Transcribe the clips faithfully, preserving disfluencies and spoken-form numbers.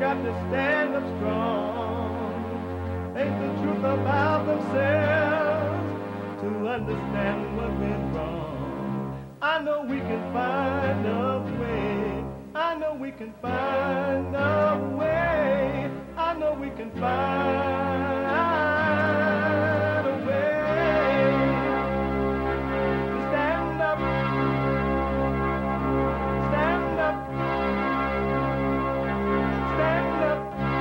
got to stand up strong, face the truth about themselves, to understand what went wrong. I know we can find a way. I know we can find a way. I know we can find a way to stand up, stand up, stand up.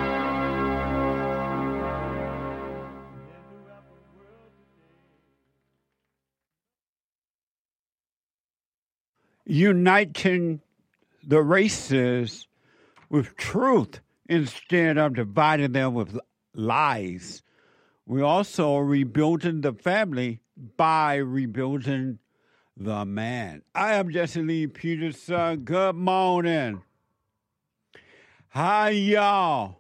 Uniting the races with truth instead of dividing them with lies. We're also rebuilding the family by rebuilding the man. I am Jesse Lee Peterson. Good morning. Hi, y'all.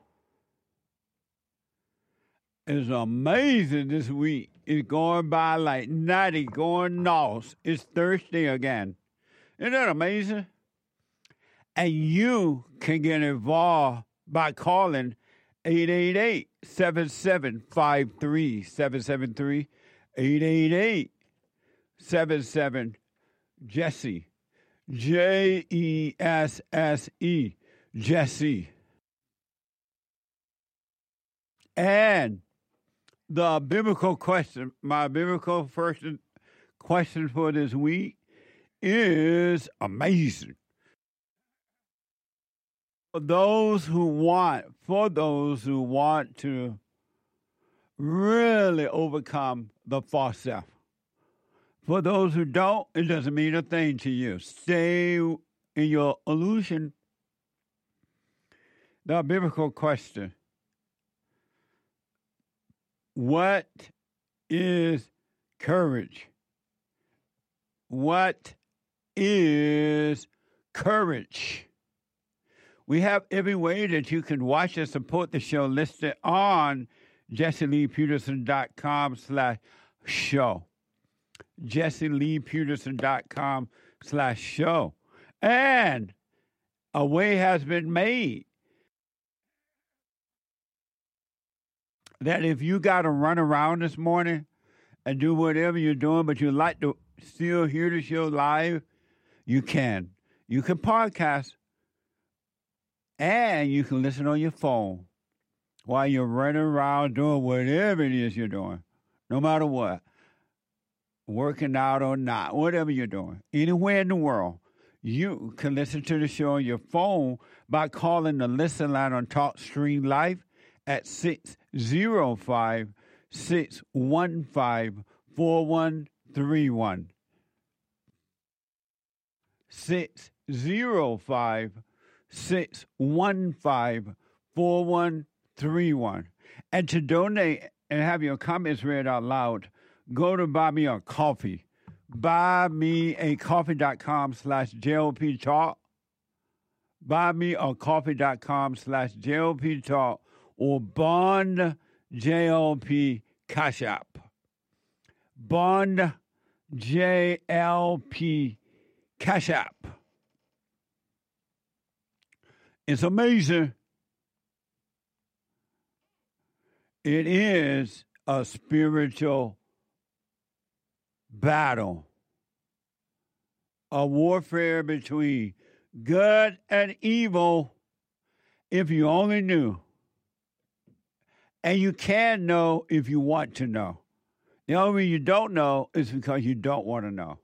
It's amazing this week. It's going by like ninety, going north. It's Thursday again. Isn't that amazing? And you can get involved by calling eight eight eight, seven seven five three, seven seven three, eight eight eight, seven seven, Jesse, J E S S E, Jesse. And the biblical question, my biblical first question for this week is amazing. For those who want, for those who want to really overcome the false self. For those who don't, it doesn't mean a thing to you. Stay in your illusion. The biblical question: what is courage? What is courage? We have every way that you can watch and support the show listed on jesseleepeterson.com slash show. jesseleepeterson.com slash show. And a way has been made that if you got to run around this morning and do whatever you're doing, but you like to still hear the show live, you can. You can podcast. And you can listen on your phone while you're running around doing whatever it is you're doing, no matter what, working out or not, whatever you're doing, anywhere in the world. You can listen to the show on your phone by calling the listen line on TalkStream Live at six oh five, six one five, four one three one. six oh five, six one five, four one three one. And to donate and have your comments read out loud, go to Buy Me a Coffee. Buymeacoffee.com slash JLP Talk. Buymeacoffee.com slash JLP Talk or Bond J L P Cash App. Bond J L P Cash App. It's amazing. It is a spiritual battle, a warfare between good and evil, if you only knew. And you can know if you want to know. The only reason you don't know is because you don't want to know.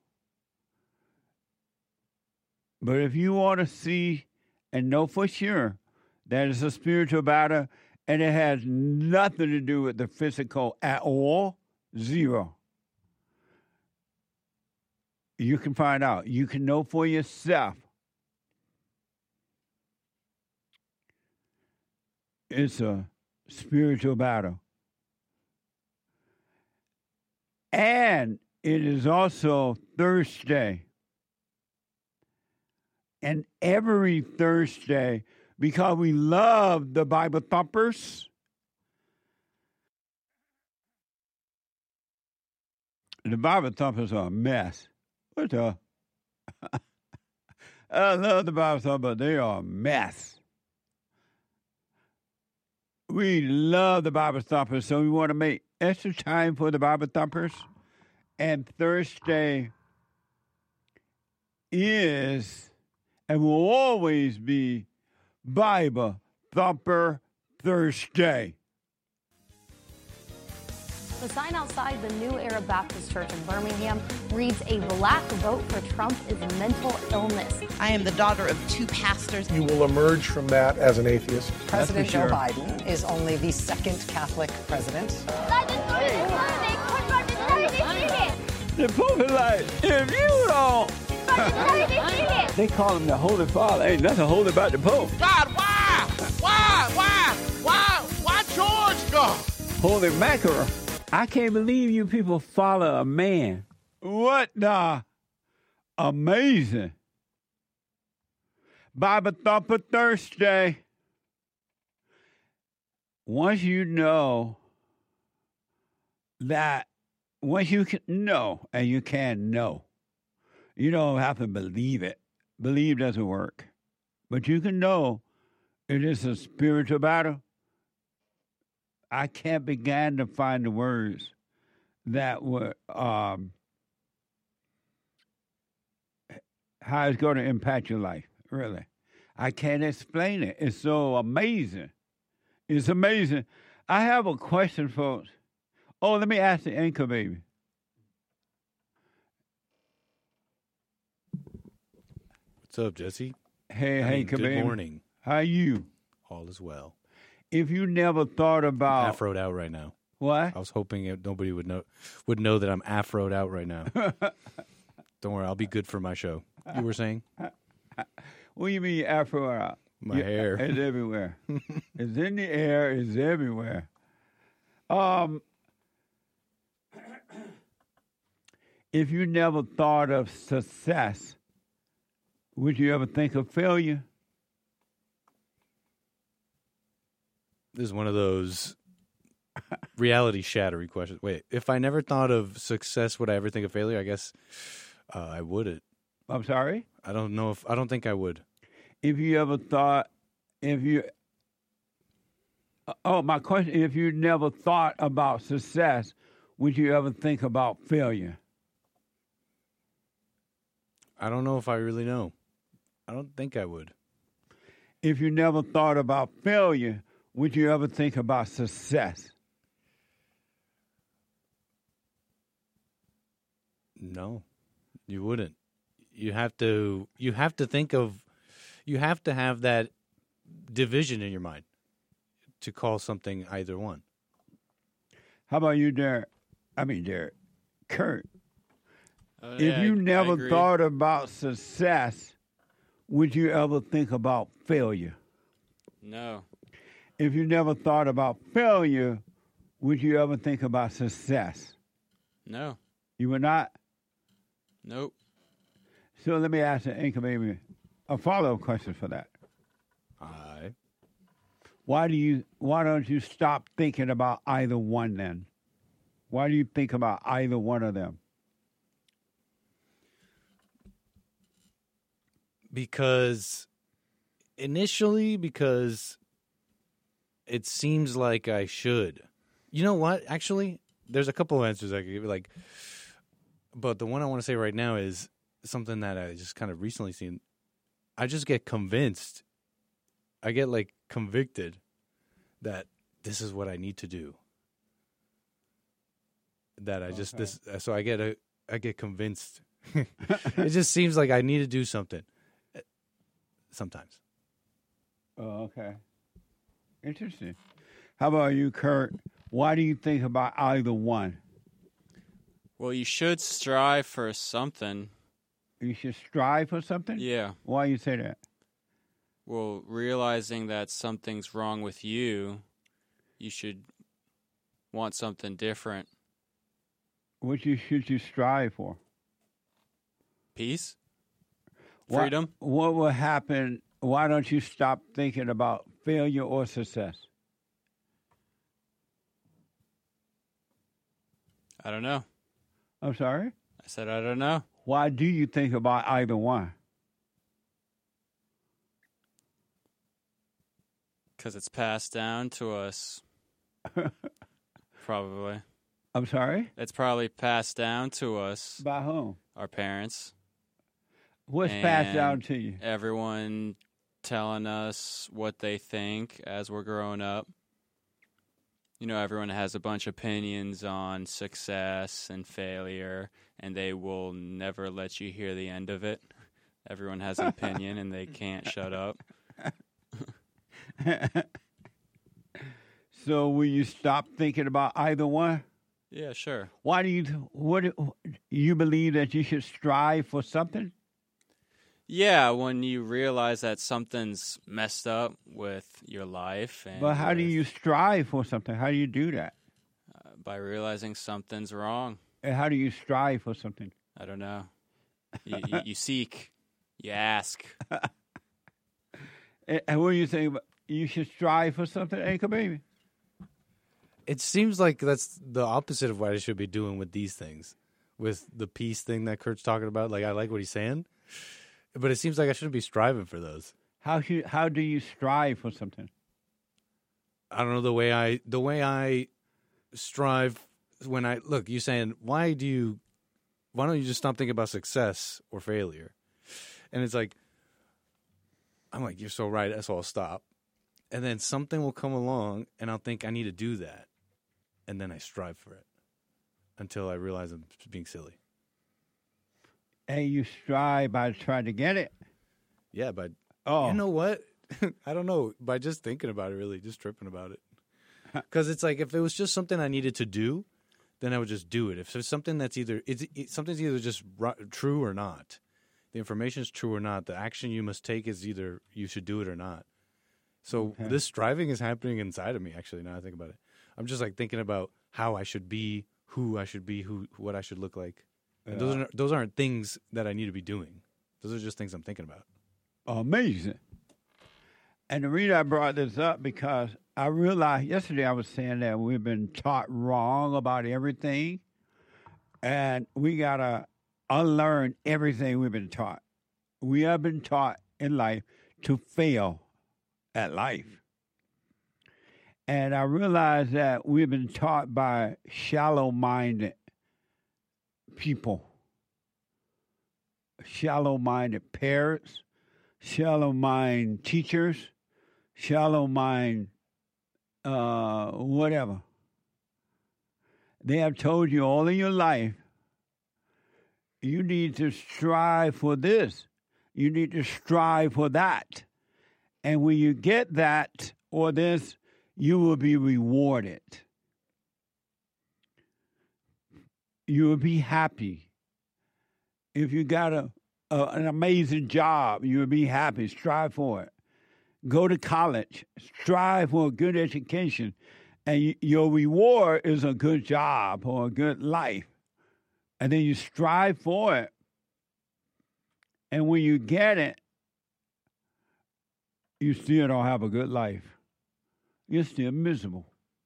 But if you want to see and know for sure that it's a spiritual battle and it has nothing to do with the physical at all, zero. You can find out. You can know for yourself. It's a spiritual battle. And it is also Thursday. And every Thursday, because we love the Bible thumpers, the Bible thumpers are a mess. What the? I love the Bible thumpers, but they are a mess. We love the Bible Thumpers, so we want to make extra time for the Bible Thumpers. And Thursday is and will always be Bible Thumper Thursday. The sign outside the New Era Baptist Church in Birmingham reads, "A black vote for Trump is mental illness." I am the daughter of two pastors. You will emerge from that as an atheist. President sure. Joe Biden is only the second Catholic president. The Pope is like, if you don't... They call him the Holy Father. Ain't nothing holy about the Pope. God, why? Why? Why? Why? Why George, God? Holy mackerel. I can't believe you people follow a man. What the? Amazing. Bible Thumper Thursday. Once you know that, once you can know, and you can know, you don't have to believe it. Believe doesn't work. But you can know it is a spiritual battle. I can't begin to find the words that were um, how it's going to impact your life, really. I can't explain it. It's so amazing. It's amazing. I have a question, folks. Oh, let me ask the anchor baby. What's up, Jesse? Hey, I hey, mean, come good in. morning. How you? All is well. If you never thought about Afroed out right now. what? I was hoping it, nobody would know would know that I'm afroed out right now. Don't worry, I'll be good for my show. You were saying? What do you mean afro out? My hair. It's everywhere. It's in the air. It's everywhere. Um, if you never thought of success, would you ever think of failure? This is one of those reality shattering questions. Wait, if I never thought of success, would I ever think of failure? I guess uh, I wouldn't. I'm sorry? I don't know if I don't think I would. If you ever thought, if you, oh, my question, if you never thought about success, would you ever think about failure? I don't know if I really know. I don't think I would. If you never thought about failure, would you ever think about success? No, you wouldn't. You have to. You have to think of. You have to have that division in your mind to call something either one. How about you, Derek? I mean, Derek, Kurt. Uh, If yeah, you I- I never agree. thought about success, would you ever think about failure? No. If you never thought about failure, would you ever think about success? No. You would not? Nope. So let me ask the anchor baby a follow-up question for that. I. Why do you? Why don't you stop thinking about either one then? Why do you think about either one of them? Because initially, because it seems like I should. You know what? Actually, there's a couple of answers I could give. Like, but the one I want to say right now is something that I just kind of recently seen. I just get convinced. I get like convicted that this is what I need to do. That I just Okay. this so I get a I get convinced. It just seems like I need to do something. Sometimes. Oh, okay. Interesting. How about you, Kurt? Why do you think about either one? Well, you should strive for something. You should strive for something? Yeah. Why you say that? Well, realizing that something's wrong with you, you should want something different. What you should you strive for? Peace? What- Freedom? What will happen? Why don't you stop thinking about failure or success? I don't know. I'm sorry? I said I don't know. Why do you think about either one? Because it's passed down to us. Probably. I'm sorry? It's probably passed down to us. By whom? Our parents. What's And passed down to you? Everyone telling us what they think as we're growing up. You know, everyone has a bunch of opinions on success and failure, and they will never let you hear the end of it. Everyone has an opinion, and they can't shut up. So will you stop thinking about either one? Yeah, sure. Why do you, what, you believe that you should strive for something? Yeah, when you realize that something's messed up with your life. And But how do with- you strive for something? How do you do that? uh, by realizing something's wrong. And how do you strive for something? I don't know. You, you, you seek. You ask. And, and what do you think? You should strive for something, Anchor Baby? It seems like that's the opposite of what I should be doing with these things. With the peace thing that Kurt's talking about. Like, I like what he's saying. But it seems like I shouldn't be striving for those. How should, how do you strive for something? I don't know the way I the way I strive when I look. You saying why do you why don't you just stop thinking about success or failure? And it's like I'm like you're so right. So I'll stop, and then something will come along, and I'll think I need to do that, and then I strive for it until I realize I'm being silly. And you strive by trying to get it? Yeah, but Oh. you know what? I don't know. By just thinking about it, really, just tripping about it. Because it's like if it was just something I needed to do, then I would just do it. If it's something that's either it's it, something's either just ru- true or not, the information is true or not. The action you must take is either you should do it or not. So Okay. this striving is happening inside of me. Actually, now I think about it, I'm just like thinking about how I should be, who I should be, who what I should look like. And those Yeah. are those aren't things that I need to be doing. Those are just things I'm thinking about. Amazing. And the reason I brought this up because I realized yesterday I was saying that we've been taught wrong about everything, and we gotta unlearn everything we've been taught. We have been taught in life to fail at life. And I realized that we've been taught by shallow-minded people, shallow-minded parents, shallow-minded teachers, shallow-minded uh, whatever. They have told you all in your life, you need to strive for this. You need to strive for that. And when you get that or this, you will be rewarded. You will be happy. If you got a, a an amazing job, you will be happy. Strive for it. Go to college. Strive for a good education. And y- your reward is a good job or a good life. And then you strive for it. And when you get it, you still don't have a good life. You're still miserable.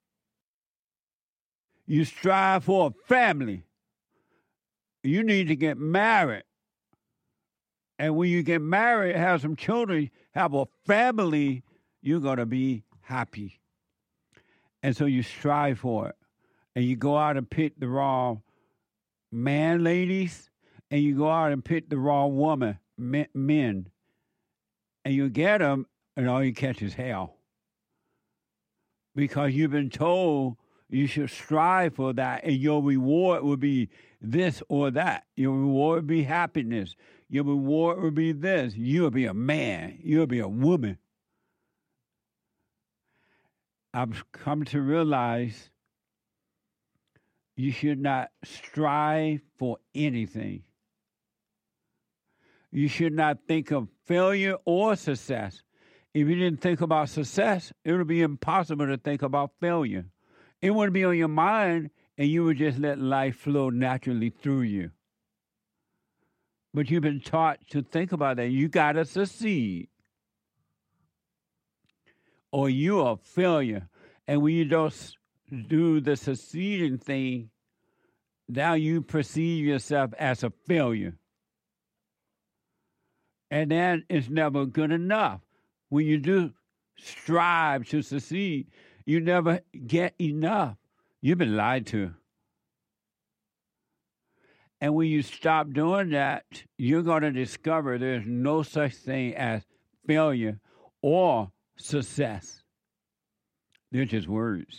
You strive for a family. You need to get married. And when you get married, have some children, have a family, you're going to be happy. And so you strive for it. And you go out and pick the wrong man, ladies, and you go out and pick the wrong woman, men. And you get them, and all you catch is hell. Because you've been told you should strive for that, and your reward will be this or that. Your reward will be happiness. Your reward will be this. You'll be a man. You'll be a woman. I've come to realize you should not strive for anything. You should not think of failure or success. If you didn't think about success, it would be impossible to think about failure. It wouldn't be on your mind, and you would just let life flow naturally through you. But you've been taught to think about that. You got to succeed, or you're a failure. And when you don't do the succeeding thing, now you perceive yourself as a failure. And that is never good enough. When you do strive to succeed, you never get enough. You've been lied to. And when you stop doing that, you're going to discover there's no such thing as failure or success. They're just words.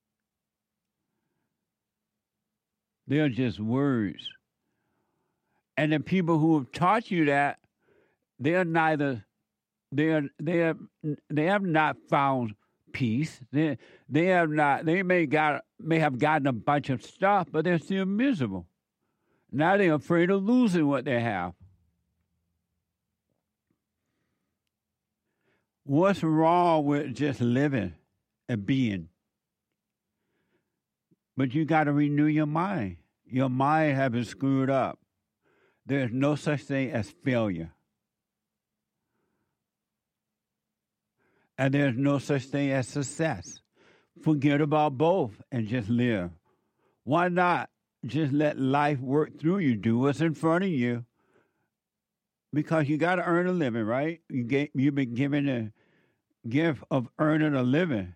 They're just words. And the people who have taught you that, they're neither, they're, they have, they have not found peace. They, they have not, they may got, may have gotten a bunch of stuff, but they're still miserable. Now they're afraid of losing what they have. What's wrong with just living and being? But you got to renew your mind. Your mind has been screwed up. There's no such thing as failure. And there's no such thing as success. Forget about both and just live. Why not just let life work through you? Do what's in front of you. Because you got to earn a living, right? You get, you've been given a gift of earning a living.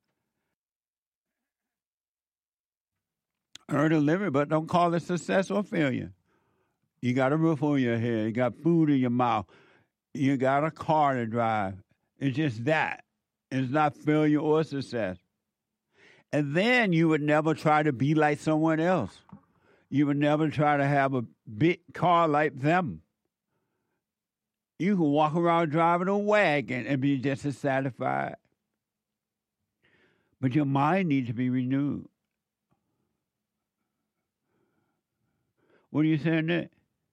Earn a living, but don't call it success or failure. You got a roof on your head. You got food in your mouth. You got a car to drive. It's just that. It's not failure or success. And then you would never try to be like someone else. You would never try to have a big car like them. You can walk around driving a wagon and be just as satisfied. But your mind needs to be renewed. What are you saying there?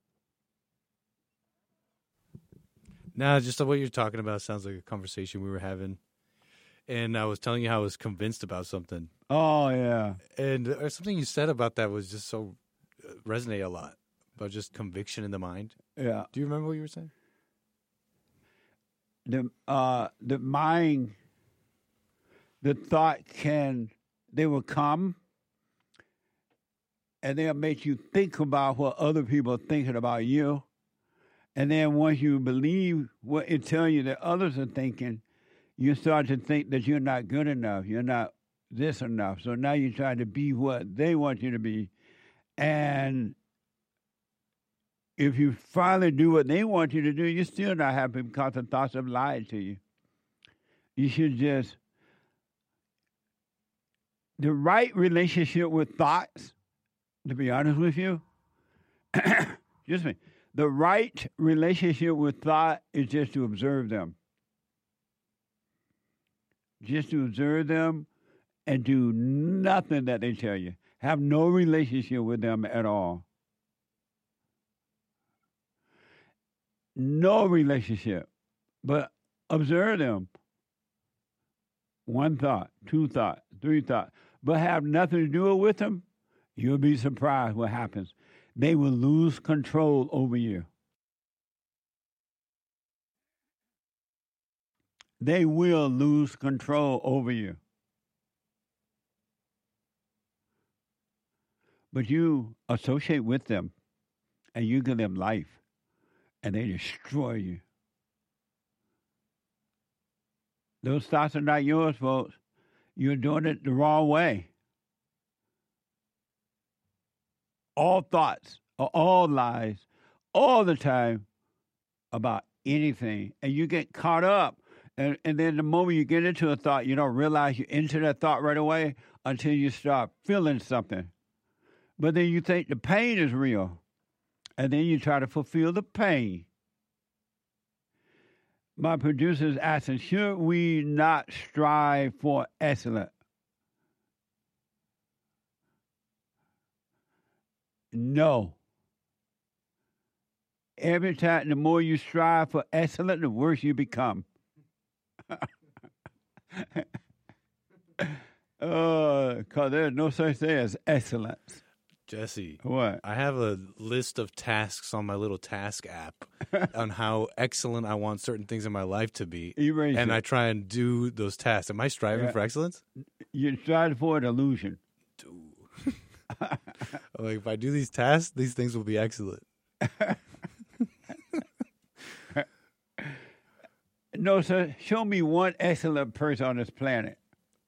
No, just what you're talking about sounds like a conversation we were having. And I was telling you how I was convinced about something. Oh, yeah. And uh, something you said about that was just so uh, resonate a lot, about just conviction in the mind. Yeah. Do you remember what you were saying? The uh, the mind, the thought can, they will come and they'll make you think about what other people are thinking about you. And then once you believe what it tells you that others are thinking, you start to think that you're not good enough. You're not this enough. So now you try to be what they want you to be. And if you finally do what they want you to do, you're still not happy because the thoughts have lied to you. You should just, the right relationship with thoughts, to be honest with you, excuse me, the right relationship with thought is just to observe them. Just to observe them and do nothing that they tell you. Have no relationship with them at all. No relationship. But observe them. One thought, two thoughts, three thoughts. But have nothing to do with them, you'll be surprised what happens. They will lose control over you. They will lose control over you. But you associate with them, and you give them life, and they destroy you. Those thoughts are not yours, folks. You're doing it the wrong way. All thoughts are all lies all the time about anything. And you get caught up. And, and then the moment you get into a thought, you don't realize you're into that thought right away until you start feeling something. But then you think the pain is real. And then you try to fulfill the pain. My producer's asking, should we not strive for excellence? No. Every time, the more you strive for excellence, the worse you become. Oh, because there's no such thing as excellence. Jesse. What? I have a list of tasks on my little task app on how excellent I want certain things in my life to be. Erase and it. I try and do those tasks. Am I striving Yeah. for excellence? You're striving for an illusion. Like, if I do these tasks, these things will be excellent. No, sir. Show me one excellent person on this planet.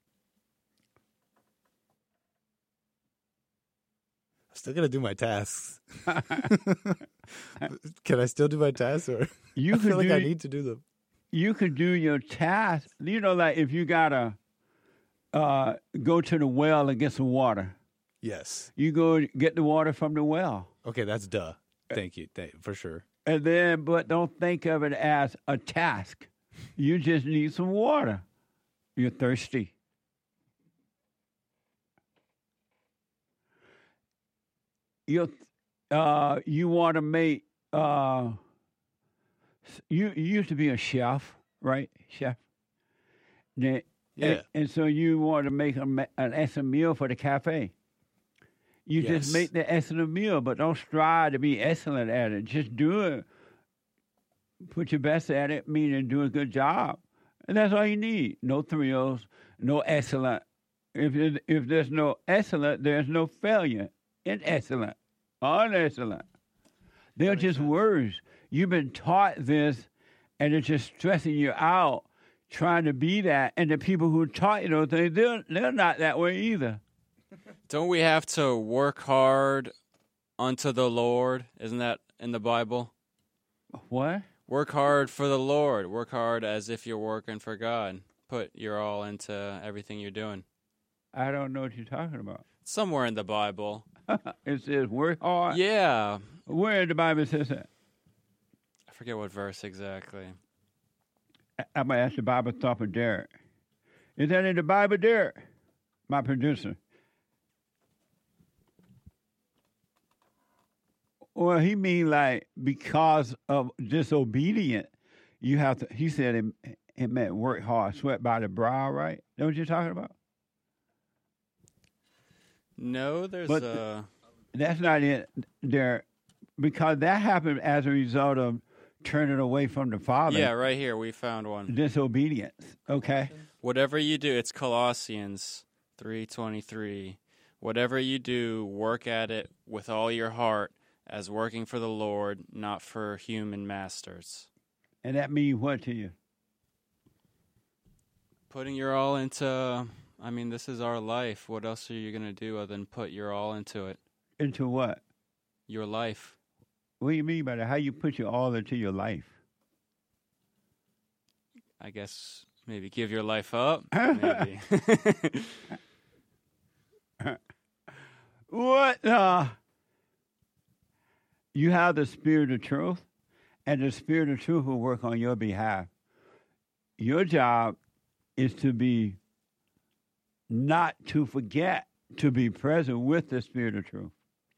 I'm still gonna do my tasks. Can I still do my tasks, or You I can feel like do- I need to do them? You could do your task. You know, like if you gotta uh, go to the well and get some water, Yes. you go get the water from the well, Okay, that's duh. Thank you, Thank, for sure. and then but don't think of it as a task. You just need some water. You're thirsty. You uh, you want to make. Uh, you, you used to be a chef, right? Chef. Then, Yeah. And, and so you want to make a, ma- an excellent meal for the cafe. You Yes. just make the excellent meal, but don't strive to be excellent at it. Just do it. Put your best at it, meaning do a good job. And that's all you need. No thrills, no excellent. If it, if there's no excellent, there's no failure in excellent, unexcellent. They're just words. You've been taught this, and it's just stressing you out trying to be that. And the people who taught you those things, they're, they're not that way either. Don't we have to work hard unto the Lord? Isn't that in the Bible? What? Work hard for the Lord. Work hard as if you're working for God. Put your all into everything you're doing. I don't know what you're talking about. Somewhere in the Bible. It says work hard. Yeah. Where in the Bible says that? I forget what verse exactly. I- I'm going to ask the Bible thumper Derek. Is that in the Bible, Derek? My producer. Well, he mean like because of disobedient, you have to. He said it, it meant work hard, sweat by the brow, right? That what you're talking about? No, there's But a... That's not it, there, because that happened as a result of turning away from the Father. Yeah, right here. We found one. Disobedience. Okay. Whatever you do, it's Colossians three twenty-three. Whatever you do, work at it with all your heart, as working for the Lord, not for human masters. And that means what to you? Putting your all into, I mean, this is our life. What else are you going to do other than put your all into it? Into what? Your life. What do you mean by that? How you put your all into your life? I guess maybe give your life up. Maybe. What? Uh, you have the Spirit of truth, and the Spirit of truth will work on your behalf. Your job is to be, not to forget to be present with the Spirit of truth.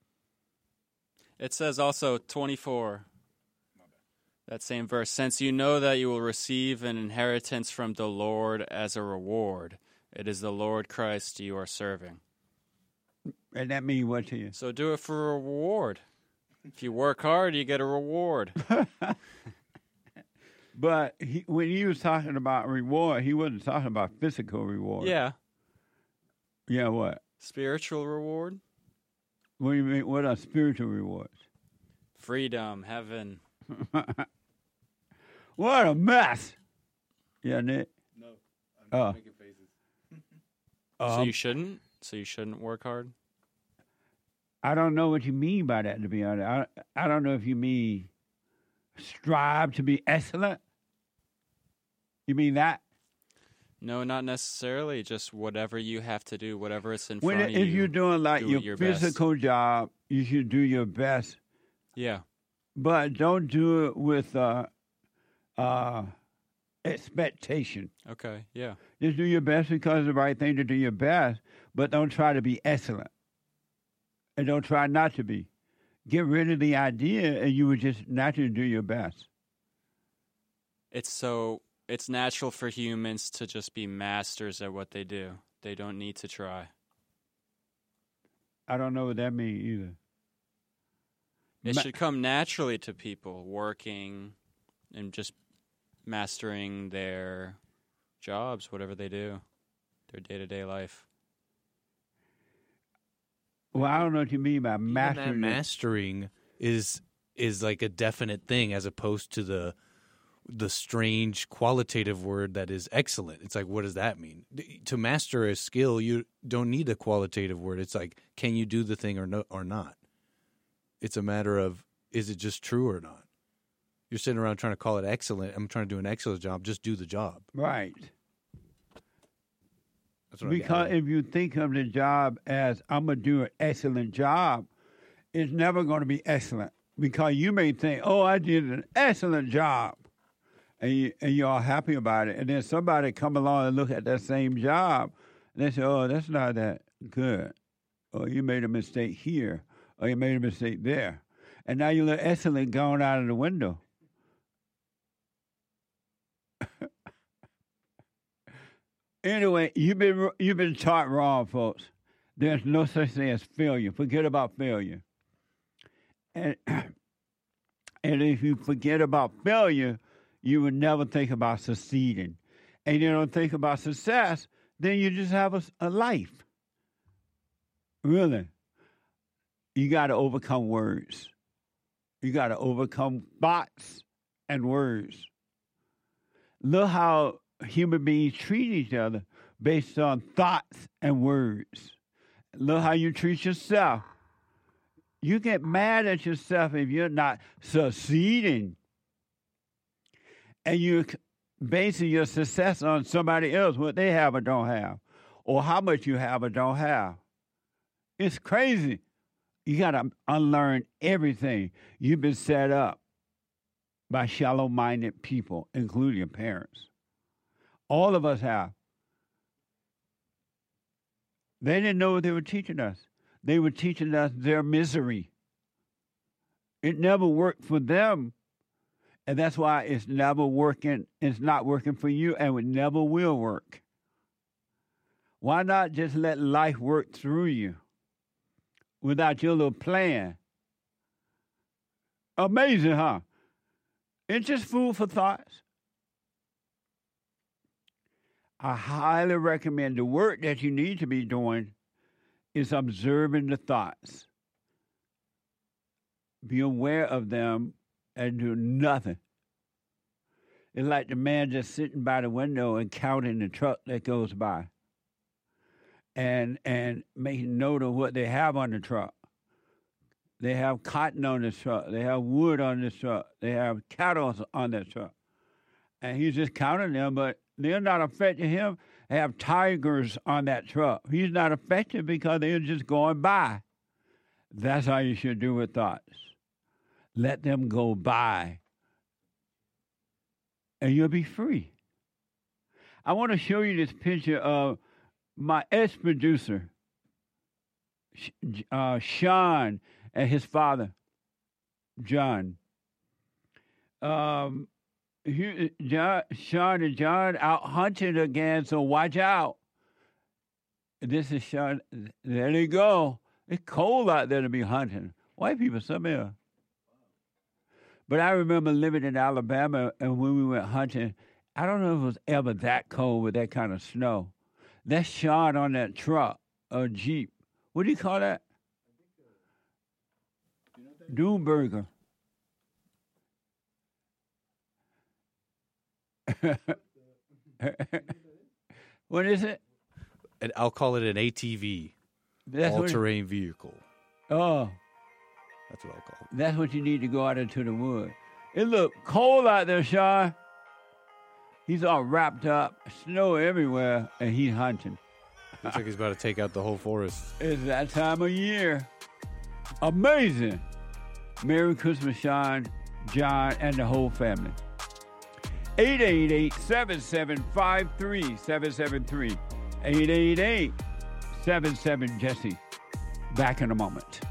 It says also twenty-four, that same verse, since you know that you will receive an inheritance from the Lord as a reward, it is the Lord Christ you are serving. And that means what to you? So do it for a reward. If you work hard, you get a reward. But he, when he was talking about reward, he wasn't talking about physical reward. Yeah. Yeah, what? Spiritual reward? What do you mean? What are spiritual rewards? Freedom, heaven. What a mess. Yeah, Nick? No, I'm not Oh. making faces. so Um, you shouldn't? So you shouldn't work hard? I don't know what you mean by that, to be honest. I, I don't know if you mean strive to be excellent. You mean that? No, not necessarily. Just whatever you have to do, whatever is in When front if of you. you're doing like do your, your best. physical job, you should do your best, Yeah. but don't do it with uh, uh, expectation. Okay. Yeah. Just do your best because it's the right thing to do your best, but don't try to be excellent. And don't try not to be. Get rid of the idea and you would just naturally do your best. It's so it's natural for humans to just be masters at what they do. They don't need to try. I don't know what that means either. It Ma- should come naturally to people working and just mastering their jobs, whatever they do, their day-to-day life. Well, I don't know what you mean by Even that mastering. it. mastering is is like a definite thing as opposed to the the strange qualitative word that is excellent. It's like, what does that mean? To master a skill, you don't need a qualitative word. It's like, can you do the thing or no, or not? It's a matter of, is it just true or not? You're sitting around trying to call it excellent. I'm trying to do an excellent job. Just do the job. Right. That's what because if you think of the job as, I'm going to do an excellent job, it's never going to be excellent. Because you may think, oh, I did an excellent job. And, you, and you're all happy about it. And then somebody come along and look at that same job. And they say, oh, that's not that good. Or you made a mistake here. Or you made a mistake there. And now you look excellent going out of the window. Anyway, you've been you've been taught wrong, folks. There's no such thing as failure. Forget about failure. And and if you forget about failure, you will never think about succeeding. And you don't think about success, then you just have a, a life. Really. You got to overcome words. You got to overcome thoughts and words. Look how human beings treat each other based on thoughts and words. Look how you treat yourself. You get mad at yourself if you're not succeeding. And you're basing your success on somebody else, what they have or don't have, or how much you have or don't have. It's crazy. You got to unlearn everything. You've been set up by shallow-minded people, including parents. All of us have. They didn't know what they were teaching us. They were teaching us their misery. It never worked for them. And that's why it's never working. It's not working for you, and it never will work. Why not just let life work through you without your little plan? Amazing, huh? It's just food for thoughts. I highly recommend the work that you need to be doing is observing the thoughts. Be aware of them and do nothing. It's like the man just sitting by the window and counting the truck that goes by and and making note of what they have on the truck. They have cotton on the truck. They have wood on the truck. They have cattle on the truck. And he's just counting them, but they're not affecting him. They have tigers on that truck. He's not affected because they're just going by. That's how you should do with thoughts. Let them go by, and you'll be free. I want to show you this picture of my ex-producer, uh, Sean, and his father, John. Um, he, John. Sean and John out hunting again, so watch out. This is Sean. There they go. It's cold out there to be hunting. White people, some here. But I remember living in Alabama, and when we went hunting, I don't know if it was ever that cold with that kind of snow. That Sean on that truck, a Jeep. What do you call that? Doomburger. What is it? And I'll call it an A T V, That's all-terrain vehicle. Oh. That's what I'll call it. That's what you need to go out into the woods. It look cold out there, Sean. He's all wrapped up, snow everywhere, and he's hunting. Looks like he's about to take out the whole forest. It's that time of year. Amazing. Merry Christmas, Sean, John, and the whole family. eight eight eight, seven seven five, three seven seven three. eight eight eight, seven seven, Jesse. Back in a moment.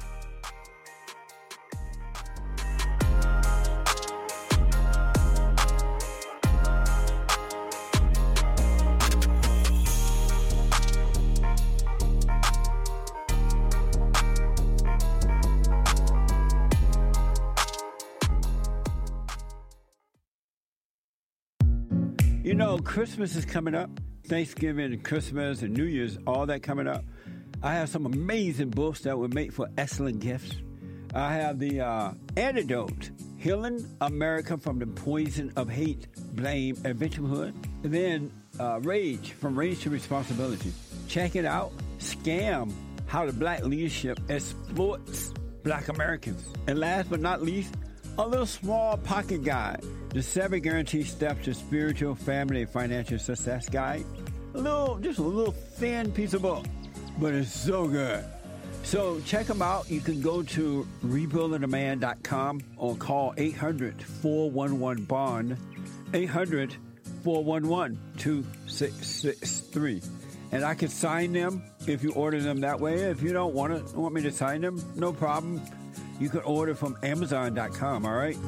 You know, Christmas is coming up. Thanksgiving and Christmas and New Year's, all that coming up. I have some amazing books that would make for excellent gifts. I have the uh, Antidote, Healing America from the Poison of Hate, Blame, and Victimhood. And then uh, Rage, From Rage to Responsibility. Check it out. Scam, How the Black Leadership Exploits Black Americans. And last but not least, a little small pocket guide. The Seven Guaranteed Steps to Spiritual, Family, and Financial Success Guide. A little, just a little thin piece of book, but it's so good. So check them out. You can go to rebuilding a man dot com or call eight hundred, four one one, bond, eight hundred, four one one, two six six three. And I can sign them if you order them that way. If you don't want to, want me to sign them, no problem. You can order from amazon dot com, all right?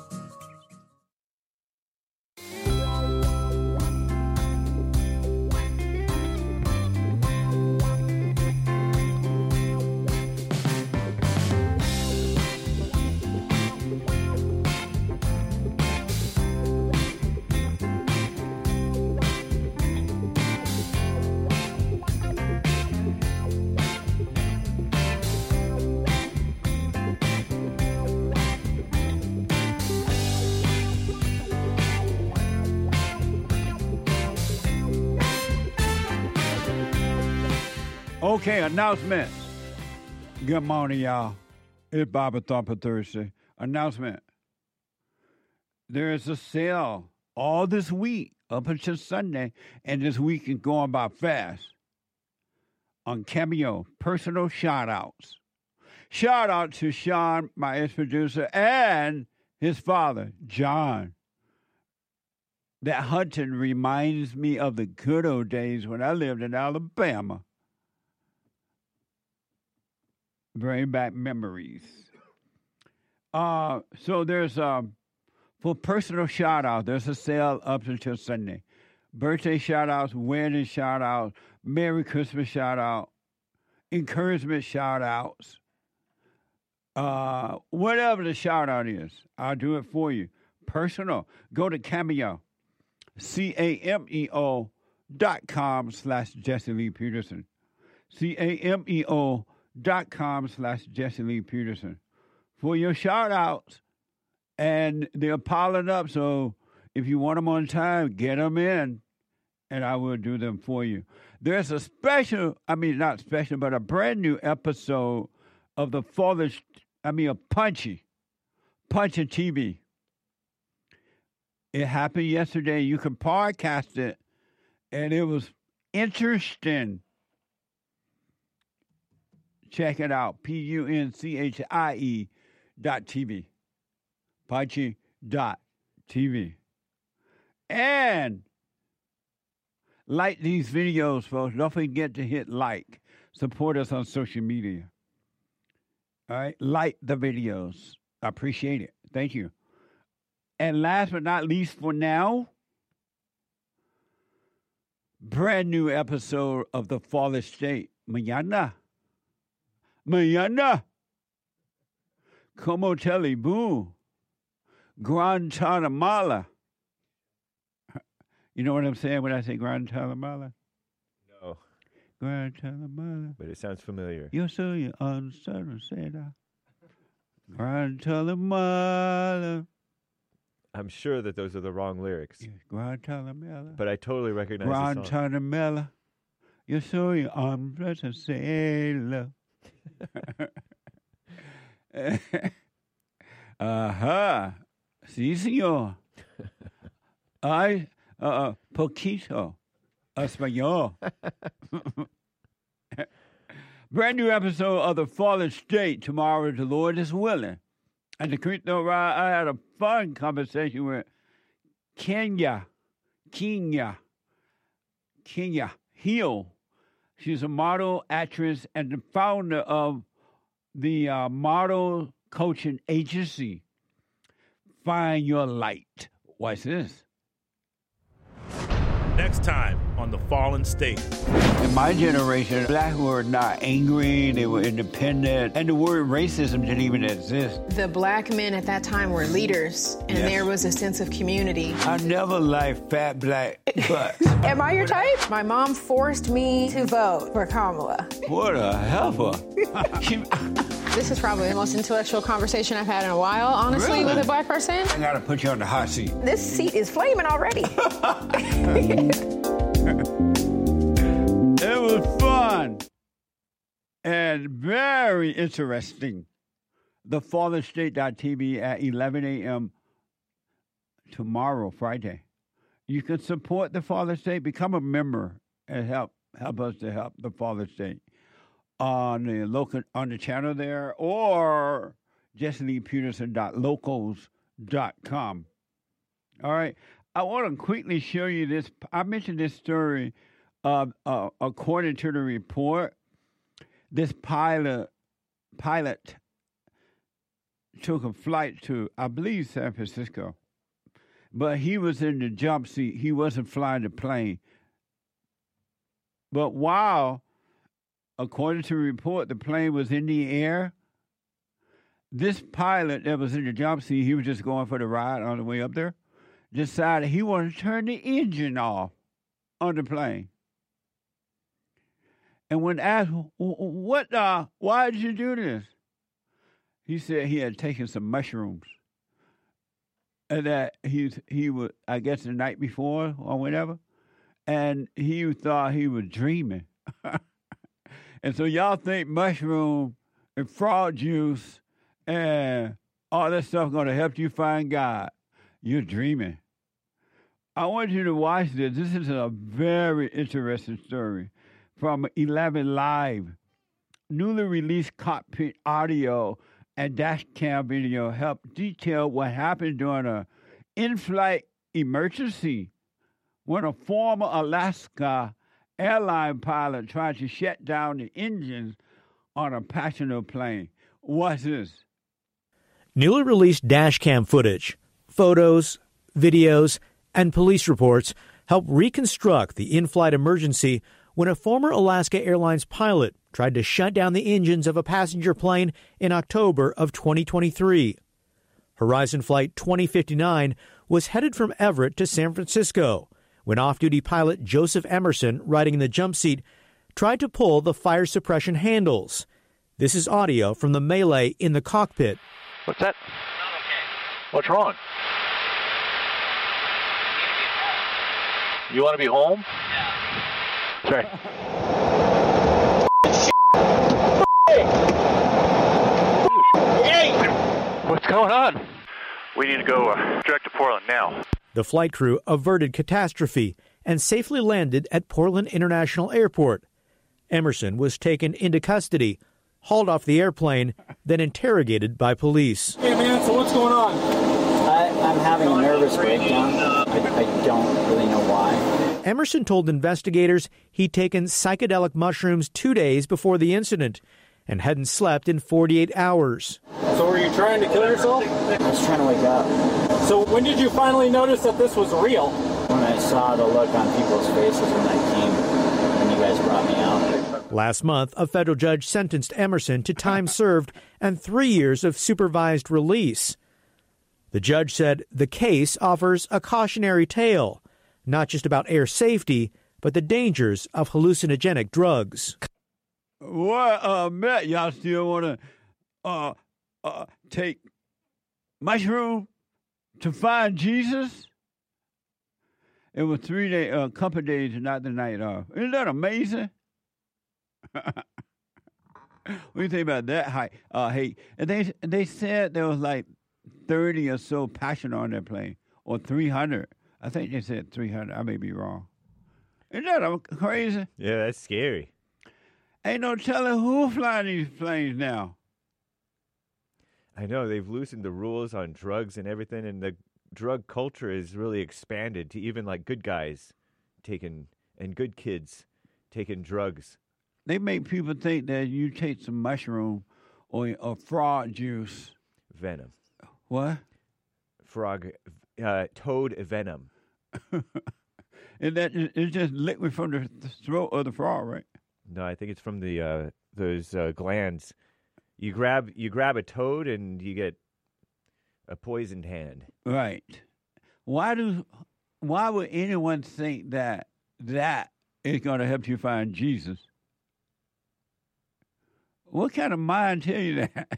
Okay, announcements. Good morning, y'all. It's Baba Thumper Thursday. Announcement. There is a sale all this week up until Sunday, and this week is going by fast. On Cameo, personal shout-outs. Shout out to Sean, my ex-producer, and his father, John. That hunting reminds me of the good old days when I lived in Alabama. Bring back memories. Uh, so there's, um, for personal shout-out, there's a sale up until Sunday. Birthday shout-outs, wedding shout-outs, Merry Christmas shout-out, encouragement shout-outs, uh, whatever the shout-out is, I'll do it for you. Personal, go to Cameo, C A M E O dot com slash Jesse Lee Peterson. C A M E O dot com slash Jesse Lee Peterson for your shout outs. And they're piling up, so if you want them on time, get them in, and I will do them for you. There's a special, I mean, not special, but a brand new episode of the Father's, I mean, a Punchy, Punchy T V. It happened yesterday. You can podcast it, and it was interesting. Check it out, P U N C H I E dot T V, Punchy dot T V. And like these videos, folks. Don't forget to hit like. Support us on social media. All right? Like the videos. I appreciate it. Thank you. And last but not least for now, brand new episode of The Fallen State. Mañana. Mañana. Como Telebú. Guantanamala. You know what I'm saying when I say Guantanamala? No. Guantanamala. But it sounds familiar. Yo soy un cerceda. Guantanamala. I'm sure that those are the wrong lyrics. Yes, Guantanamala. But I totally recognize the song. Guantanamala. Yo soy un cerceda. Ajá. Sí, señor. Ay, uh, poquito. Español. Brand new episode of The Fallen State tomorrow, the Lord is willing. And the Cristo Ride, I had a fun conversation with Kenya, Kenya, Kenya Hill. She's a model, actress, and the founder of the uh, model coaching agency, Find Your Light. What's this? Next time on The Fallen State. In my generation, black were not angry, they were independent, and the word racism didn't even exist. The black men at that time were leaders, and Yes. there was a sense of community. I never liked fat black butts. Am I your type? My mom forced me to vote for Kamala. What a heifer. She, This is probably the most intellectual conversation I've had in a while, honestly, Really? with a black person. I gotta put you on the hot seat. This seat is flaming already. It was fun and very interesting. The Fallen State dot T V at eleven a.m. tomorrow, Friday. You can support the Fallen State, become a member, and help help us to help the Fallen State on the local on the channel there, or jesse lee peterson dot locals dot com. All right, I want to quickly show you this. I mentioned this story. Uh, uh, according to the report, this pilot pilot took a flight to, I believe, San Francisco, but he was in the jump seat. He wasn't flying the plane. But while, according to the report, the plane was in the air, this pilot that was in the jump seat, he was just going for the ride on the way up there, decided he wanted to turn the engine off on the plane. And when asked, what, uh, why did you do this? He said he had taken some mushrooms. And that he, he was, I guess, the night before or whatever. And he thought he was dreaming. And so y'all think mushroom and frog juice and all that stuff going to help you find God. You're dreaming. I want you to watch this. This is a very interesting story from eleven Live. Newly released cockpit audio and dash cam video help detail what happened during an in-flight emergency when a former Alaska airline pilot tried to shut down the engines on a passenger plane. Watch this. Newly released dash cam footage, photos, videos, and police reports help reconstruct the in-flight emergency when a former Alaska Airlines pilot tried to shut down the engines of a passenger plane in October of twenty twenty-three. Horizon Flight twenty fifty-nine was headed from Everett to San Francisco when off-duty pilot Joseph Emerson, riding in the jump seat, tried to pull the fire suppression handles. This is audio from the melee in the cockpit. What's that? What's wrong? You want to be home? Yeah. Sorry. What's going on? We need to go uh, direct to Portland now. The flight crew averted catastrophe and safely landed at Portland International Airport. Emerson was taken into custody, hauled off the airplane, then interrogated by police. Hey man, so what's going on? I, I'm having a nervous breakdown. I, I don't really know why. Emerson told investigators he'd taken psychedelic mushrooms two days before the incident and hadn't slept in forty-eight hours. So were you trying to kill yourself? I was trying to wake up. So when did you finally notice that this was real? When I saw the look on people's faces when I came, when you guys brought me out. Last month, a federal judge sentenced Emerson to time served and three years of supervised release. The judge said the case offers a cautionary tale, not just about air safety, but the dangers of hallucinogenic drugs. What, uh, Matt, y'all still want to uh, uh, take mushroom to find Jesus? It was three days, a uh, couple of days, not the night off. Isn't that amazing? What do you think about that high, uh, hate? And they, they said there was like thirty or so passengers on that plane, or three hundred. I think they said three hundred. I may be wrong. Isn't that crazy? Yeah, that's scary. Ain't no telling who flying these planes now. I know. They've loosened the rules on drugs and everything, and the drug culture is really expanded to even like good guys taking, and good kids taking drugs. They make people think that you take some mushroom or, or frog juice. Venom. What? Frog, uh, toad venom. And that it's just liquid from the throat of the frog, right? No, I think it's from the uh, those uh, glands. You grab you grab a toad and you get a poisoned hand. Right. Why do why would anyone think that that is going to help you find Jesus? What kind of mind tell you that?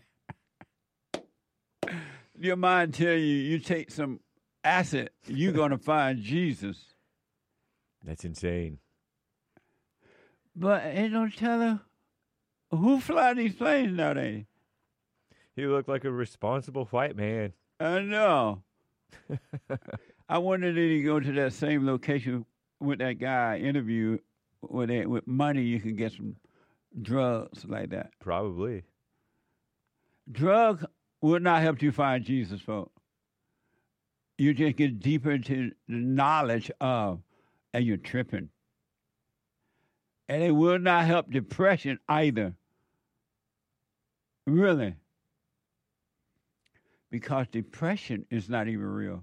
Your mind tell you you take some acid, you're going to find Jesus. That's insane. But it don't tell her who fly these planes nowadays. He looked like a responsible white man. I know. I wonder did he go to that same location with that guy interview where they, with money you can get some drugs like that. Probably. Drugs will not help you find Jesus, folks. You just get deeper into the knowledge of, and you're tripping. And it will not help depression either. Really. Because depression is not even real.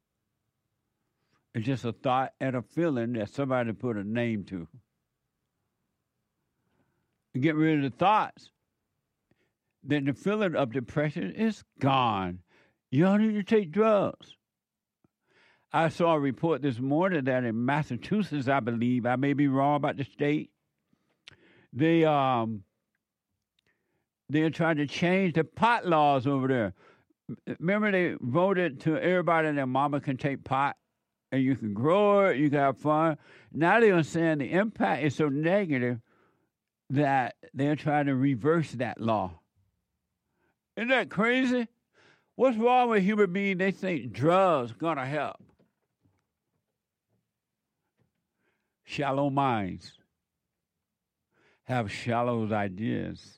It's just a thought and a feeling that somebody put a name to. You get rid of the thoughts, then the feeling of depression is gone. You don't need to take drugs. I saw a report this morning that in Massachusetts, I believe, I may be wrong about the state, they um they're trying to change the pot laws over there. Remember they voted to everybody and their mama can take pot and you can grow it, you can have fun. Now they're saying the impact is so negative that they're trying to reverse that law. Isn't that crazy? What's wrong with human beings? They think drugs gonna help. Shallow minds have shallow ideas.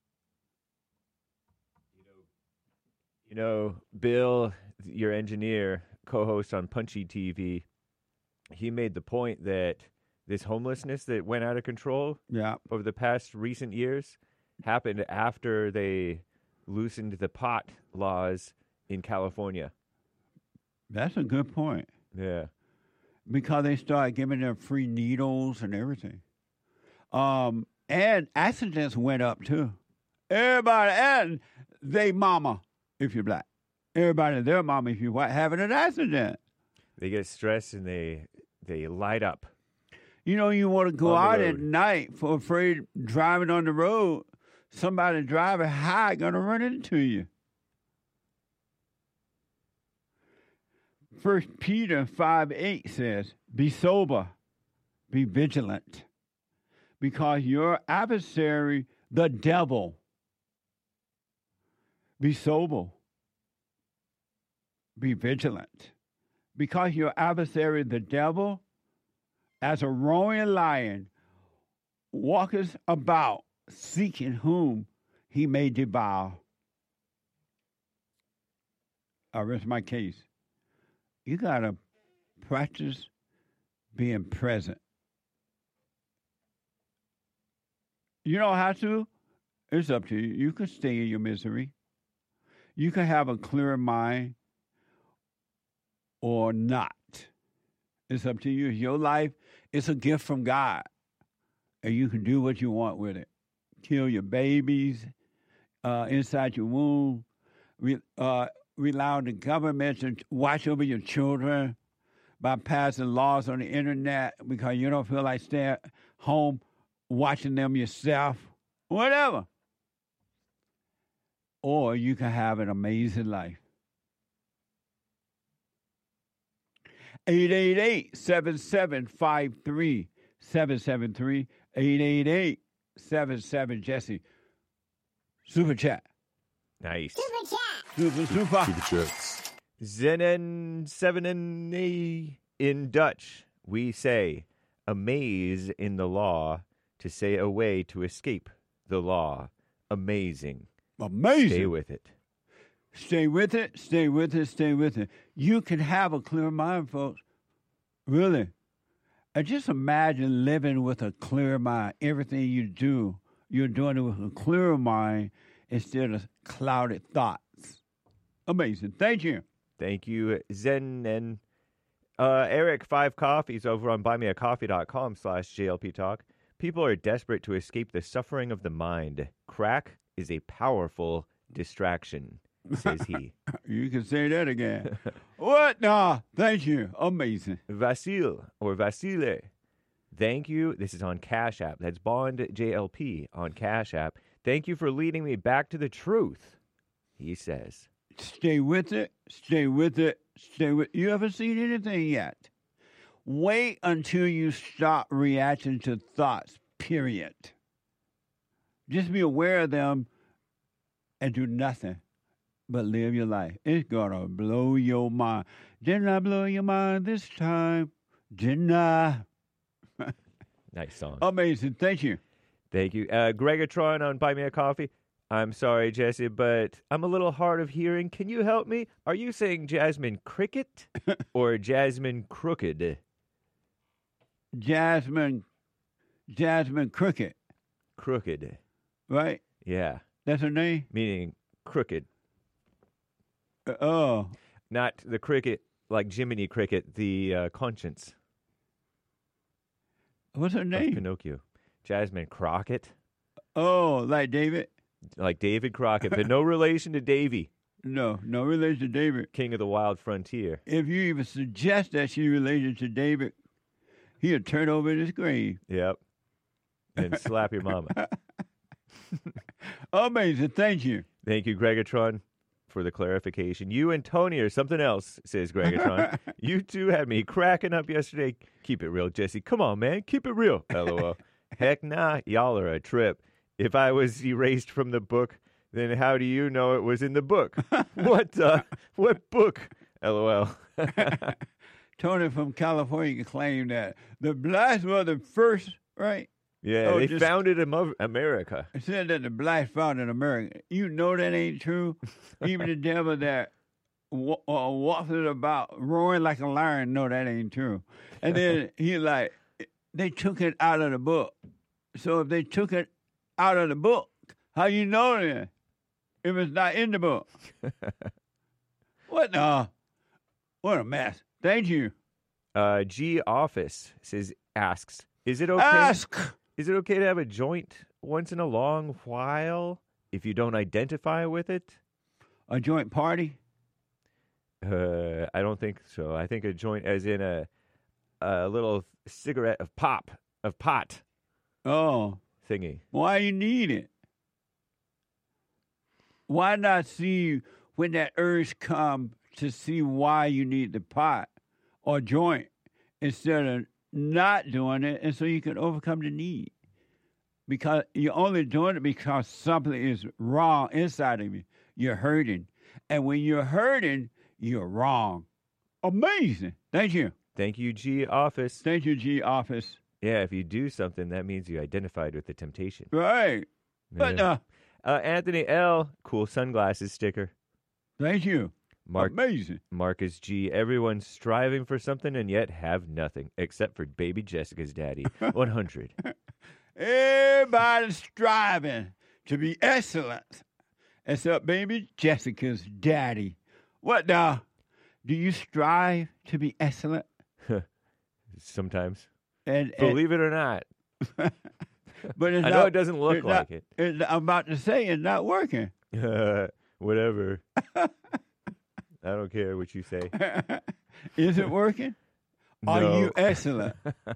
You know, Bill, your engineer, co-host on Punchy T V, he made the point that this homelessness that went out of control yeah. over the past recent years happened after they loosened the pot laws in California. That's a good point. Yeah. Because they started giving them free needles and everything. Um, and accidents went up, too. Everybody, and they mama, if you're black. Everybody and their mama, if you're white, having an accident. They get stressed and they they light up. You know, you want to go out at night for afraid driving on the road, somebody driving high going to run into you. First Peter five eight says, be sober, be vigilant, because your adversary, the devil, be sober, be vigilant, because your adversary, the devil, as a roaring lion, walketh about, seeking whom he may devour. I rest my case. You got to practice being present. You don't have to. It's up to you. You can stay in your misery. You can have a clear mind or not. It's up to you. Your life is a gift from God, and you can do what you want with it. Kill your babies uh, inside your womb. Re- uh, rely on the government to watch over your children by passing laws on the internet because you don't feel like staying home watching them yourself. Whatever. Or you can have an amazing life. eight eight eight, seven seven five three, seven seven three, eight eight eight, seven seven, Jesse. Super chat. Nice. Super chat. Super, super. Super chats. Zenen seven A in Dutch, we say, amaze in the law, to say a way to escape the law. Amazing. Amazing. Stay with it. Stay with it, stay with it, stay with it. You can have a clear mind, folks. Really. And just imagine living with a clear mind. Everything you do, you're doing it with a clear mind instead of clouded thoughts. Amazing. Thank you. Thank you, Zen. And uh, Eric, Five Coffees over on buymeacoffee.com slash JLP Talk. People are desperate to escape the suffering of the mind. Crack is a powerful distraction, says he. You can say that again. What? Nah, thank you. Amazing. Vasil or Vasile, thank you. This is on Cash App. That's Bond J L P on Cash App. Thank you for leading me back to the truth, he says. Stay with it. Stay with it. Stay with You haven't seen anything yet. Wait until you stop reacting to thoughts, period. Just be aware of them and do nothing but live your life. It's going to blow your mind. Didn't I blow your mind this time? Didn't I? Nice song. Amazing. Thank you. Thank you. Uh, Gregatron on Buy Me a Coffee. I'm sorry, Jesse, but I'm a little hard of hearing. Can you help me? Are you saying Jasmine Cricket or Jasmine Crooked? Jasmine, Jasmine Crooked. Crooked. Right? Yeah. That's her name? Meaning crooked. Uh, oh. Not the cricket like Jiminy Cricket, the uh, conscience. What's her name? Pinocchio. Jasmine Crockett. Oh, like David? Like David Crockett, but no relation to Davy. No, no relation to David. King of the Wild Frontier. If you even suggest that she related to David, he'll turn over in his grave. Yep. And slap your mama. Amazing. Thank you. Thank you, Gregatron, for the clarification. You and Tony are something else, says Gregatron. You two had me cracking up yesterday. Keep it real, Jesse. Come on, man. Keep it real. LOL. Heck nah. Y'all are a trip. If I was erased from the book, then how do you know it was in the book? What uh, what book? LOL. Tony from California claimed that the blacks were the first, right? Yeah, oh, they just, founded America. It said that the blacks founded America. You know that ain't true. Even the devil that wa- uh, walks it about roaring like a lion know that ain't true. And then he like, they took it out of the book. So if they took it out of the book, how you know then if it's not in the book? What the? What a mess. Thank you. Uh, G Office says asks, is it okay? Ask. Is it okay to have a joint once in a long while if you don't identify with it? A joint party? Uh, I don't think so. I think a joint as in a a little cigarette of pop of pot. Oh. Thingy. Why you need it? Why not see when that urge come to see why you need the pot or joint instead of not doing it, and so you can overcome the need? Because you're only doing it because something is wrong inside of you. You're hurting. And when you're hurting, you're wrong. Amazing. Thank you. Thank you, G Office. Thank you, G Office. Yeah, if you do something, that means you identified with the temptation. Right. Yeah. But uh, uh, Anthony L, cool sunglasses sticker. Thank you. Mark, Amazing. Marcus G, everyone's striving for something and yet have nothing, except for baby Jessica's daddy. one hundred. Everybody's striving to be excellent, except baby Jessica's daddy. What the? Do you strive to be excellent? Sometimes. And, Believe it or not. But it's I not, know it doesn't look it's like not, it. It's, I'm about to say it's not working. Uh, whatever. I don't care what you say. Is it working? No. Are you excellent?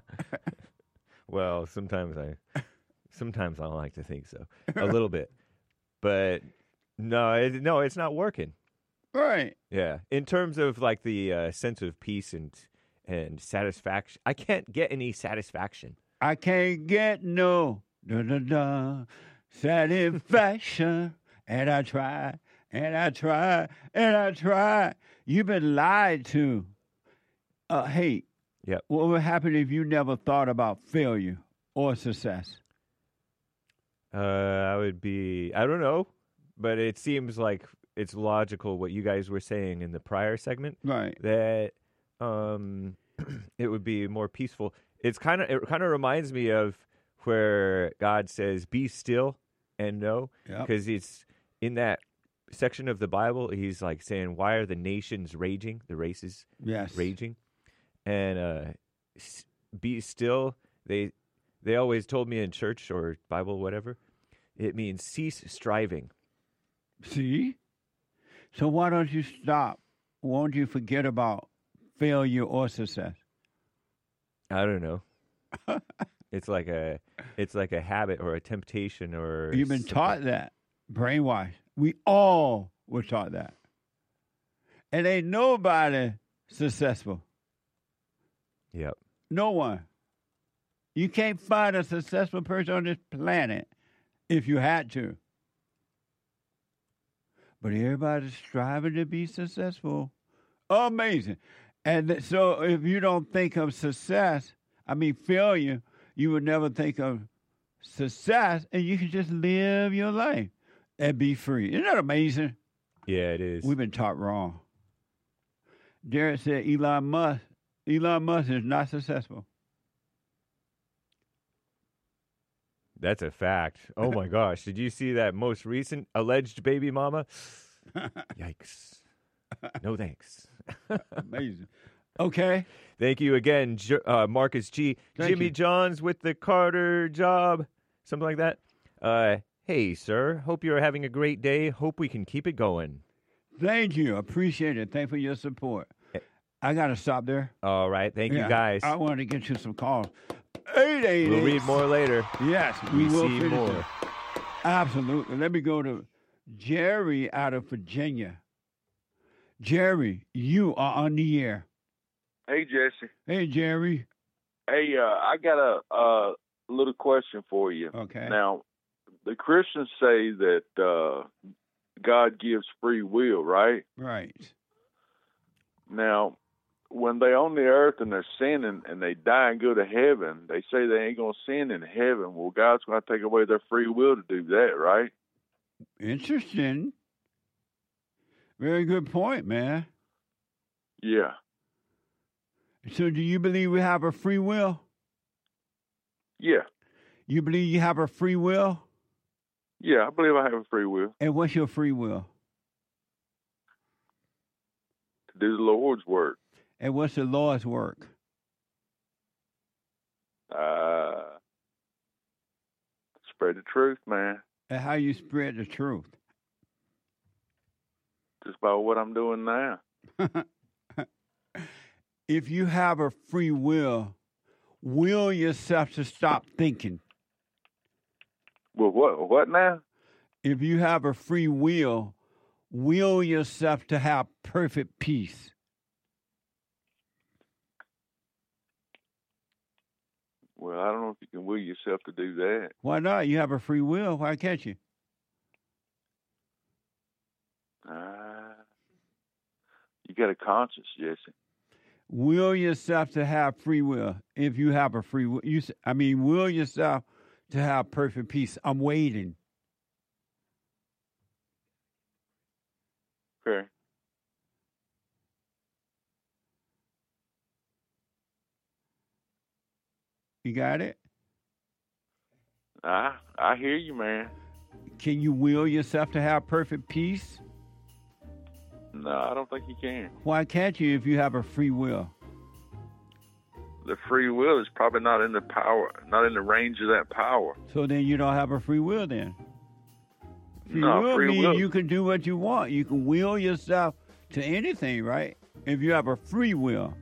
Well, sometimes I, sometimes I like to think so, a little bit, but no, it, no, it's not working. Right. Yeah, in terms of like the uh, sense of peace and and satisfaction, I can't get any satisfaction. I can't get no da da da satisfaction, and I try, and I try, and I try. You've been lied to. Uh, hey, yep. What would happen if you never thought about failure or success? Uh, I would be, I don't know, but it seems like it's logical what you guys were saying in the prior segment, right? That um, it would be more peaceful. It's kind of it kind of reminds me of where God says, "Be still and know," because yep. it's in that section of the Bible. He's like saying, "Why are the nations raging? The races, yes, raging." And uh, be still. They they always told me in church or Bible, whatever, it means cease striving. See? So why don't you stop? Why don't you forget about failure or success? I don't know. It's like a, it's like a habit or a temptation or. You've been something. taught that, brainwashed. We all were taught that, and ain't nobody successful. Yep. No one. You can't find a successful person on this planet if you had to. But everybody's striving to be successful. Amazing. And th- so if you don't think of success, I mean failure, you would never think of success, and you can just live your life and be free. Isn't that amazing? Yeah, it is. We've been taught wrong. Derek said Elon Musk, Elon Musk is not successful. That's a fact. Oh my gosh. Did you see that most recent alleged baby mama? Yikes. No thanks. Amazing. Okay. Thank you again, J- uh, Marcus G. Thank Jimmy you. Johns with the Carter job. Something like that. Uh, hey, sir. Hope you're having a great day. Hope we can keep it going. Thank you. Appreciate it. Thank you for your support. I got to stop there. All right. Thank Yeah, you, guys. I want to get you some calls. eight eight eight We'll read more later. Yes, we, We will see finish more. it. Absolutely. Let me go to Jerry out of Virginia. Jerry, you are on the air. Hey, Jesse. Hey, Jerry. Hey, uh, I got a, a little question for you. Okay. Now, the Christians say that uh, God gives free will, right? Right. Now, when they're on the earth and they're sinning and they die and go to heaven, they say they ain't going to sin in heaven. Well, God's going to take away their free will to do that, right? Interesting. Very good point, man. Yeah. So do you believe we have a free will? Yeah. You believe you have a free will? Yeah, I believe I have a free will And what's your free will? to do the Lord's work. And what's the Lord's work? Uh, spread the truth, man. And how you spread the truth? Just about what I'm doing now. If you have a free will, will yourself to stop thinking. Well, what? What now? If you have a free will, will yourself to have perfect peace. Well, I don't know if you can will yourself to do that. Why not? You have a free will. Why can't you? Uh, you got a conscience, Jesse. Will yourself to have free will. If you have a free will, you. s- I mean, will yourself to have perfect peace. I'm waiting. Okay. You got it? I I hear you, man. Can you will yourself to have perfect peace? No, I don't think you can. Why can't you if you have a free will? The free will is probably not in the power, not in the range of that power. So then you don't have a free will then. Free No, will free means will- you can do what you want. You can will yourself to anything, right? If you have a free will.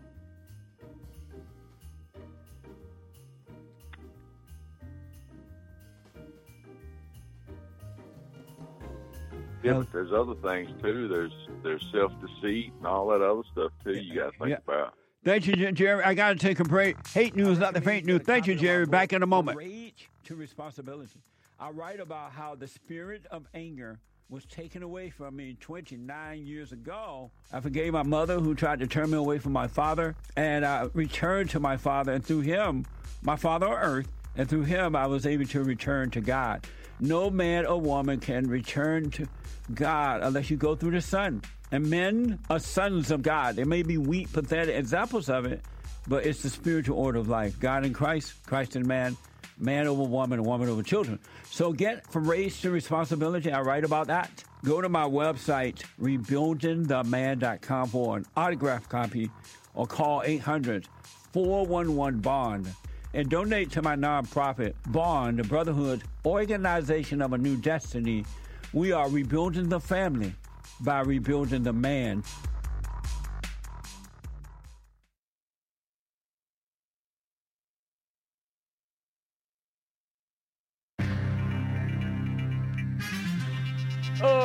Yeah, but there's other things too. There's there's self deceit and all that other stuff too. You got to think Yeah. about. Thank you, Jer- Jerry. I got to take a break. Hate news, not the faint news. Thank you, Jerry. Back in a moment. Rage to responsibility. I write about how the spirit of anger was taken away from me twenty-nine years ago. I forgave my mother who tried to turn me away from my father, and I returned to my father, and through him, my father on earth, and through him, I was able to return to God. No man or woman can return to God unless you go through the Son. And men are sons of God. They may be weak, pathetic examples of it, but it's the spiritual order of life. God in Christ, Christ in man, man over woman, and woman over children. So get from race to responsibility. I write about that. Go to my website, rebuilding the man dot com for an autographed copy, or call eight hundred, four one one, BOND. And donate to my nonprofit, BOND, the Brotherhood Organization of a New Destiny. We are rebuilding the family by rebuilding the man.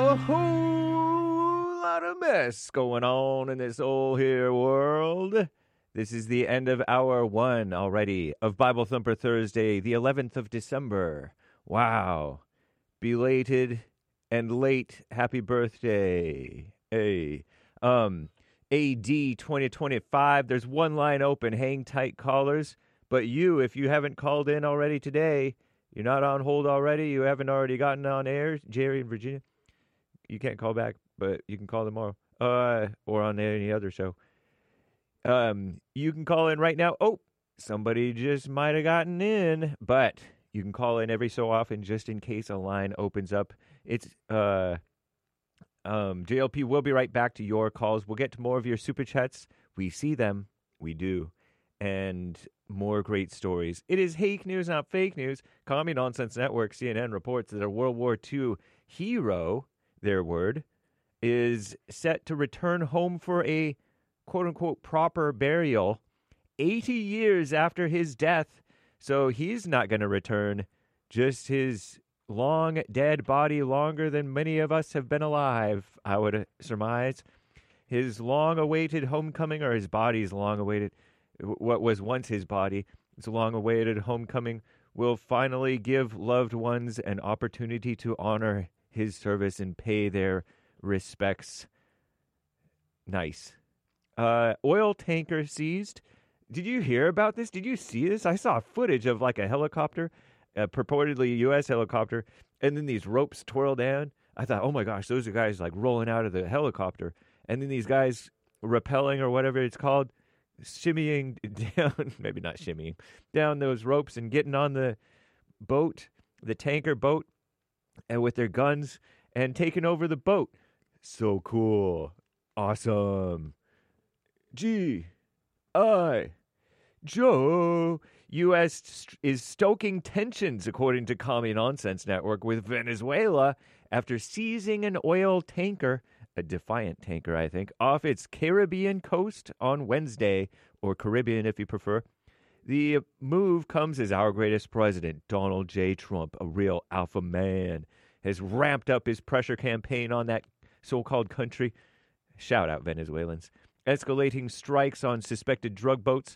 a whole lot of mess going on in this old here world. This is the end of hour one already of Bible Thumper Thursday, the eleventh of December. Wow. Belated and late happy birthday. Hey. Um, A D twenty twenty-five. There's one line open. Hang tight, callers. But you, if you haven't called in already today, you're not on hold already, you haven't already gotten on air, Jerry in Virginia, you can't call back, but you can call tomorrow, uh, or on any other show. Um, you can call in right now. Oh, somebody just might have gotten in, but you can call in every so often just in case a line opens up. It's uh, um, J L P will be right back to your calls. We'll get to more of your super chats. We see them. We do. And more great stories. It is Hake News, not fake news. Commie Nonsense Network, C N N, reports that a World War Two hero, their word, is set to return home for a quote-unquote proper burial eighty years after his death. So he's not going to return, just his long dead body, longer than many of us have been alive, I would surmise. His long-awaited homecoming, or his body's long-awaited, what was once his body, its long-awaited homecoming, will finally give loved ones an opportunity to honor his service and pay their respects. Nice. Uh, oil tanker seized. Did you hear about this? Did you see this? I saw footage of like a helicopter, a purportedly U S helicopter, and then these ropes twirl down. I thought, oh my gosh, those are guys like rolling out of the helicopter. And then these guys rappelling or whatever it's called, shimmying down, maybe not shimmying, down those ropes and getting on the boat, the tanker boat, and with their guns and taking over the boat. So cool. Awesome. G. I. Joe. U S is stoking tensions, according to Commie Nonsense Network, with Venezuela after seizing an oil tanker, a Defiant tanker, I think, off its Caribbean coast on Wednesday, or Caribbean if you prefer. The move comes as our greatest president, Donald J. Trump, a real alpha man, has ramped up his pressure campaign on that so-called country. Shout out, Venezuelans. Escalating strikes on suspected drug boats,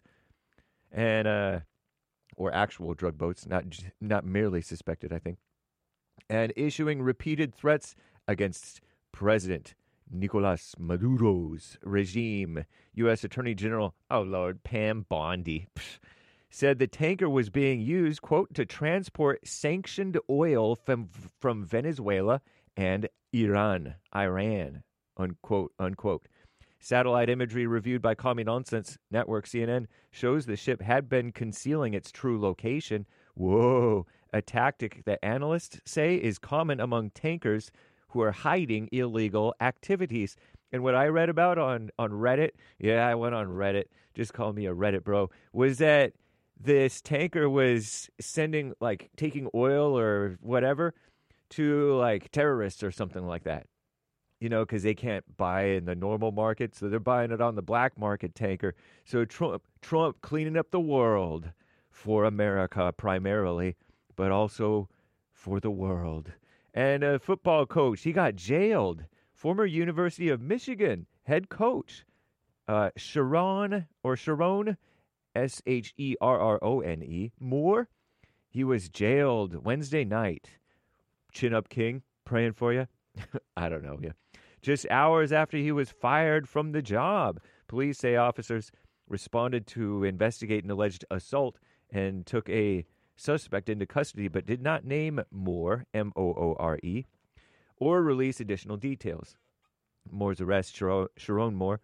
and uh, or actual drug boats, not not merely suspected, I think, and issuing repeated threats against President Nicolas Maduro's regime. U S Attorney General, oh Lord, Pam Bondi, psh, said the tanker was being used, quote, to transport sanctioned oil from from Venezuela and Iran, Iran, unquote, unquote. Satellite imagery reviewed by Commie Nonsense Network, C N N, shows the ship had been concealing its true location. Whoa, a tactic that analysts say is common among tankers who are hiding illegal activities. And what I read about on, on Reddit, yeah, I went on Reddit, just call me a Reddit bro, was that this tanker was sending, like, taking oil or whatever to, like, terrorists or something like that. You know, because they can't buy in the normal market, so they're buying it on the black market tanker. So Trump, Trump cleaning up the world for America primarily, but also for the world. And a football coach, he got jailed. Former University of Michigan head coach, uh, Sharon, or Sharon, S H E R R O N E, Moore, he was jailed Wednesday night. Chin up, King, praying for you. I don't know, yeah. Just hours after he was fired from the job. Police say officers responded to investigate an alleged assault and took a suspect into custody, but did not name Moore, M O O R E, or release additional details. Moore's arrest, Sharon Moore,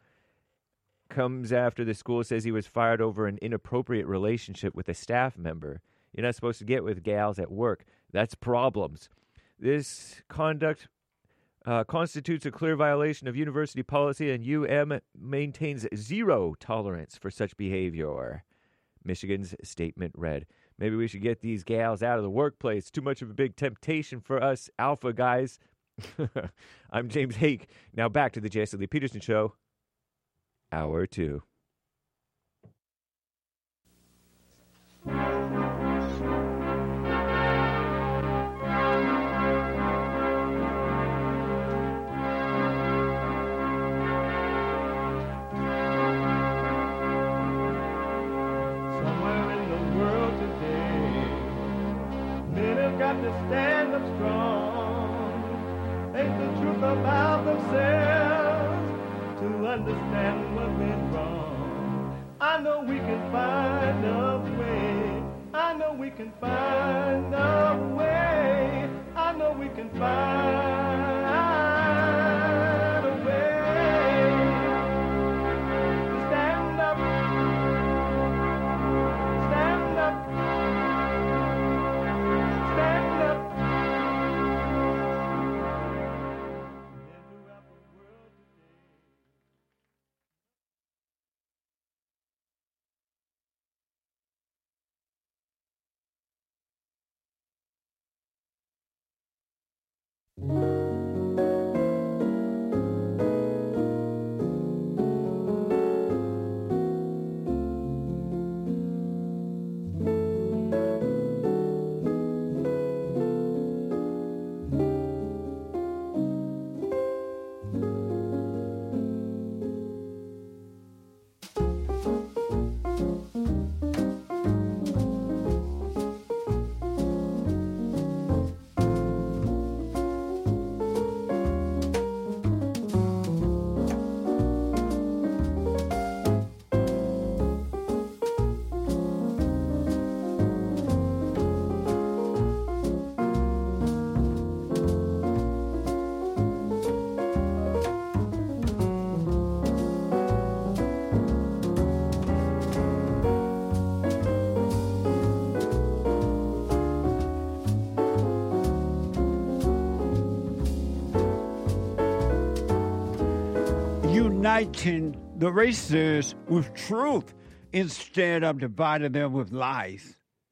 comes after the school says he was fired over an inappropriate relationship with a staff member. You're not supposed to get with gals at work. That's problems. This conduct uh, constitutes a clear violation of university policy, and U M maintains zero tolerance for such behavior. Michigan's statement read. Maybe we should get these gals out of the workplace. Too much of a big temptation for us alpha guys. I'm James Hake. Now back to the Jesse Lee Peterson Show. Hour two. got to stand up strong. Ain't the truth about themselves to understand what went wrong. I know we can find a way. I know we can find a way. I know we can find a way to stand up, stand up, stand up. Uniting the races with truth instead of dividing them with lies.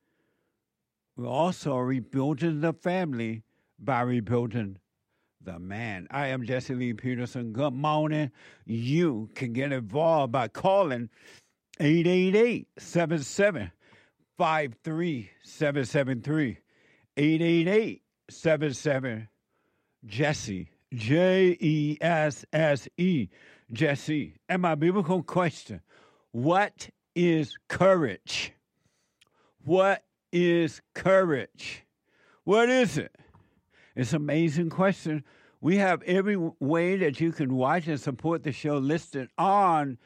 We're also rebuilding the family by rebuilding the man. I am Jesse Lee Peterson. Good morning. You can get involved by calling eight eight eight, seven seven five three seven seven three. eight eight eight, seven seven, Jesse. J E S S E. Jesse. And my biblical question, what is courage? What is courage? What is it? It's an amazing question. We have every way that you can watch and support the show listed on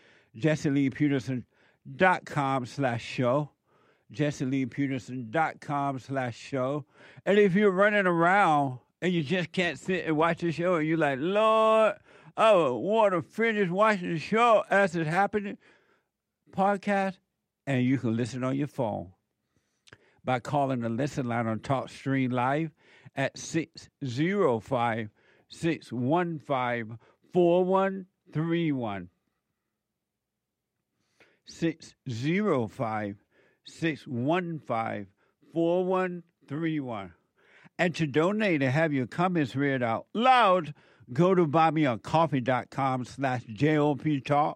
jesseleepeterson.com slash show. jesseleepeterson.com slash show. And if you're running around and you just can't sit and watch the show and you're like, Lord, I want to finish watching the show as it's happening, podcast, and you can listen on your phone by calling the listen line on TalkStream Live at six oh five, six one five, four one three one. six oh five, six one five, four one three one. And to donate and have your comments read out loud, go to buymeacoffee.com slash JOP Talk.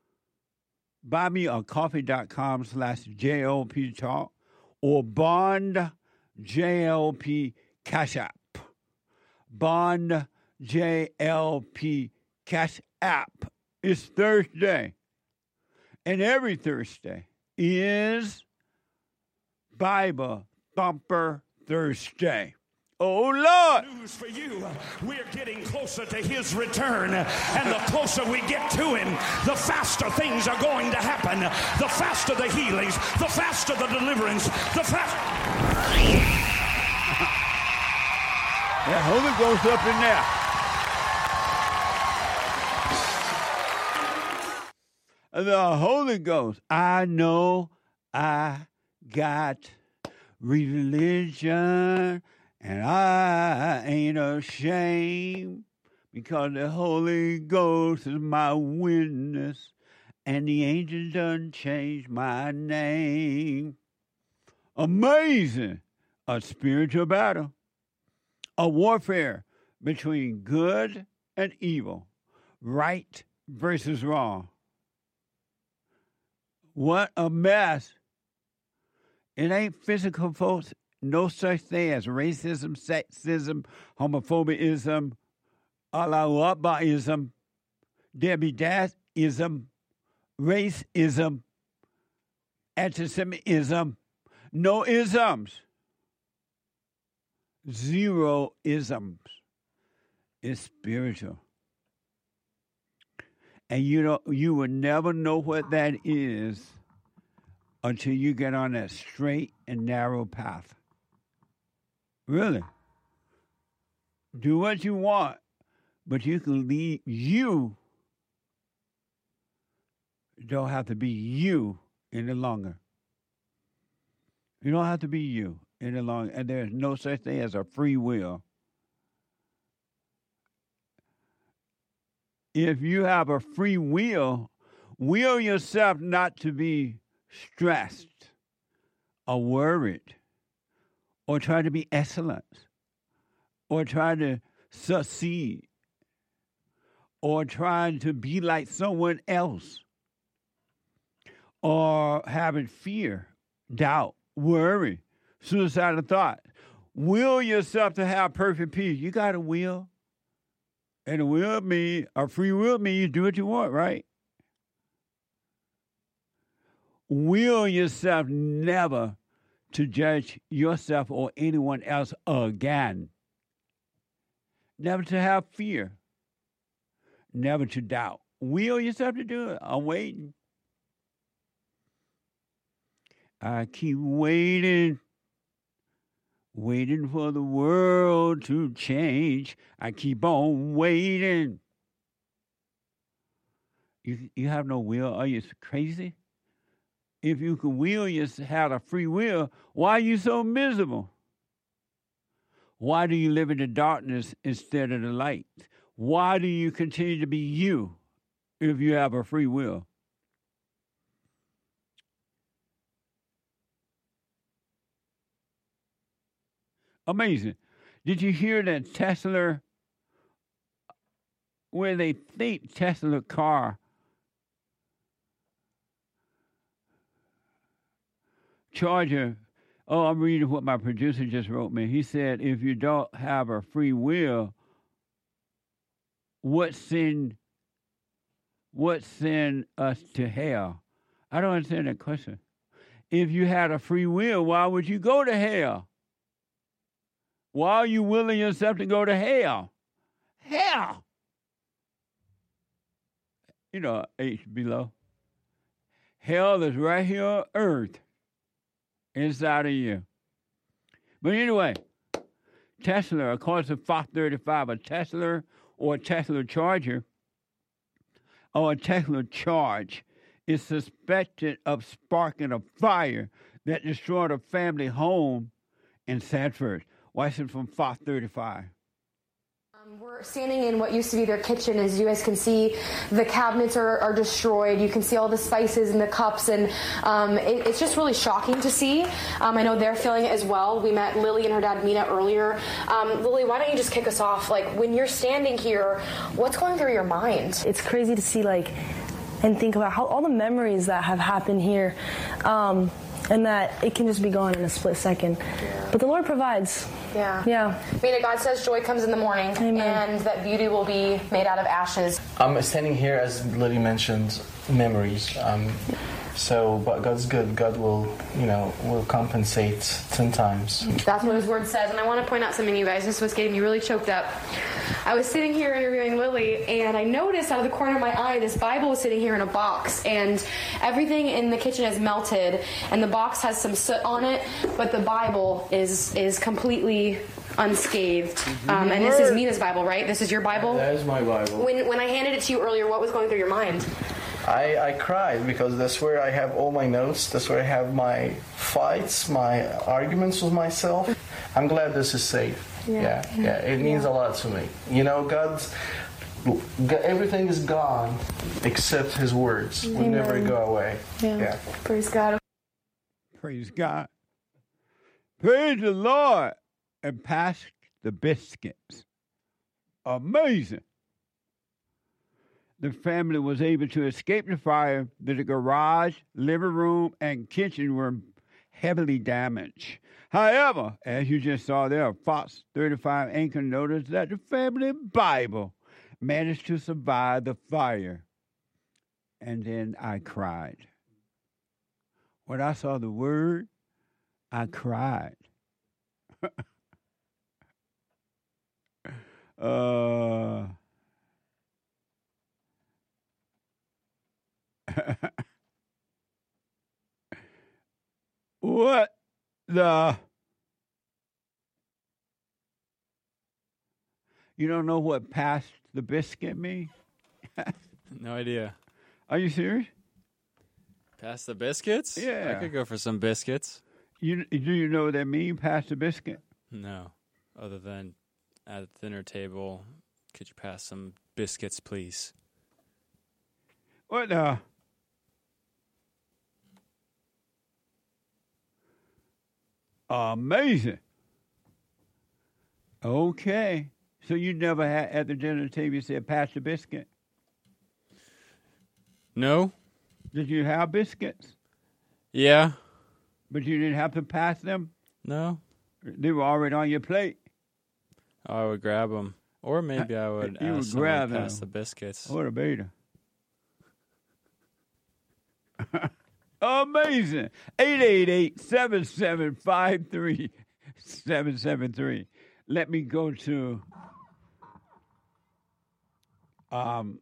Buymeacoffee.com slash JOP Talk. Or Bond J L P Cash App. Bond J L P Cash App. It's Thursday. And every Thursday is Bible Thumper Thursday. Oh, Lord. News for you. We're getting closer to his return. And the closer we get to him, the faster things are going to happen. The faster the healings, the faster the deliverance, the faster. That Holy Ghost up in there. The Holy Ghost. I know I got religion. And I ain't ashamed because the Holy Ghost is my witness and the angel done changed my name. Amazing. A spiritual battle. A warfare between good and evil. Right versus wrong. What a mess. It ain't physical, folks. No such thing as racism, sexism, homophobiaism, Allah Akbarism, Debbie Dash-ism, racism, anti-Semitism. No isms. zero isms. It's spiritual. And you don't, you will never know what that is until you get on that straight and narrow path. Really. Do what you want, but you can leave. You don't have to be you any longer. You don't have to be you any longer. And there's no such thing as a free will. If you have a free will, will yourself not to be stressed or worried or try to be excellent or try to succeed or try to be like someone else or having fear, doubt, worry, suicidal thought. Will yourself to have perfect peace. You got a will. And a will mean, a free will means you do what you want, right? Will yourself never to judge yourself or anyone else again. Never to have fear. Never to doubt. Will yourself to do it. I'm waiting. I keep waiting. Waiting for the world to change. I keep on waiting. You you have no will. Are you crazy? If you can will, you have a free will. Why are you so miserable? Why do you live in the darkness instead of the light? Why do you continue to be you if you have a free will? Amazing. Did you hear that Tesla, where they think Tesla car charger? Oh, I'm reading what my producer just wrote me. He said, if you don't have a free will, what sin, what send us to hell? I don't understand that question. If you had a free will, why would you go to hell? Why are you willing yourself to go to hell? Hell! You know, H below. Hell is right here on earth, inside of you. But anyway, Tesla, according to Fox thirty-five, a Tesla or a Tesla charger or a Tesla charge is suspected of sparking a fire that destroyed a family home in Sanford. Watching from Fox thirty-five. Um, we're standing in what used to be their kitchen. As you guys can see, the cabinets are, are destroyed. You can see all the spices and the cups, and um, it, it's just really shocking to see. Um, I know they're feeling it as well. We met Lily and her dad Mina earlier. Um, Lily, why don't you just kick us off? Like, when you're standing here, what's going through your mind? It's crazy to see, like, and think about how all the memories that have happened here. Um, And that it can just be gone in a split second. Yeah. But the Lord provides. Yeah. Yeah. I mean, God says joy comes in the morning. Amen. And that beauty will be made out of ashes. I'm standing here, as Lily mentioned, memories. Um, so, but God's good. God will, you know, will compensate ten times. That's what His Word says. And I want to point out something, you guys. This was getting me really choked up. I was sitting here interviewing Lily, and I noticed out of the corner of my eye, this Bible was sitting here in a box, and everything in the kitchen has melted, and the box has some soot on it, but the Bible is is completely unscathed. Um, and this is Mina's Bible, right? This is your Bible? That is my Bible. When when I handed it to you earlier, what was going through your mind? I, I cried because that's where I have all my notes. That's where I have my fights, my arguments with myself. I'm glad this is safe. Yeah, yeah. yeah. It means yeah. a lot to me. You know, God's everything is gone except His words. We Amen. Never go away. Yeah. yeah. Praise God. Praise God. Praise the Lord. And pass the biscuits. Amazing. The family was able to escape the fire. The garage, living room, and kitchen were heavily damaged. However, as you just saw there, Fox thirty-five anchor noticed that the family Bible managed to survive the fire. And then I cried. When I saw the word, I cried. Uh, what the? You don't know what pass the biscuit mean? No idea. Are you serious? Pass the biscuits? Yeah. I could go for some biscuits. You do you know what that mean? Pass the biscuit? No. Other than at the dinner table, could you pass some biscuits, please? What the? Amazing. Okay. So you never had at the dinner table you said pass the biscuit? No. Did you have biscuits? Yeah. But you didn't have to pass them? No. They were already on your plate. I would grab them. Or maybe I would you ask would someone grab to pass them. the biscuits. What a beta. Amazing. eight eight eight, seven seven five, three seven seven three. Let me go to um,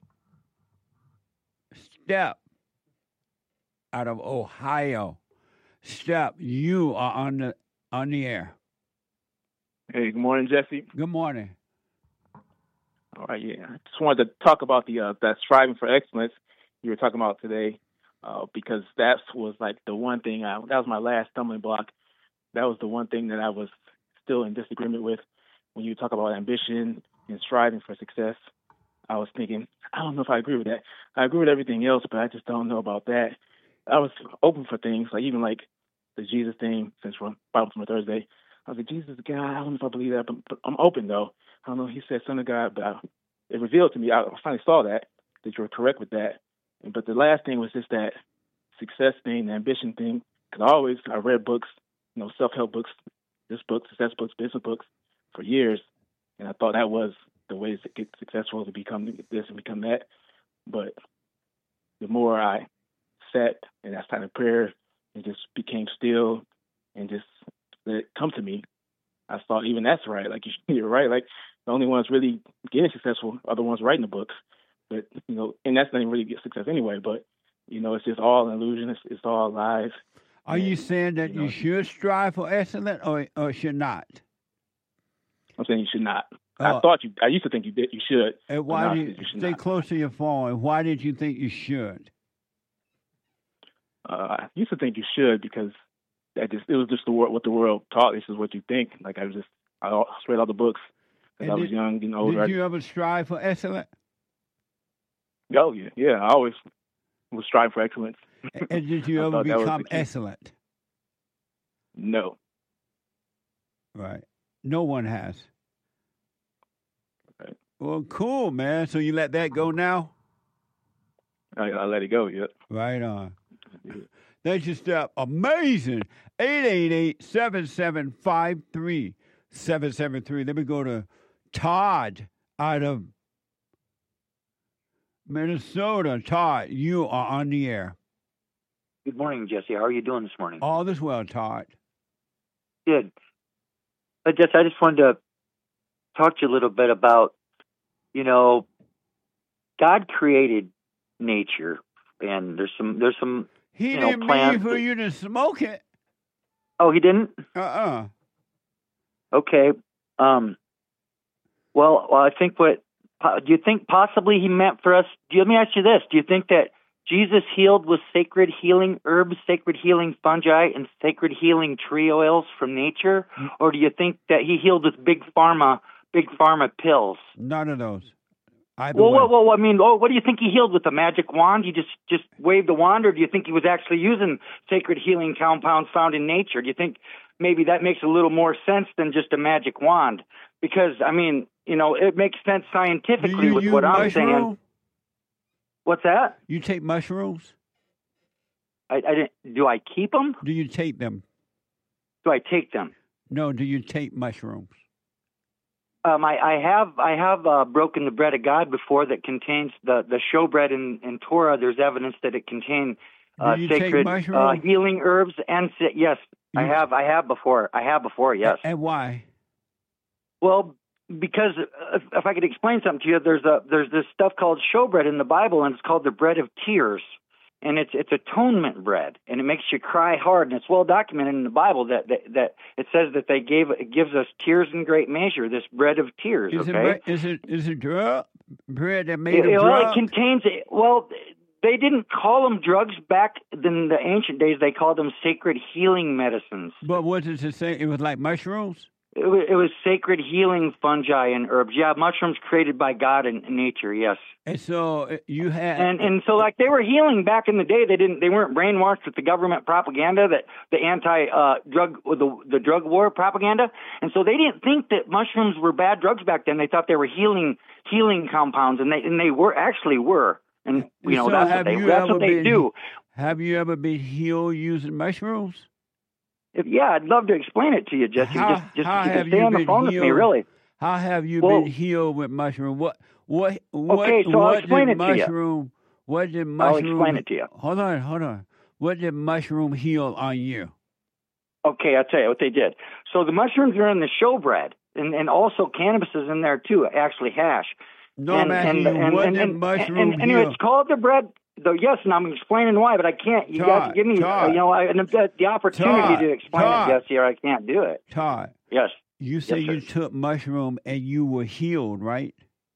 Step out of Ohio. Step, you are on the on the air. Hey, good morning, Jesse. Good morning. All right, yeah. I just wanted to talk about the uh, that striving for excellence you were talking about today, uh, because that was like the one thing I, that was my last stumbling block. That was the one thing that I was still in disagreement with when you talk about ambition and striving for success. I was thinking, I don't know if I agree with that. I agree with everything else, but I just don't know about that. I was open for things, like even like the Jesus thing, since we're Bible from a Thursday. I was like, Jesus is God. I don't know if I believe that, but, but I'm open, though. I don't know. He said Son of God, but I, it revealed to me, I finally saw that, that you were correct with that. But the last thing was just that success thing, the ambition thing, because I always, I read books, you know, self-help books, this book, success books, business books for years, and I thought that was the way to get successful, to become this and become that. But the more I sat and I started prayer and just became still and just let it come to me, I thought even that's right. Like you're right. Like the only ones really getting successful are the ones writing the books. But you know, and that's not even really get success anyway. But you know, it's just all an illusion. It's, it's all lies. Are and, you saying that you, know, you should strive for excellence, or or should not? I'm saying you should not. Uh, I thought you. I used to think you did. You should. And why do you, you stay not. close to your phone? Why did you think you should? Uh, I used to think you should because that just it was just the world, what the world taught. This is what you think. Like I was just I read all the books as I was young and older. Did you ever strive for excellence? Oh yeah, yeah. I always was striving for excellence. And did you ever become excellent? No. Right. No one has. Right. Well, cool, man. So you let that go now? I, I let it go, yeah. Right on. That's your step. Amazing. eight eight eight, seven seven five, three seven seven three. Let me go to Todd out of Minnesota. Todd, you are on the air. Good morning, Jesse. How are you doing this morning? All this well, Todd. Good. But Jesse, I just wanted to talk to you a little bit about, you know, God created nature, and there's some there's some he you didn't know, plants mean for that... you to smoke it. Oh, he didn't? Uh-uh. Okay. Um. Well, well, I think what do you think possibly he meant for us? Do you, let me ask you this: do you think that Jesus healed with sacred healing herbs, sacred healing fungi, and sacred healing tree oils from nature, mm-hmm. or do you think that he healed with big pharma, big pharma pills? None of those. Either well, way. well, well, I mean, oh, what do you think he healed with? A magic wand? He just just waved a wand, or do you think he was actually using sacred healing compounds found in nature? Do you think maybe that makes a little more sense than just a magic wand? Because I mean, you know, it makes sense scientifically with what I'm mushroom? saying. What's that? You take mushrooms? I, I didn't. Do I keep them? Do you take them? Do I take them? No. Do you take mushrooms? Um, I, I have I have uh, broken the bread of God before that contains the the showbread in, in Torah. There's evidence that it contains uh, sacred uh, healing herbs and yes, you, I have I have before I have before yes. And why? Well, because if, if I could explain something to you, there's a there's this stuff called showbread in the Bible, and it's called the bread of tears, and it's it's atonement bread, and it makes you cry hard, and it's well documented in the Bible that that, that it says that they gave it gives us tears in great measure. This bread of tears. Is okay, it is it is it drug bread that made it, of well, drug? it contains well. They didn't call them drugs back in the ancient days. They called them sacred healing medicines. But what does it say? It was like mushrooms? It was, it was sacred healing fungi and herbs. Yeah, mushrooms created by God in nature, yes. And so uh, you had... And and so like they were healing back in the day. They didn't. They weren't brainwashed with the government propaganda, that the anti-drug, uh, the, the drug war propaganda. And so they didn't think that mushrooms were bad drugs back then. They thought they were healing healing compounds, and they and they were actually were. And, you know, so that's what they, that's what they been, do. Have you ever been healed using mushrooms? If, yeah, I'd love to explain it to you, Jesse. How, just just how you have can stay you on the been phone healed? with me, really. How have you well, been healed with mushroom? What, what, what, okay, so what I'll explain did it to you. mushroom, what did mushroom... I'll explain it to you. Hold on, hold on. What did mushroom heal on you? Okay, I'll tell you what they did. So the mushrooms are in the showbread, and, and also cannabis is in there, too, actually hash. No, and, I'm asking and, you, and, what and, did and, mushroom and, and anyway, heal? it's called the bread. Though yes, and I'm explaining why, but I can't. You Todd, got to give me, Todd, uh, you know, I, and the, the opportunity Todd, to explain Todd, it, Jesse, or I can't do it. Todd. Yes. You say yes, you took mushroom and you were healed, right?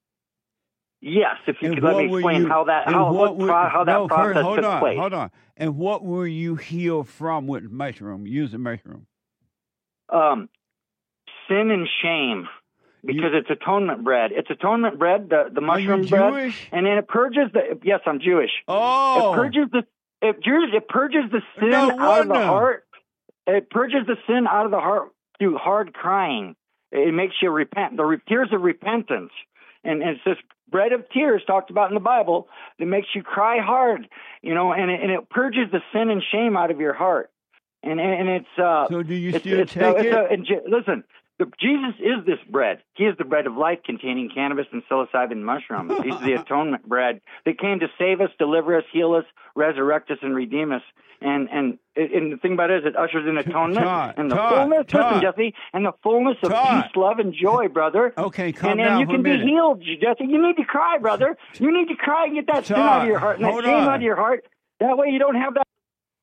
Yes. If you and could let me explain you, how that how what what were, pro, how that no, process first, hold took on, place. Hold on. And what were you healed from with mushroom? Using mushroom? Um, sin and shame. Because you, it's atonement bread. It's atonement bread, the, the mushroom are you bread. Jewish? And then it purges the, yes, I'm Jewish. Oh. It purges the, it, it purges the sin no out of the wonder. heart. It purges the sin out of the heart through hard crying. It makes you repent. The tears of repentance. And, and it's this bread of tears talked about in the Bible that makes you cry hard, you know, and it, and it purges the sin and shame out of your heart. And, and it's, uh, so do you it's, still it's, take uh, it? It's a, and, listen, The, Jesus is this bread. He is the bread of life containing cannabis and psilocybin mushrooms. He's the atonement bread that came to save us, deliver us, heal us, resurrect us, and redeem us. And and, and the thing about it is it ushers in atonement Todd, and the Todd, fullness, Todd. listen, Jesse, and the fullness of Todd. peace, love, and joy, brother. Okay, calm and down then you for can a minute. be healed, Jesse. You need to cry, brother. You need to cry and get that sin Todd, out of your heart and that hold shame on. out of your heart. That way you don't have that.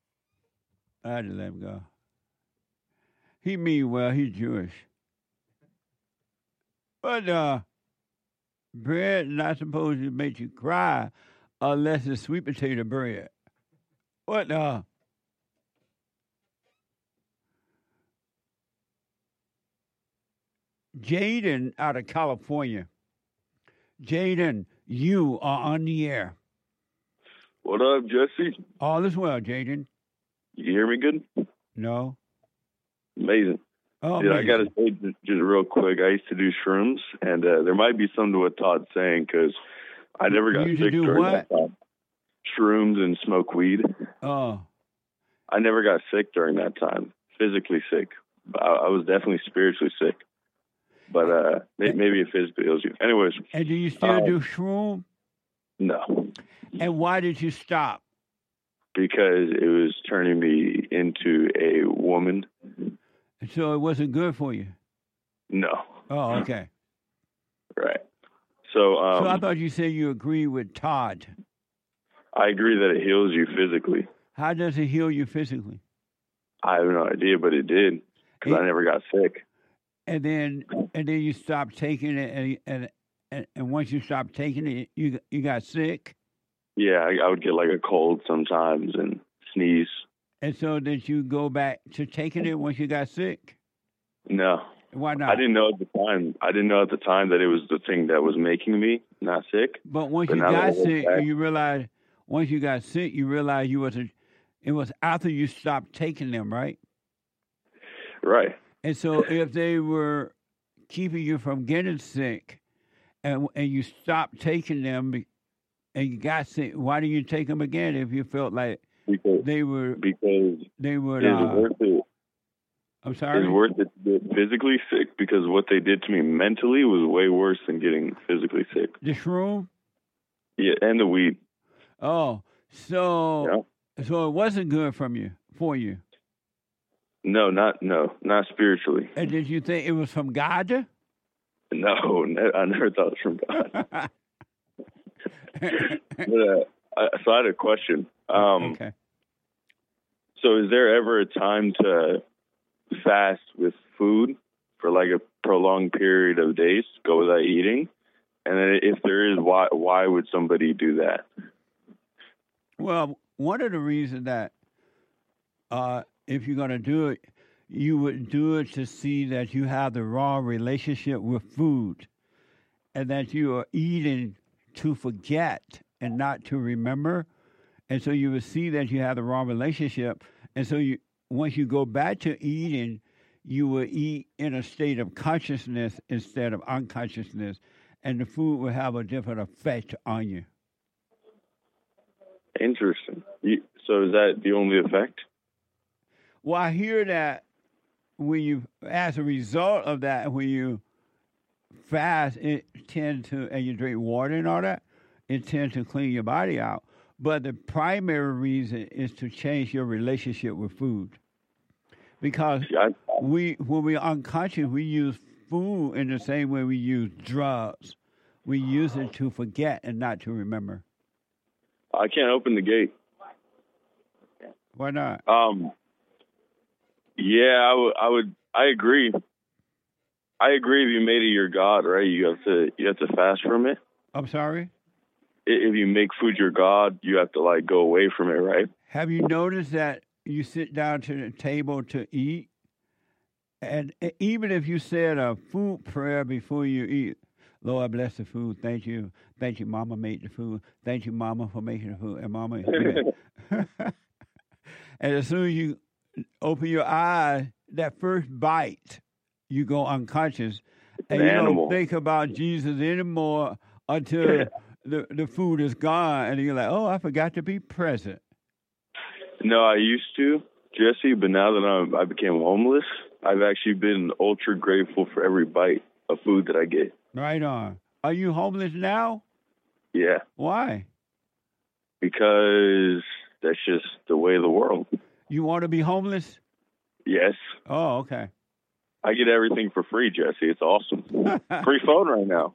I had to let him go. He mean well. He's Jewish. But uh, bread not supposed to make you cry unless it's sweet potato bread. What uh? Jaden out of California. Jaden, you are on the air. What up, Jesse? All is well, Jaden. You hear me good? No. Amazing. Oh, yeah, amazing. I got to say just, just real quick, I used to do shrooms, and uh, there might be something to what Todd's saying, because I never got You used to sick do during what? that time. Shrooms and smoke weed. Oh. I never got sick during that time, physically sick. I, I was definitely spiritually sick. But uh, may, maybe it physically heals you. Anyways. And do you still um, do shroom? No. And why did you stop? Because it was turning me into a woman. So it wasn't good for you? No. Oh, okay. Right. So, um, so I thought you said you agree with Todd. I agree that it heals you physically. How does it heal you physically? I have no idea, but it did, because I never got sick. And then, and then you stopped taking it, and and and, and once you stopped taking it, you you got sick. Yeah, I, I would get like a cold sometimes and sneeze. And so, did you go back to taking it once you got sick? No. Why not? I didn't know at the time. I didn't know at the time that it was the thing that was making me not sick. But once But you now that I got look sick, back- you realized. Once you got sick, you realized you wasn't. It was after you stopped taking them, right? Right. And so, if they were keeping you from getting sick, and and you stopped taking them, be- and you got sick, why didn't you take them again if you felt like Because they were because they were? it's Uh, worth it. I'm sorry. It's worth it to get physically sick, because what they did to me mentally was way worse than getting physically sick. The shroom? Yeah, and the weed. Oh, so so it wasn't good from you for you. No, not no, not spiritually. And did you think it was from God? No, ne- I never thought it was from God. but, uh, I, so I had a question. Um, okay. So is there ever a time to fast with food for like a prolonged period of days, go without eating? And then if there is, why why would somebody do that? Well, one of the reasons that uh, if you're going to do it, you would do it to see that you have the wrong relationship with food and that you are eating to forget and not to remember. And so you would see that you have the wrong relationship. And so you, once you go back to eating, you will eat in a state of consciousness instead of unconsciousness. And the food will have a different effect on you. Interesting. You, so is that the only effect? Well, I hear that when you, as a result of that, when you fast, it tends to, and you drink water and all that, it tends to clean your body out. But the primary reason is to change your relationship with food. Because we, when we're unconscious, we use food in the same way we use drugs. We use it to forget and not to remember. I can't open the gate. Why not? Um. Yeah, I would. I would. I agree. I agree. If you made it your God, right? You have to. You have to fast from it. I'm sorry? If you make food your God, you have to like go away from it, right? Have you noticed that you sit down to the table to eat, and even if you said a food prayer before you eat, Lord bless the food, thank you, thank you, Mama made the food, thank you, Mama for making the food, and Mama. And as soon as you open your eyes, that first bite, you go unconscious, and An you animal. don't think about Jesus anymore until the the food is gone, and you're like, oh, I forgot to be present. No, I used to, Jesse, but now that I'm, I became homeless, I've actually been ultra grateful for every bite of food that I get. Right on. Are you homeless now? Yeah, Why? because that's just the way of the world. You want to be homeless? Yes, Oh, okay. I get everything for free, Jesse. It's awesome. Free phone right now.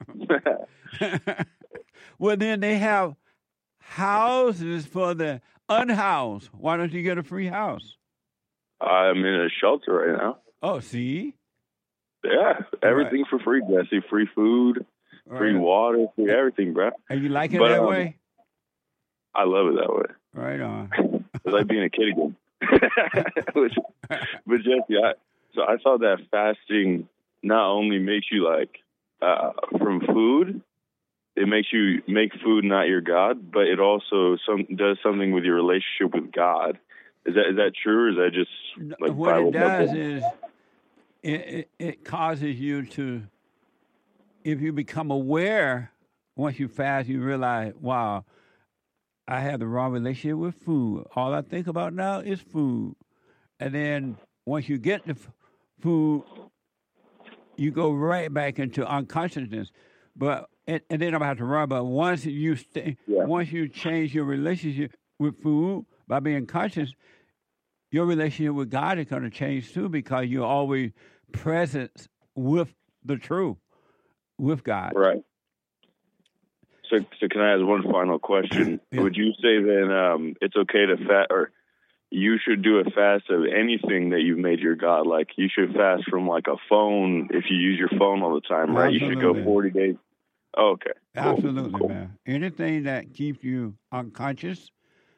Well, then they have houses for the unhoused. Why don't you get a free house? I'm in a shelter right now. Oh, see? Yeah, everything for free, Jesse. Free food, free Right. water, free everything, bro. And you like it But, that um, way? I love it that way. Right on. It's like being a kid again. Which, but Jesse, I, so I thought that fasting not only makes you like uh, from food, it makes you make food not your God, but it also some does something with your relationship with God. Is that is that true, or is that just like What Bible it does bubble? is it, it, it causes you to, if you become aware, once you fast, you realize, wow, I have the wrong relationship with food. All I think about now is food. And then once you get the f- food, you go right back into unconsciousness. But and, and then I'm about to run. But once you stay, once you change your relationship with food by being conscious, your relationship with God is going to change too, because you're always present with the truth, with God. Right. So, so can I ask one final question? Would you say then um, it's okay to fast, or you should do a fast of anything that you've made your God? Like you should fast from like a phone if you use your phone all the time, right? You should go Absolutely. forty days. Oh, okay. Cool. Absolutely, man. Anything that keeps you unconscious,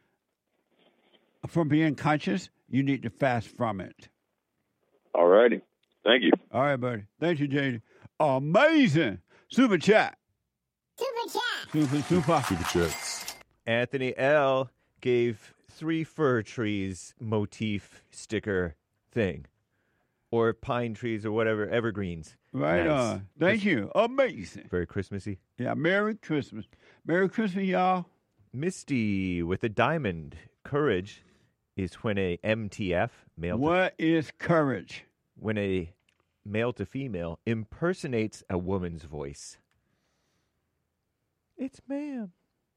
from being conscious, you need to fast from it. All righty. Thank you. All right, buddy. Thank you, J D. Amazing. Super chat. Super chat. Super, super. Super chats. Anthony L. gave three fir trees motif sticker thing. Or pine trees or whatever, evergreens. Right Nice. on. Thank you. Amazing. Very Christmassy. Yeah, Merry Christmas. Merry Christmas, y'all. Misty with a diamond. Courage is when a M T F, male What is courage? to, when a male to female impersonates a woman's voice. It's ma'am.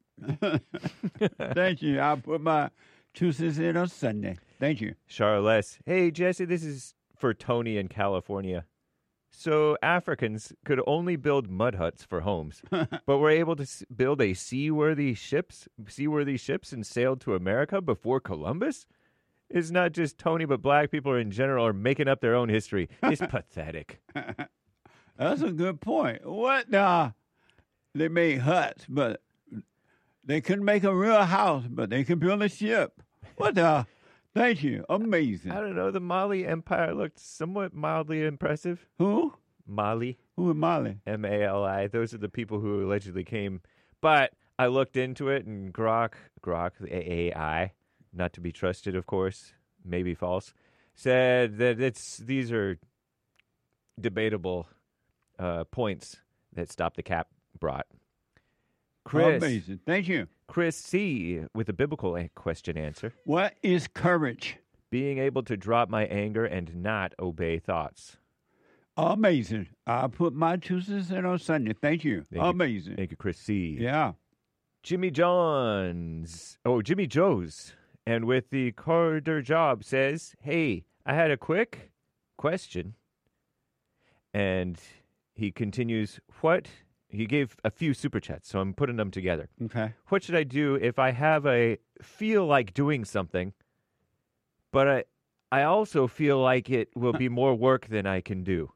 Thank you. I'll put my two cents in on Sunday. Thank you. Charles. Hey, Jesse, this is for Tony in California. So Africans could only build mud huts for homes, but were able to s- build a seaworthy ships, seaworthy ships, and sailed to America before Columbus. It's not just Tony, but black people in general are making up their own history. It's pathetic. That's a good point. What? Uh, they made huts, but they couldn't make a real house, but they could build a ship. What the? Thank you. Amazing. I don't know. The Mali Empire looked somewhat mildly impressive. Who? Mali. Who is Mali? M A L I. Those are the people who allegedly came. But I looked into it, and Grok, Grok, the A I, not to be trusted, of course, maybe false, said that it's these are debatable uh, points that Stop the Cap brought. Chris, Amazing. Thank you. Chris C. with a biblical a- question answer. What is courage? Being able to drop my anger and not obey thoughts. Amazing. I put my two cents in on Sunday. Thank you. Thank you. Amazing. Thank you, Chris C. Yeah. Jimmy John's. Oh, Jimmy Joe's. And with the corridor job says, hey, I had a quick question. And he continues, what? He gave a few super chats, so I'm putting them together. Okay. What should I do if I have a feel like doing something, but I, I also feel like it will be more work than I can do?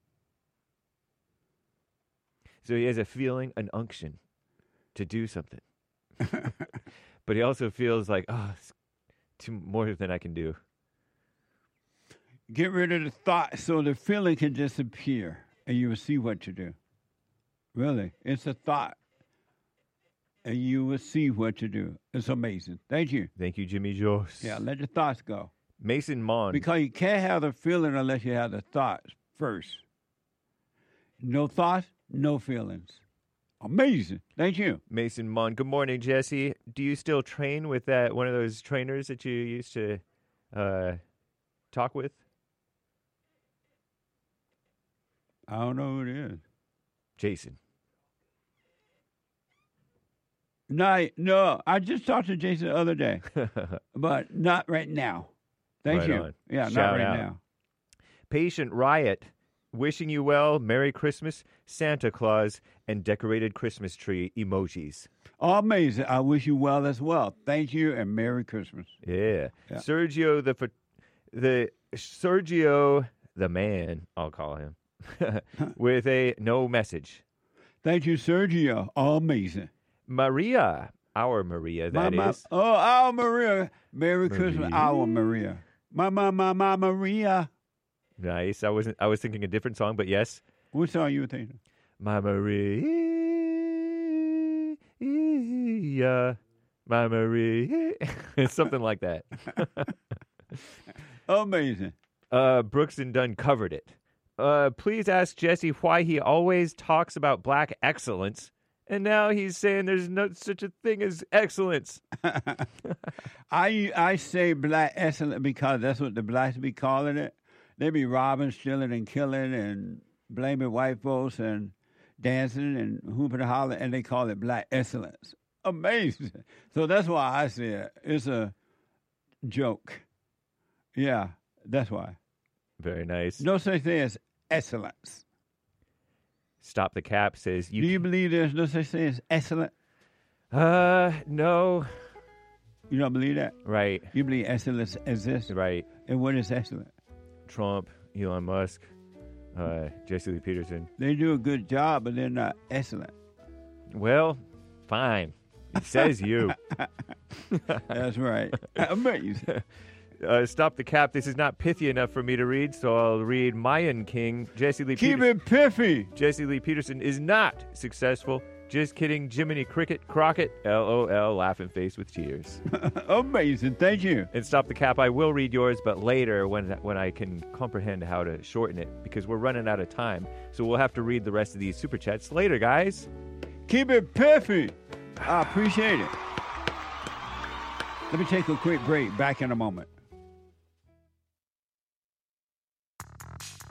So he has a feeling, an unction to do something. But he also feels like, oh, it's too more than I can do. Get rid of the thought so the feeling can disappear and you will see what to do. Really. It's a thought. And you will see what to do. It's amazing. Thank you. Thank you, Jimmy Jones. Yeah, let the thoughts go. Mason Mon. Because you can't have the feeling unless you have the thoughts first. No thoughts, no feelings. Amazing. Thank you. Mason Mon. Good morning, Jesse. Do you still train with that one of those trainers that you used to uh, talk with? I don't know who it is. Jason. No, no, I just talked to Jason the other day, but not right now. Thank Right you. on. Yeah, Shout not right out. now. Patient Riot. Wishing you well, Merry Christmas, Santa Claus, and decorated Christmas tree emojis. Amazing. I wish you well as well. Thank you and Merry Christmas. Yeah. Yeah. Sergio the pho- the Sergio the man, I'll call him, with a no message. Thank you, Sergio. Amazing. Maria, our Maria, that is. my, my, oh, our Maria. Merry Christmas, Maria. our Maria. My, my, my, my Maria. Nice. I wasn't. I was thinking a different song, but yes. What song you were thinking? My Maria, my Maria. It's something like that. Amazing. Uh, Brooks and Dunn covered it. Uh, please ask Jesse why he always talks about black excellence, and now he's saying there's no such a thing as excellence. I I say black excellence because that's what the blacks be calling it. They be robbing, stealing, and killing, and blaming white folks, and dancing, and hooping and hollering, and they call it black excellence. Amazing. So that's why I say it. It's a joke. Yeah, that's why. Very nice. No such thing as excellence. Stop the Cap says, you Do you believe there's no such thing as excellent? Uh, no. You don't believe that? Right. You believe excellence exists? Right. And what is excellent? Trump, Elon Musk, uh, Jesse Lee Peterson. They do a good job, but they're not excellent. Well, fine. It says you. That's right. Amazing. Uh, stop the Cap. This is not pithy enough for me to read, so I'll read Mayan King. Jesse Lee Keep Peterson. it piffy. Jesse Lee Peterson is not successful. Just kidding. Jiminy Cricket Crockett. L O L. Laughing face with tears. Amazing. Thank you. And Stop the Cap. I will read yours, but later when when I can comprehend how to shorten it, because we're running out of time. So we'll have to read the rest of these super chats later, guys. Keep it piffy. I appreciate it. Let me take a quick break. Back in a moment.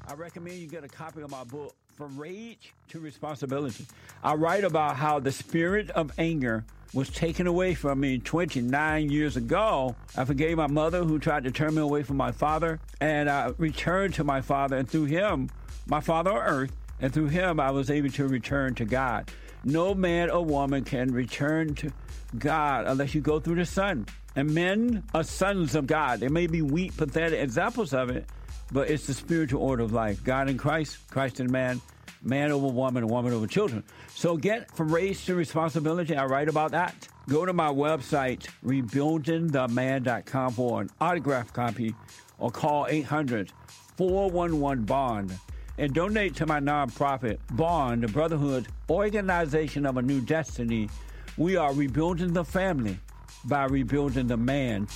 I recommend you get a copy of my book, From Rage to Responsibility. I write about how the spirit of anger was taken away from me twenty-nine years ago. I forgave my mother who tried to turn me away from my father, and I returned to my father, and through him, my father on earth, and through him, I was able to return to God. No man or woman can return to God unless you go through the Son. And men are sons of God. They may be weak, pathetic examples of it, but it's the spiritual order of life. God in Christ, Christ in man, man over woman, and woman over children. So get From Rage to Responsibility. I write about that. Go to my website, rebuilding the man dot com for an autographed copy, or call eight hundred, four one one, BOND. And donate to my nonprofit, BOND, the Brotherhood Organization of a New Destiny. We are rebuilding the family by rebuilding the man.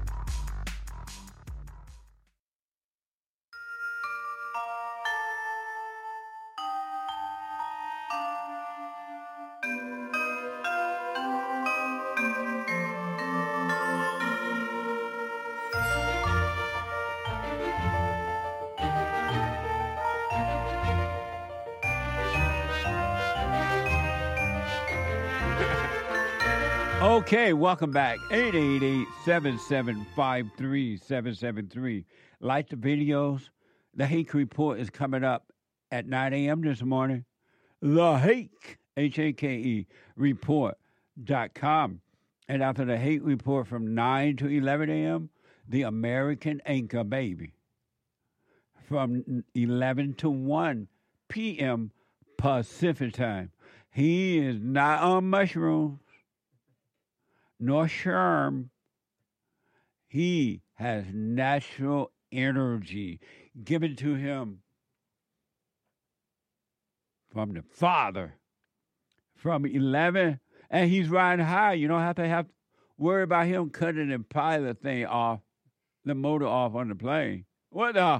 Okay, welcome back. eight eight eight, seven seven five, three seven seven three. Like the videos. The Hake Report is coming up at nine a.m. this morning. The Hake, H A K E, report dot com. And after the Hake Report from nine to eleven a.m., the American Anchor Baby. From eleven to one p.m. Pacific time. He is not on mushrooms. Nor charm. He has natural energy given to him from the Father. From eleven, and he's riding high. You don't have to have worry about him cutting the pilot thing off, the motor off on the plane. What the?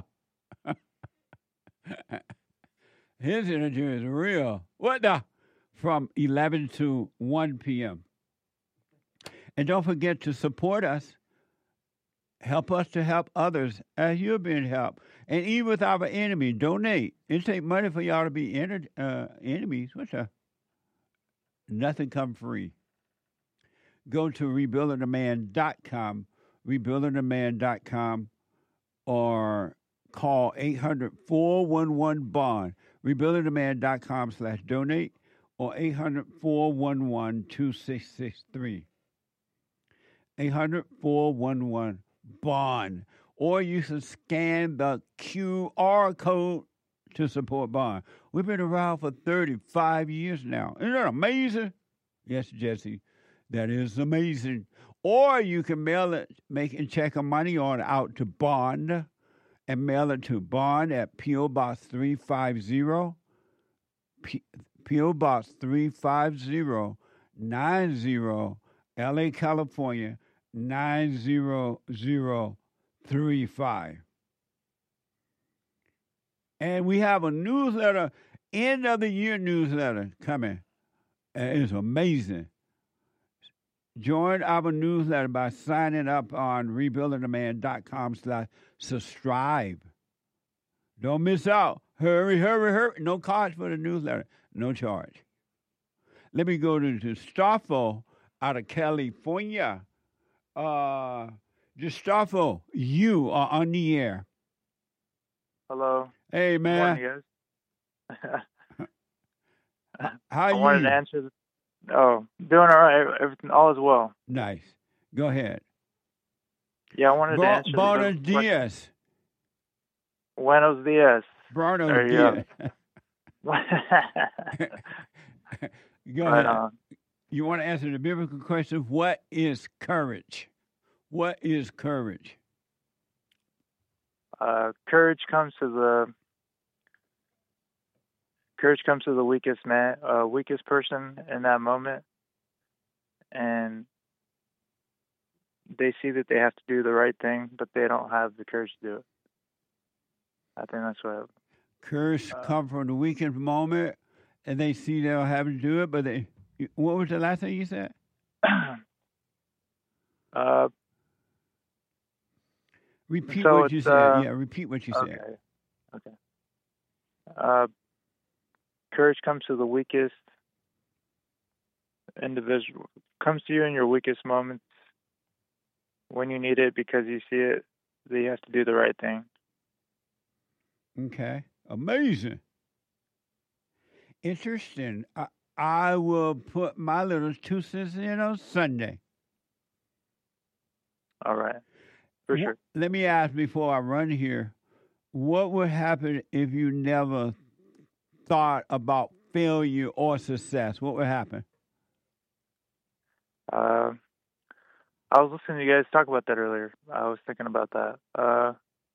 His energy is real. What the? From eleven to one p.m. And don't forget to support us. Help us to help others as you're being helped. And even with our enemy, donate. It takes money for y'all to be enter, uh, enemies. What's that? Nothing come free. Go to rebuilding the man dot com, rebuilding the man dot com, or call eight hundred, four one one, BOND, rebuilding the man dot com slash donate, or eight hundred, four one one, two six six three. eight hundred, four one one, BOND. Or you can scan the Q R code to support BOND. We've been around for thirty-five years now. Isn't that amazing? Yes, Jesse, that is amazing. Or you can mail it, make and check a money order out to BOND and mail it to BOND at P O. Box three fifty, P- P.O. Box three fifty, ninety, L A, California, nine zero zero three five. And we have a newsletter, end of the year newsletter coming. And it's amazing. Join our newsletter by signing up on rebuilding the man dot com slash subscribe. Don't miss out. Hurry, hurry, hurry. No cost for the newsletter. No charge. Let me go to Gustavo out of California. Uh, Gustavo, you are on the air. Hello. Hey, man. Good morning, guys. How I you? wanted to answer. The, oh, doing all right. Everything, all is well. Nice. Go ahead. Yeah, I wanted Bo- to answer. Buenos the, dias. Buenos dias. Buenos There you dias. go. Go Right ahead. on. You want to answer the biblical question, what is courage? What is courage? Uh, courage comes to the courage comes to the weakest man, uh, weakest person in that moment, and they see that they have to do the right thing, but they don't have the courage to do it. I think that's what. Courage Uh, come from the weakest moment, and they see they'll have to do it, but they. What was the last thing you said? uh, Repeat so what you it's, said. uh, Yeah, repeat what you okay. said. Okay. Uh, courage comes to the weakest individual. Comes to you in your weakest moments when you need it because you see it that you have to do the right thing. Okay. Amazing. Interesting. I, I will put my little two cents in on Sunday. All right. For Wh- sure. Let me ask before I run here, what would happen if you never thought about failure or success? What would happen? Uh, I was listening to you guys talk about that earlier. I was thinking about that. Uh,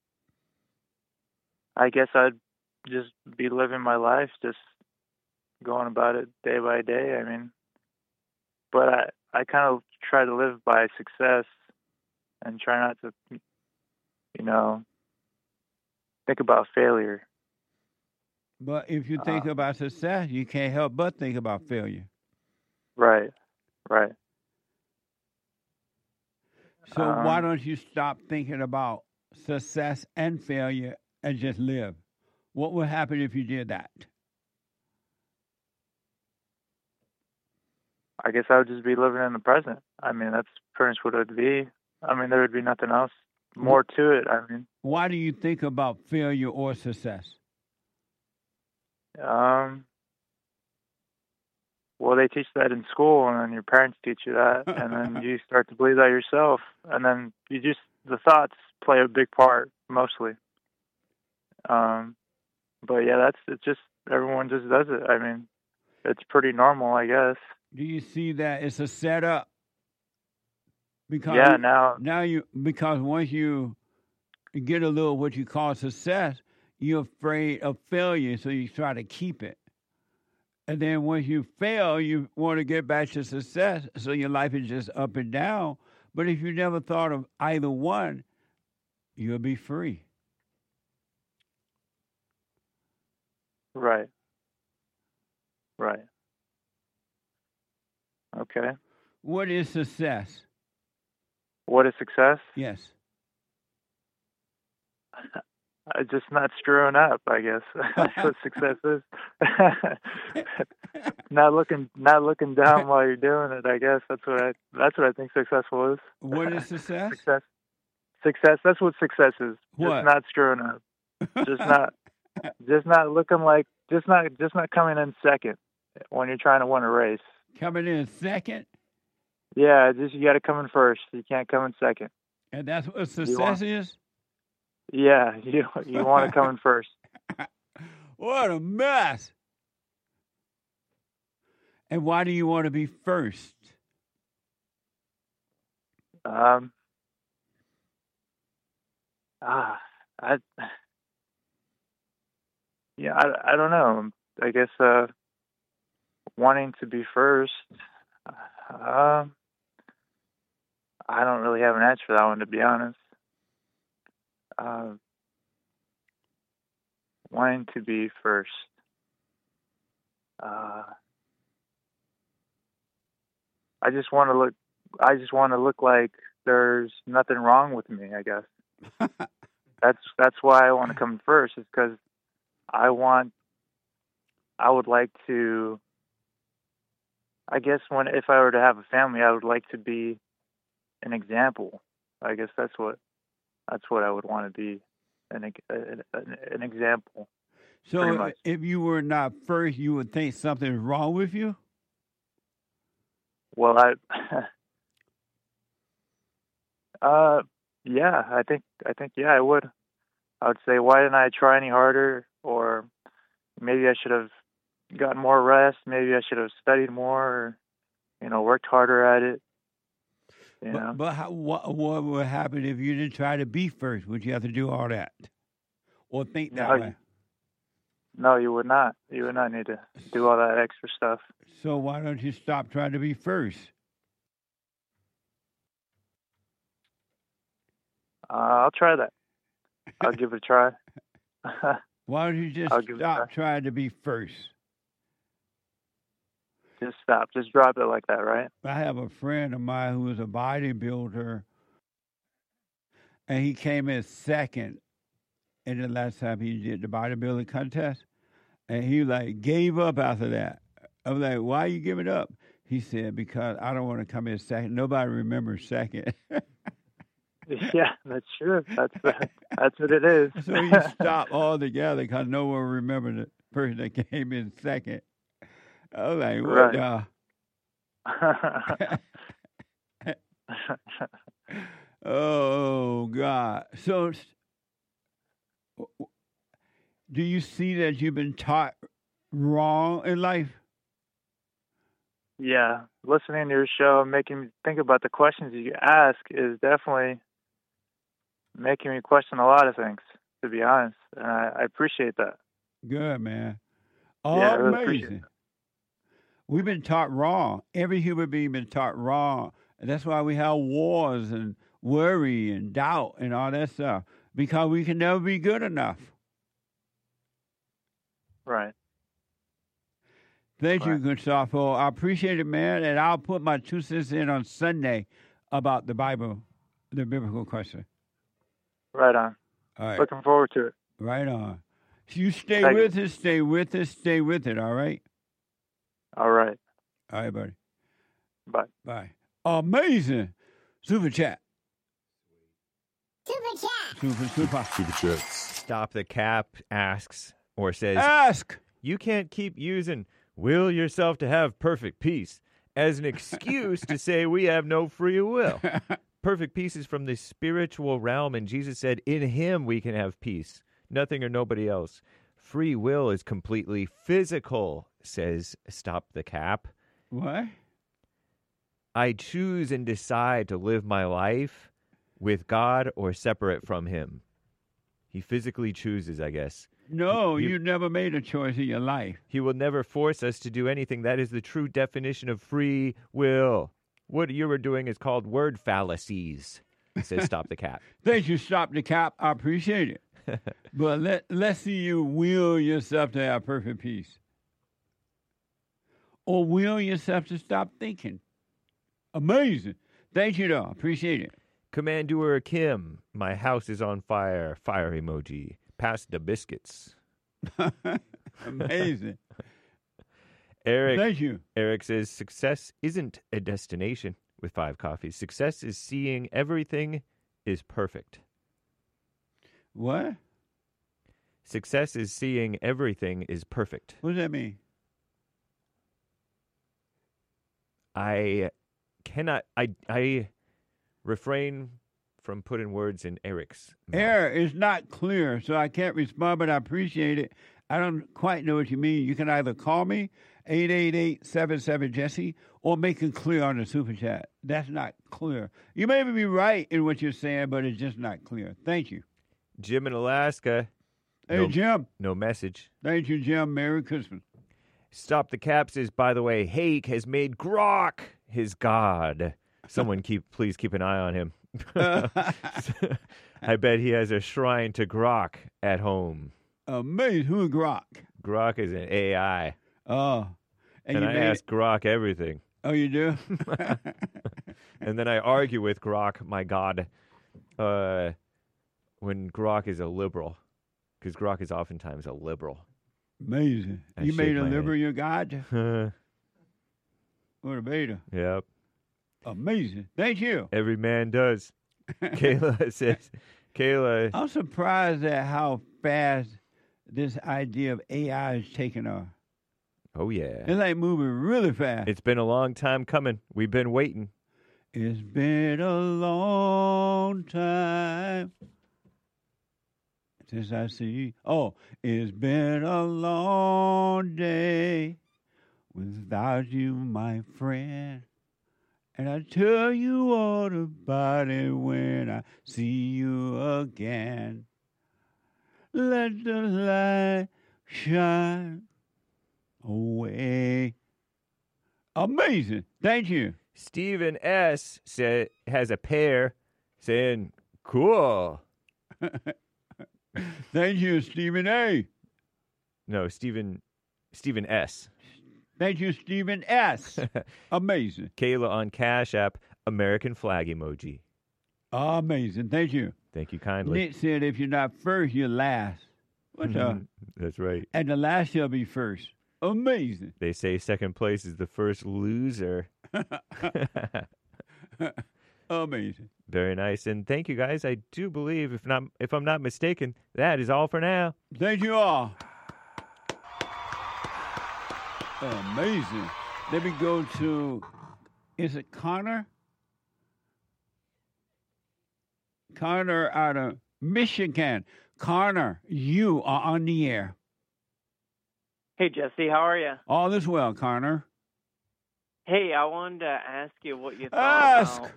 I guess I'd just be living my life, just going about it day by day. I mean, but I, I kind of try to live by success and try not to, you know, think about failure. But if you think Uh, about success, you can't help but think about failure. Right, right. So why Um, don't you stop thinking about success and failure and just live? What would happen if you did that? I guess I would just be living in the present. I mean, that's pretty much what it would be. I mean, there would be nothing else more to it. I mean, Why do you think about failure or success? um, well, they teach that in school, and then your parents teach you that, and then you start to believe that yourself, and then you just the thoughts play a big part mostly. Um, but yeah, that's it's just everyone just does it. I mean, it's pretty normal, I guess. Do you see that it's a setup? Because Yeah, now now you because once you get a little what you call success, you're afraid of failure, so you try to keep it. And then once you fail, you want to get back to success, so your life is just up and down. But if you never thought of either one, you'll be free. right, right. Okay. What is success? What is success? Yes. Uh, just not screwing up, I guess. That's what success is. not looking, not looking down while you're doing it. I guess that's what I. That's what I think successful is. What is success? Success. Success. That's what success is. What? Just not screwing up. Just not. Just not looking like. Just not. Just not coming in second when you're trying to win a race. Coming in second? Yeah, just you got to come in first. You can't come in second. And that's what success want- is? Yeah, you you want to come in first. What a mess. And why do you want to be first? Um. Ah, I. Yeah, I, I don't know. I guess uh, wanting to be first. Um. I don't really have an answer for that one, to be honest. Uh, wanting to be first. Uh, I just want to look. I just want to look like there's nothing wrong with me. I guess that's that's why I want to come first. Is because I want. I would like to. I guess when if I were to have a family, I would like to be an example. I guess that's what. That's what I would want to be, an an, an example. So if you were not first, you would think something's wrong with you? Well, I, uh, yeah, I think, I think, yeah, I would. I would say, why didn't I try any harder? Or maybe I should have gotten more rest. Maybe I should have studied more, or, you know, worked harder at it. You but know? but how, what, what would happen if you didn't try to be first? Would you have to do all that? Or think that No, way? No, you would not. You would not need to do all that extra stuff. So why don't you stop trying to be first? Uh, I'll try that. I'll give it a try. Why don't you just I'll give it a stop trying to be first? Just stop. Just drop it like that, right? I have a friend of mine who was a bodybuilder, and he came in second in the last time he did the bodybuilding contest. And he like gave up after that. I was like, why are you giving up? He said, because I don't want to come in second. Nobody remembers second. Yeah, that's true. That's the, that's what it is. So he stopped altogether because no one remembered the person that came in second. I was like, what Right. the? Oh, God. So do you see that you've been taught wrong in life? Yeah, listening to your show and making me think about the questions you ask is definitely making me question a lot of things, to be honest. And I, I appreciate that. Good, man. Yeah, I really Amazing. appreciate it. We've been taught wrong. Every human being been taught wrong. And that's why we have wars and worry and doubt and all that stuff. Because we can never be good enough. Right. Thank you, Gustavo. I appreciate it, man. And I'll put my two cents in on Sunday about the Bible, the biblical question. Right on. All right. Looking forward to it. Right on. So you stay Thank with it, stay with it, stay with it, all right? All right. All right, buddy. Bye. Bye. Amazing. Super chat. Super chat. Super, super. Super chats. Stop the Cap asks or says, Ask. You can't keep using will yourself to have perfect peace as an excuse to say we have no free will. Perfect peace is from the spiritual realm, and Jesus said, in him we can have peace, nothing or nobody else. Free will is completely physical, says Stop the Cap. What? I choose and decide to live my life with God or separate from him. He physically chooses, I guess. No, He- you never made a choice in your life. He will never force us to do anything. That is the true definition of free will. What you were doing is called word fallacies, says Stop the Cap. Thank you, Stop the Cap. I appreciate it. But let, let's see you will yourself to have perfect peace. Or will yourself to stop thinking. Amazing. Thank you, though. Appreciate it. Commander Kim, my house is on fire. Fire emoji. Pass the biscuits. Amazing. Eric, Thank you. Eric says success isn't a destination with five coffees. Success is seeing everything is perfect. What? Success is seeing everything is perfect. What does that mean? I cannot. I I refrain from putting words in Eric's mouth. Air is not clear, so I can't respond, but I appreciate it. I don't quite know what you mean. You can either call me, eight eight eight, seven seven, Jesse, or make it clear on the super chat. That's not clear. You may be right in what you're saying, but it's just not clear. Thank you. Jim in Alaska. Hey, no, Jim. No message. Thank you, Jim. Merry Christmas. Stop the Cap says, by the way, Hake has made Grok his god. Someone keep please keep an eye on him. I bet he has a shrine to Grok at home. Amazing. Who is Grok? Grok is an A I. Oh. And, you I made ask Grok everything. Oh, you do? And then I argue with Grok, my god, uh, when Grok is a liberal. Because Grok is oftentimes a liberal. Amazing. I You shake made a my head. liberal your God? What a beta. Yep. Amazing. Thank you. Every man does. Kayla says, Kayla. I'm surprised at how fast this idea of A I is taking off. Oh, yeah. It's like moving really fast. It's been a long time coming. We've been waiting. It's been a long time since I see. Oh, it's been a long day without you, my friend. And I tell you all about it when I see you again. Let the light shine away. Amazing. Thank you. Stephen S. Say, has a pair saying, cool. Thank you, Stephen A. No, Stephen, Stephen S. Thank you, Stephen S. Amazing. Kayla on Cash App, American flag emoji. Amazing. Thank you. Thank you kindly. Nick said if you're not first, you're last. What the? That's right. And the last shall be first. Amazing. They say second place is the first loser. Amazing. Very nice. And thank you guys. I do believe, if not if I'm not mistaken, that is all for now. Thank you all. Amazing. Let me go to, is it Connor? Connor out of Michigan. Connor, you are on the air. Hey, Jesse, how are you? All is well, Connor. Hey, I wanted to ask you what you thought Ask. about...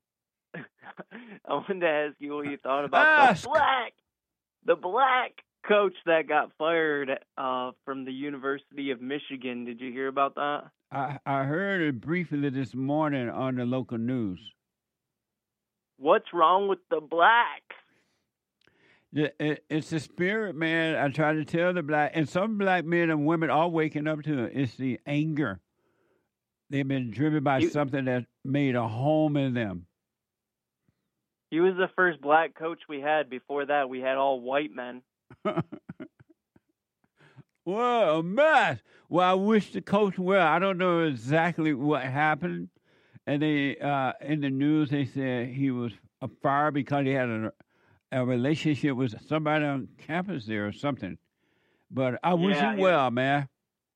I wanted to ask you what you thought about Ask. the black, the black coach that got fired uh, from the University of Michigan. Did you hear about that? I, I heard it briefly this morning on the local news. What's wrong with the blacks? The, it, it's the spirit, man. I try to tell the black, and some black men and women are waking up to it. It's the anger. They've been driven by You- something that made a home in them. He was the first black coach we had. Before that, we had all white men. Well, a mess. Well, I wish the coach well. I don't know exactly what happened. And they, uh, in the news, they said he was a fired because he had a, a relationship with somebody on campus there or something. But I wish Yeah, him he- well, man.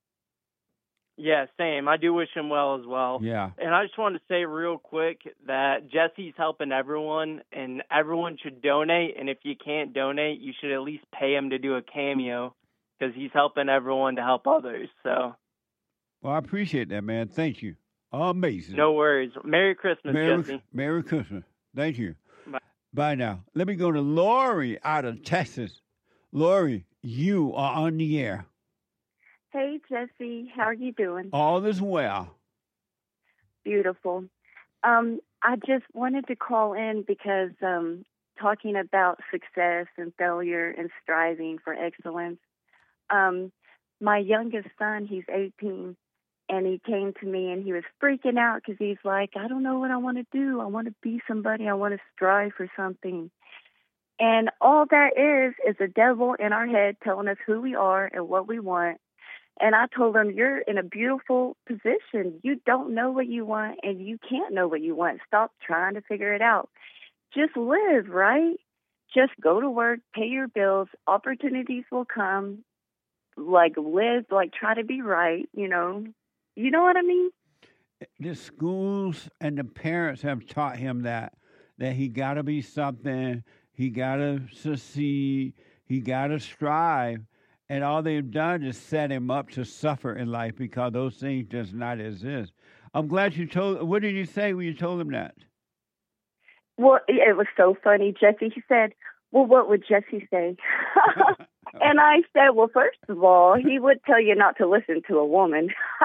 Yeah, same. I do wish him well as well. Yeah. And I just wanted to say real quick that Jesse's helping everyone, and everyone should donate. And if you can't donate, you should at least pay him to do a cameo because he's helping everyone to help others. So Well, I appreciate that, man. Thank you. Amazing. no worries. Merry Christmas, Merry, Jesse. Merry Christmas. Thank you. Bye. Bye now. Let me go to Lori out of Texas. Lori, you are on the air. Hey, Jesse. How are you doing? All is well. Beautiful. Um, I just wanted to call in because um, talking about success and failure and striving for excellence. Um, my youngest son, he's eighteen, and he came to me and he was freaking out because he's like, I don't know what I want to do. I want to be somebody. I want to strive for something. And all that is is the devil in our head telling us who we are and what we want. And I told him, you're in a beautiful position. You don't know what you want, and you can't know what you want. Stop trying to figure it out. Just live, right? Just go to work, pay your bills. Opportunities will come. Like, live, like, try to be right, you know. You know what I mean? The schools and the parents have taught him that, that he got to be something, he got to succeed, he got to strive. And all they've done is set him up to suffer in life because those things does not exist. I'm glad you told. What did you say when you told him that? Well, it was so funny, Jesse. He said, well, what would Jesse say? And I said, well, first of all, he would tell you not to listen to a woman.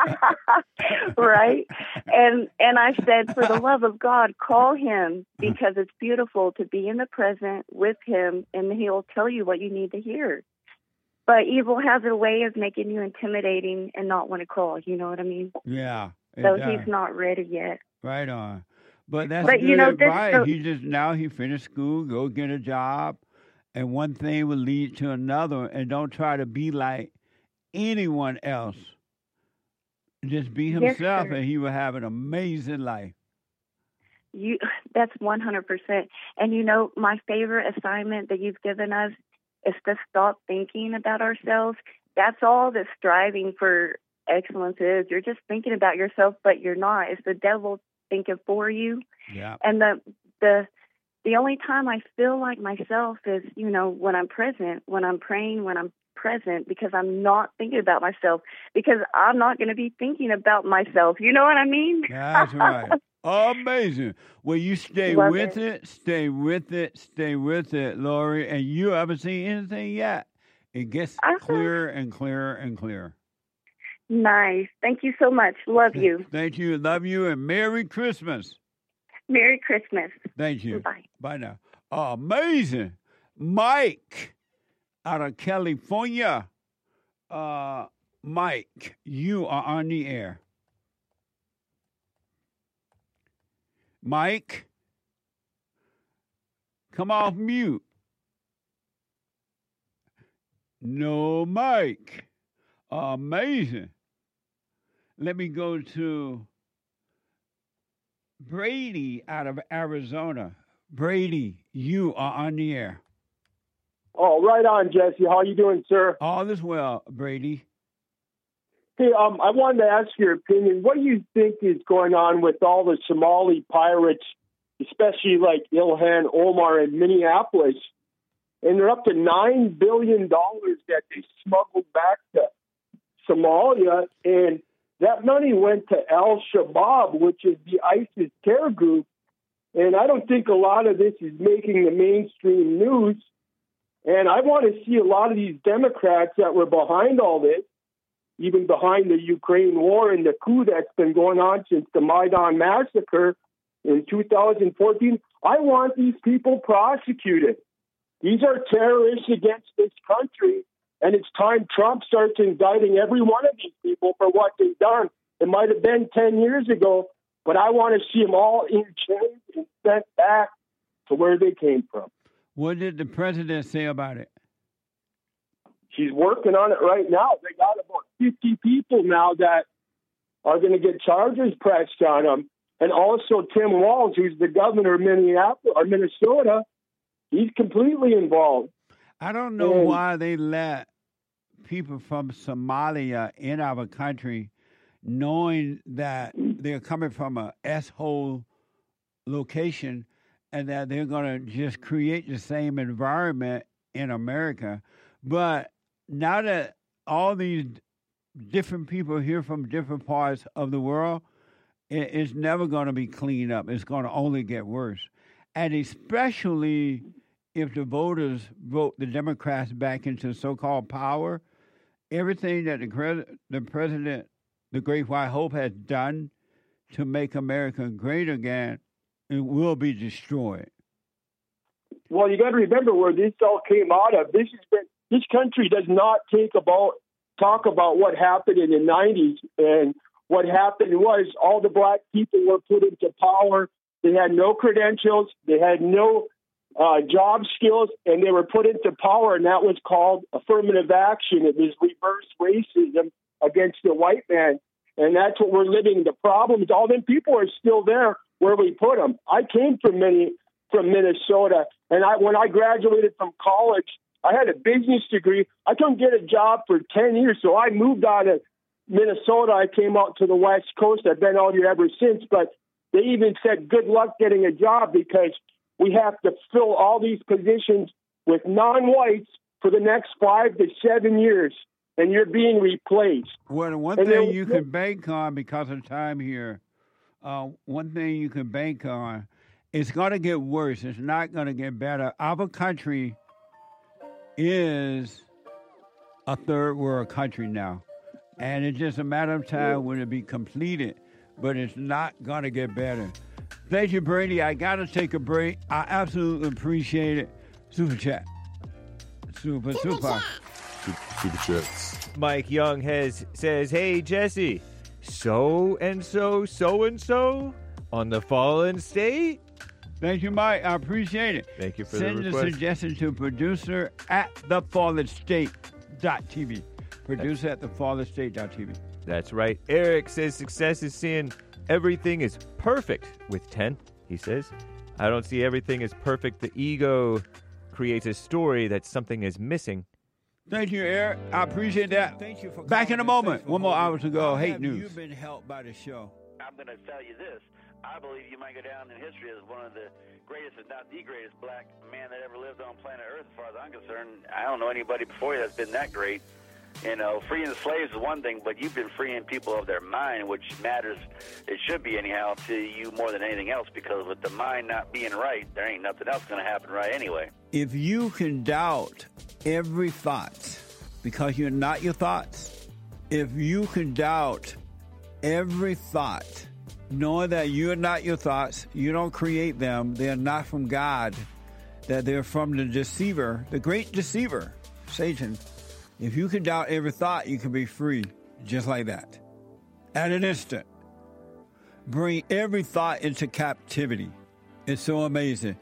Right? And and I said, for the love of God, call him because it's beautiful to be in the present with him, and he'll tell you what you need to hear. But evil has a way of making you intimidating and not want to call. You know what I mean? Yeah. it So does. he's not ready yet. Right on. But that's But, good you know, this- advice. so- he just now he finished school, go get a job, and one thing will lead to another. And don't try to be like anyone else. Just be Yes, himself, sir. and he will have an amazing life. You that's one hundred percent. And you know, my favorite assignment that you've given us is to stop thinking about ourselves. That's all that striving for excellence is. You're just thinking about yourself, but you're not. It's the devil thinking for you. Yeah. And the the the only time I feel like myself is, you know, when I'm present, when I'm praying, when I'm present, because I'm not thinking about myself, because I'm not going to be thinking about myself. You know what I mean? That's right. Amazing. Well, you stay Love with it. it. stay with it, stay with it, Lori. And you haven't seen anything yet. It gets clearer and clearer and clearer. Nice. Thank you so much. Love you. Thank you. Love you. And Merry Christmas. Merry Christmas. Thank you. Bye. Bye now. Amazing. Mike out of California. Uh, Mike, you are on the air. Mike, come off mute. No Mike. Amazing. Let me go to Brady out of Arizona. Brady, you are on the air. Oh, right on, Jesse. How you doing, sir? All is well, Brady. Hey, um, I wanted to ask your opinion. What do you think is going on with all the Somali pirates, especially like Ilhan Omar in Minneapolis? And they're up to nine billion dollars that they smuggled back to Somalia. And that money went to Al-Shabaab, which is the ISIS terror group. And I don't think a lot of this is making the mainstream news. And I want to see a lot of these Democrats that were behind all this, even behind the Ukraine war and the coup that's been going on since the Maidan massacre in two thousand fourteen. I want these people prosecuted. These are terrorists against this country, and it's time Trump starts indicting every one of these people for what they've done. It might have been ten years ago, but I want to see them all in chains and sent back to where they came from. What did the president say about it? He's working on it right now. They got about fifty people now that are going to get charges pressed on them. And also Tim Walz, who's the governor of Minneapolis or Minnesota, he's completely involved. I don't know and, why they let people from Somalia in our country, knowing that they're coming from a S-hole location and that they're going to just create the same environment in America. But now that all these different people here from different parts of the world, it, it's never going to be cleaned up. It's going to only get worse. And especially if the voters vote the Democrats back into so-called power, everything that the, the president, the Great White Hope, has done to make America great again, it will be destroyed. Well, you got to remember where this all came out of. This has been this country does not take about talk about what happened in the nineties, and what happened was all the black people were put into power. They had no credentials, they had no uh, job skills, and they were put into power, and that was called affirmative action. It was reverse racism against the white man, and that's what we're living. The problem is all them people are still there where we put them. I came from many from Minnesota, and I when I graduated from college, I had a business degree. I couldn't get a job for ten years, so I moved out of Minnesota. I came out to the West Coast. I've been out here ever since, but they even said good luck getting a job because we have to fill all these positions with non-whites for the next five to seven years, and you're being replaced. Well, one and thing you can bank on because of time here, uh, one thing you can bank on, it's going to get worse. It's not going to get better. Our country is a third world country now, and it's just a matter of time when it be completed, but it's not going to get better. Thank you, Brady. I got to take a break. I absolutely appreciate it. Super chat. Super, super. Super, super chats. Mike Young has says, hey, Jesse, so and so, so and so on the Fallen State? Thank you, Mike. I appreciate it. Thank you for Send the the request. suggestion to producer at the fallen state dot t v. Producer at the fallen state dot t v. That's right. Eric says success is seeing everything is perfect with ten, he says. I don't see everything as perfect. The ego creates a story that something is missing. Thank you, Eric. I appreciate that. Thank you for Back in a moment. One more hour to go. Hate news. You've been helped by the show. I'm going to tell you this. I believe you might go down in history as one of the greatest, if not the greatest, black man that ever lived on planet Earth, as far as I'm concerned. I don't know anybody before you that's been that great. You know, freeing the slaves is one thing, but you've been freeing people of their mind, which matters, it should be anyhow, to you more than anything else, because with the mind not being right, there ain't nothing else going to happen right anyway. If you can doubt every thought because you're not your thoughts, if you can doubt every thought knowing that you're not your thoughts, you don't create them, they're not from God, that they're from the deceiver, the great deceiver, Satan. If you can doubt every thought, you can be free, just like that. At an instant. Bring every thought into captivity. It's so amazing.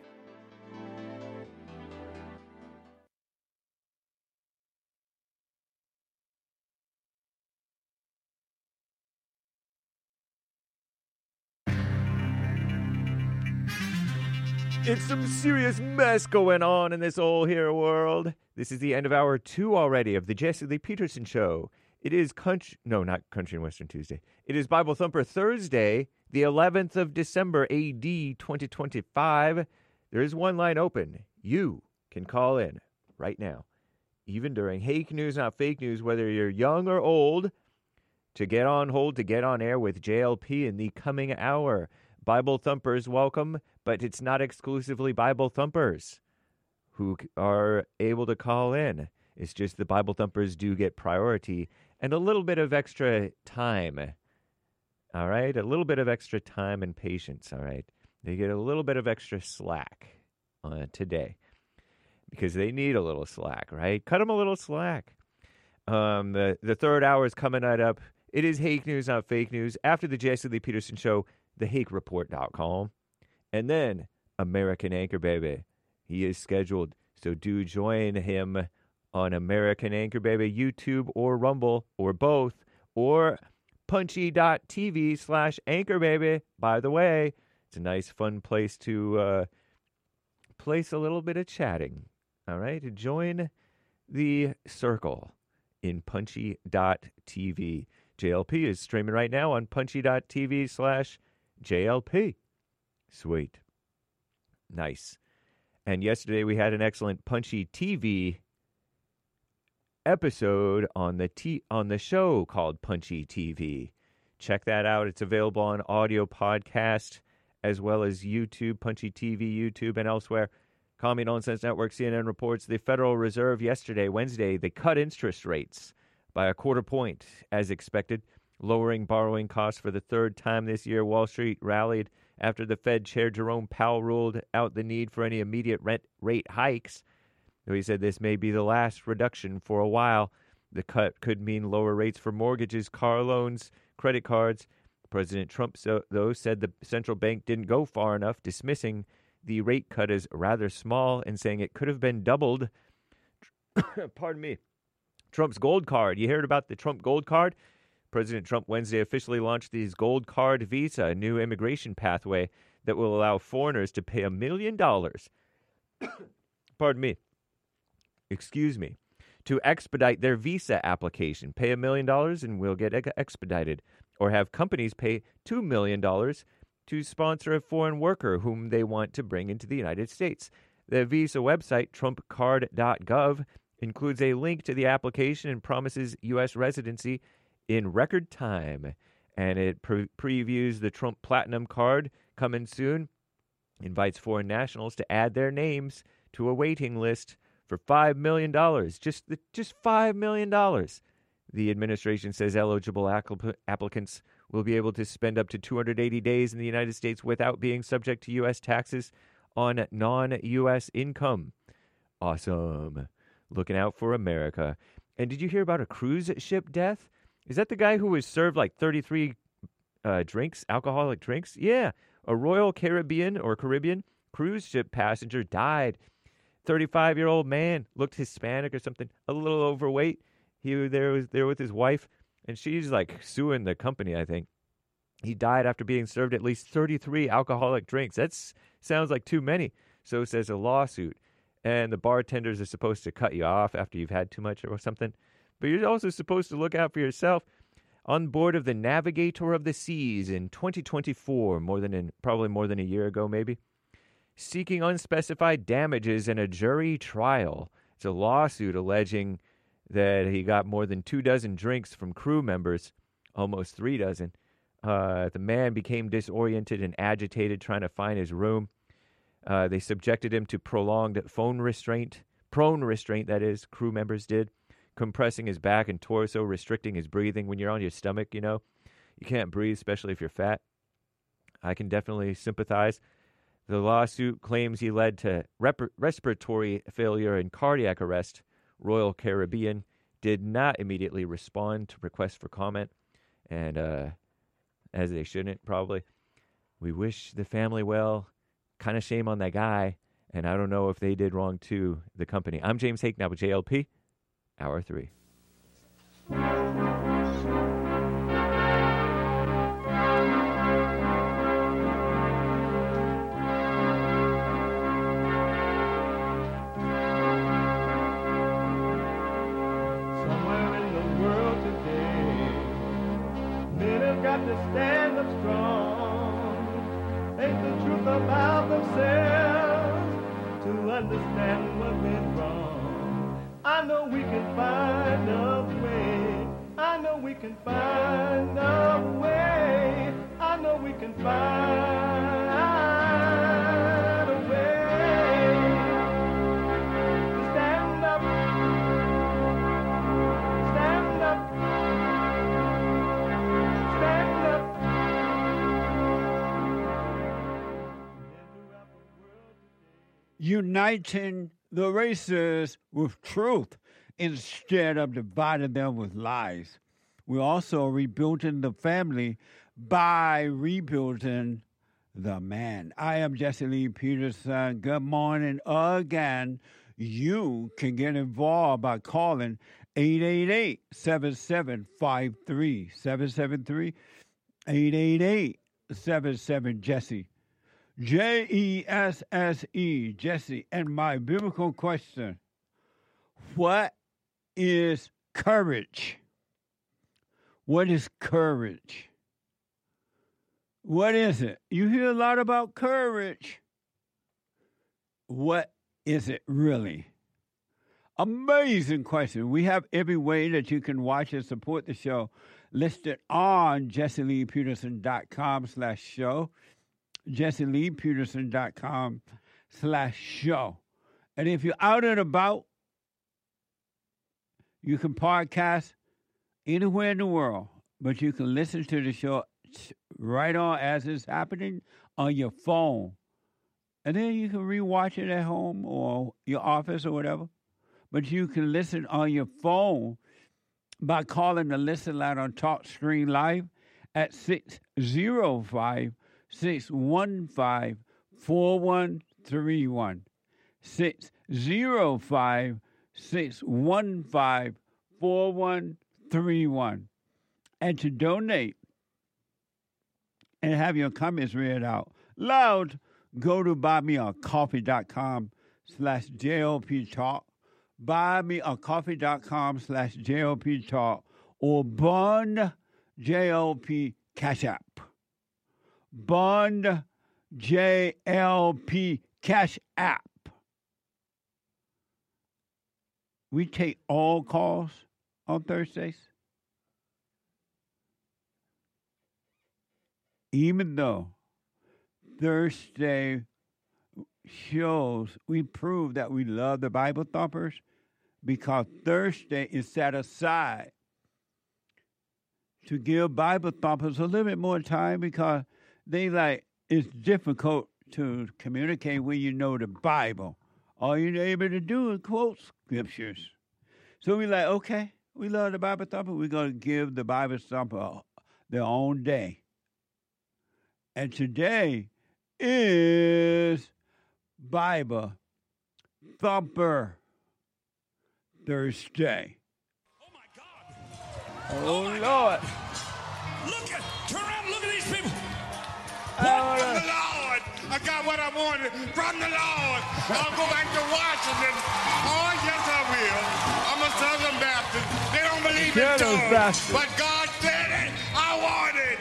It's some serious mess going on in this old here world. This is the end of hour two already of the Jesse Lee Peterson Show. It is country, no, not Country and Western Tuesday. It is Bible Thumper Thursday, the eleventh of December, A D twenty twenty-five. There is one line open. You can call in right now, even during Hake News, Not Fake News, whether you're young or old, to get on hold, to get on air with J L P in the coming hour. Bible Thumpers welcome, but it's not exclusively Bible Thumpers who are able to call in. It's just the Bible Thumpers do get priority and a little bit of extra time. All right? A little bit of extra time and patience, all right? They get a little bit of extra slack uh, today because they need a little slack, right? Cut them a little slack. Um, the, the third hour is coming right up. It is Hake News, Not Fake News. After the Jesse Lee Peterson Show, the hake report dot com. And then American Anchor Baby. He is scheduled, so do join him on American Anchor Baby, YouTube or Rumble or both, or punchy.tv slash Anchor Baby. By the way, it's a nice, fun place to uh, place a little bit of chatting. All right, join the circle in punchy.tv. J L P is streaming right now on punchy.tv slash J L P. Sweet. Nice. And yesterday we had an excellent Punchy T V episode on the t- on the show called Punchy T V. Check that out. It's available on audio podcast as well as YouTube, Punchy T V, YouTube, and elsewhere. Commie Nonsense Network, C N N reports the Federal Reserve yesterday, Wednesday, they cut interest rates by a quarter point as expected, lowering borrowing costs for the third time this year. Wall Street rallied after the Fed Chair Jerome Powell ruled out the need for any immediate rent rate hikes. Though he said this may be the last reduction for a while. The cut could mean lower rates for mortgages, car loans, credit cards. President Trump, so, though, said the central bank didn't go far enough, dismissing the rate cut as rather small and saying it could have been doubled. Pardon me. Trump's gold card. You heard about the Trump gold card? President Trump Wednesday officially launched his gold card visa, a new immigration pathway that will allow foreigners to pay a million dollars. Pardon me. Excuse me. To expedite their visa application. Pay a million dollars and we'll get expedited. Or have companies pay two million dollars to sponsor a foreign worker whom they want to bring into the United States. The visa website, trump card dot gov, includes a link to the application and promises U S residency in record time. And it pre- previews the Trump Platinum card coming soon. Invites foreign nationals to add their names to a waiting list for five million dollars. Just the, just five million dollars. The administration says eligible appl- applicants will be able to spend up to two hundred eighty days in the United States without being subject to U S taxes on non-U S income. Awesome. Looking out for America. And did you hear about a cruise ship death? Is that the guy who was served like thirty-three uh, drinks, alcoholic drinks? Yeah. A Royal Caribbean or Caribbean cruise ship passenger died. thirty-five-year-old man, looked Hispanic or something, a little overweight. He was there, was there with his wife, and she's like suing the company, I think. He died after being served at least thirty-three alcoholic drinks. That sounds like too many. So says a lawsuit. And the bartenders are supposed to cut you off after you've had too much or something. But you're also supposed to look out for yourself. On board of the Navigator of the Seas in twenty twenty-four, more than in, probably more than a year ago maybe, seeking unspecified damages in a jury trial. It's a lawsuit alleging that he got more than two dozen drinks from crew members, almost three dozen. Uh, the man became disoriented and agitated trying to find his room. Uh, they subjected him to prolonged phone restraint, prone restraint, that is, crew members did, compressing his back and torso, restricting his breathing. When you're on your stomach, you know, you can't breathe, especially if you're fat. I can definitely sympathize. The lawsuit claims he led to rep- respiratory failure and cardiac arrest. Royal Caribbean did not immediately respond to requests for comment, and uh, as they shouldn't, probably. We wish the family well. Kind of shame on that guy, and I don't know if they did wrong to the company. I'm James Hake, now with J L P, Hour three. to stand up strong. Ain't the truth about themselves to understand what went wrong. I know we can find a way. I know we can find a way. I know we can find a way to stand up, stand up, stand up. Uniting the races with truth instead of dividing them with lies. We're also rebuilding the family by rebuilding the man. I am Jesse Lee Peterson. Good morning again. You can get involved by calling eight eight eight, seven seven five three, seven seven three, eight eight eight, seven seven, Jesse. J E S S E, Jesse. And my biblical question, what is courage? What is courage? What is it? You hear a lot about courage. What is it really? Amazing question. We have every way that you can watch and support the show listed on jesseleepeterson.com slash show. jesseleepeterson.com slash show. And if you're out and about, you can podcast anywhere in the world, but you can listen to the show right on as it's happening on your phone. And then you can rewatch it at home or your office or whatever. But you can listen on your phone by calling the listen line on TalkStream Live at six oh five, six one five, four one three one. six oh five, six one five, four one three one. And to donate and have your comments read out loud, go to buymeacoffee.com slash JLP Talk, buymeacoffee.com slash JLP Talk, or Bond J L P Cash App. Bond J L P Cash App. We take all calls on Thursdays. Even though Thursday shows we prove that we love the Bible thumpers, because Thursday is set aside to give Bible thumpers a little bit more time, because they like it's difficult to communicate when you know the Bible. All you're able to do is quote scriptures. So we like, okay, we love the Bible thumper. We're going to give the Bible thumper their own day. And today is Bible Thumper Thursday. Oh, Lord. Look at, turn around, look at these people. What from the Lord? I got what I wanted from the Lord. I'll go back to Washington. Oh, yes, I will. I'm a Southern Baptist. They don't believe in tongues. But God said it. I want it.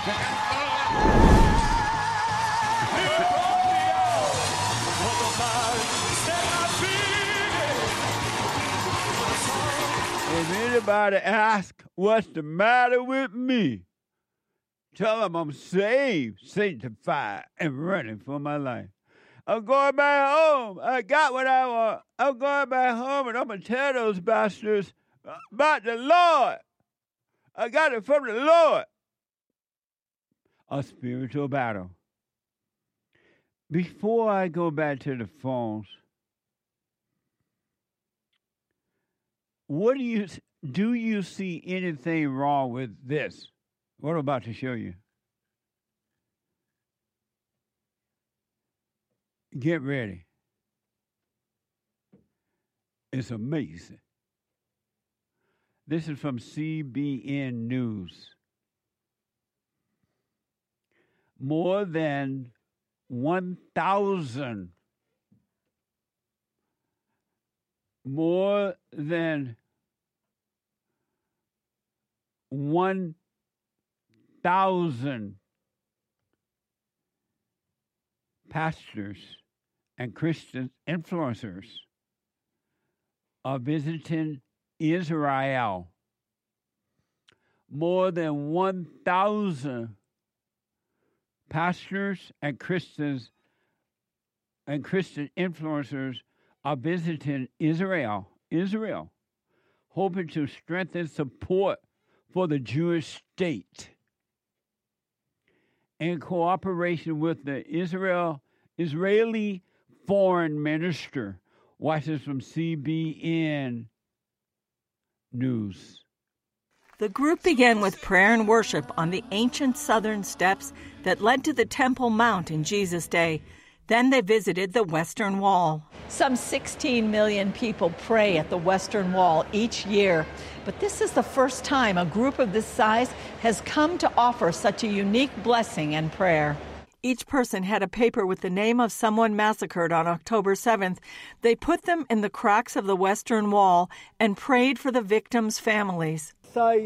If anybody asks what's the matter with me, tell them I'm saved, sanctified, and running for my life. I'm going back home. I got what I want. I'm going back home, and I'm going to tell those bastards about the Lord. I got it from the Lord. A spiritual battle. Before I go back to the phones, what do you do you see anything wrong with this? What I'm about to show you. Get ready. It's amazing. This is from C B N News. More than one thousand, more than one thousand pastors and Christian influencers are visiting Israel. More than one thousand pastors and Christians and Christian influencers are visiting Israel, Israel, hoping to strengthen support for the Jewish state. In cooperation with the Israel Israeli foreign minister, watches from C B N News. The group began with prayer and worship on the ancient southern steps that led to the Temple Mount in Jesus' day. Then they visited the Western Wall. Some sixteen million people pray at the Western Wall each year. But this is the first time a group of this size has come to offer such a unique blessing and prayer. Each person had a paper with the name of someone massacred on October seventh. They put them in the cracks of the Western Wall and prayed for the victims' families.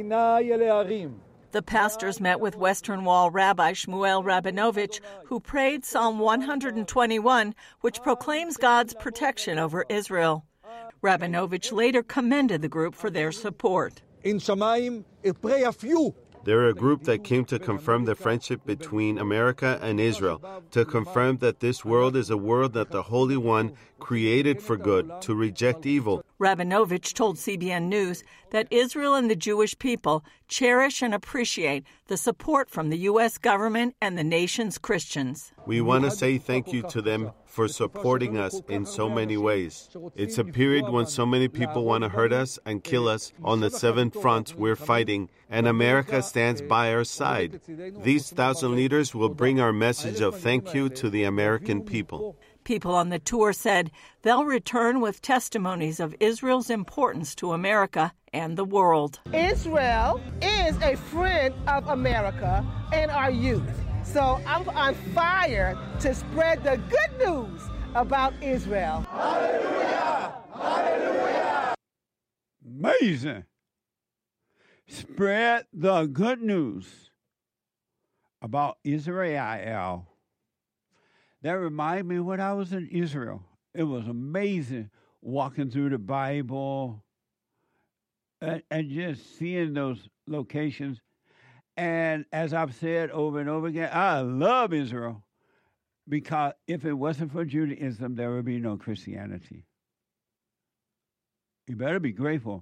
The pastors met with Western Wall Rabbi Shmuel Rabinovich, who prayed Psalm one hundred twenty-one, which proclaims God's protection over Israel. Rabinovich later commended the group for their support. In Shamayim, pray a few. They're a group that came to confirm the friendship between America and Israel, to confirm that this world is a world that the Holy One created for good, to reject evil. Rabinovich told C B N News that Israel and the Jewish people cherish and appreciate the support from the U S government and the nation's Christians. We want to say thank you to them for supporting us in so many ways. It's a period when so many people want to hurt us and kill us on the seven fronts we're fighting, and America stands by our side. These thousand leaders will bring our message of thank you to the American people. People on the tour said they'll return with testimonies of Israel's importance to America and the world. Israel is a friend of America and our youth. So I'm on fire to spread the good news about Israel. Hallelujah! Hallelujah! Amazing. Spread the good news about Israel. That reminded me when I was in Israel. It was amazing walking through the Bible and, and just seeing those locations. And as I've said over and over again, I love Israel because if it wasn't for Judaism, there would be no Christianity. You better be grateful.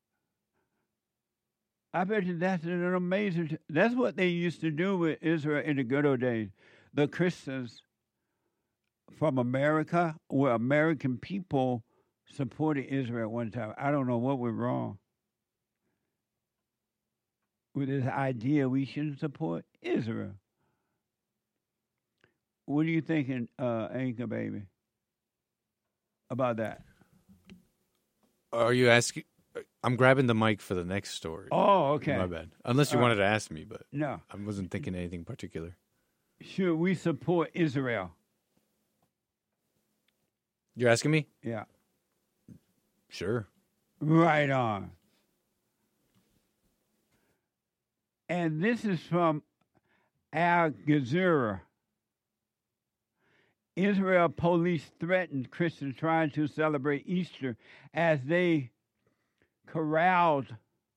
I bet you that's an amazing, that's what they used to do with Israel in the good old days. The Christians from America, where American people supported Israel at one time. I don't know what went wrong with this idea we shouldn't support Israel. What are you thinking, uh, Anchor Baby, about that? Are you asking? I'm grabbing the mic for the next story. Oh, okay. My bad. Unless you Uh, wanted to ask me, but no. I wasn't thinking anything particular. Should we support Israel? You're asking me? Yeah. Sure. Right on. And this is from Al Jazeera. Israel police threatened Christians trying to celebrate Easter as they corralled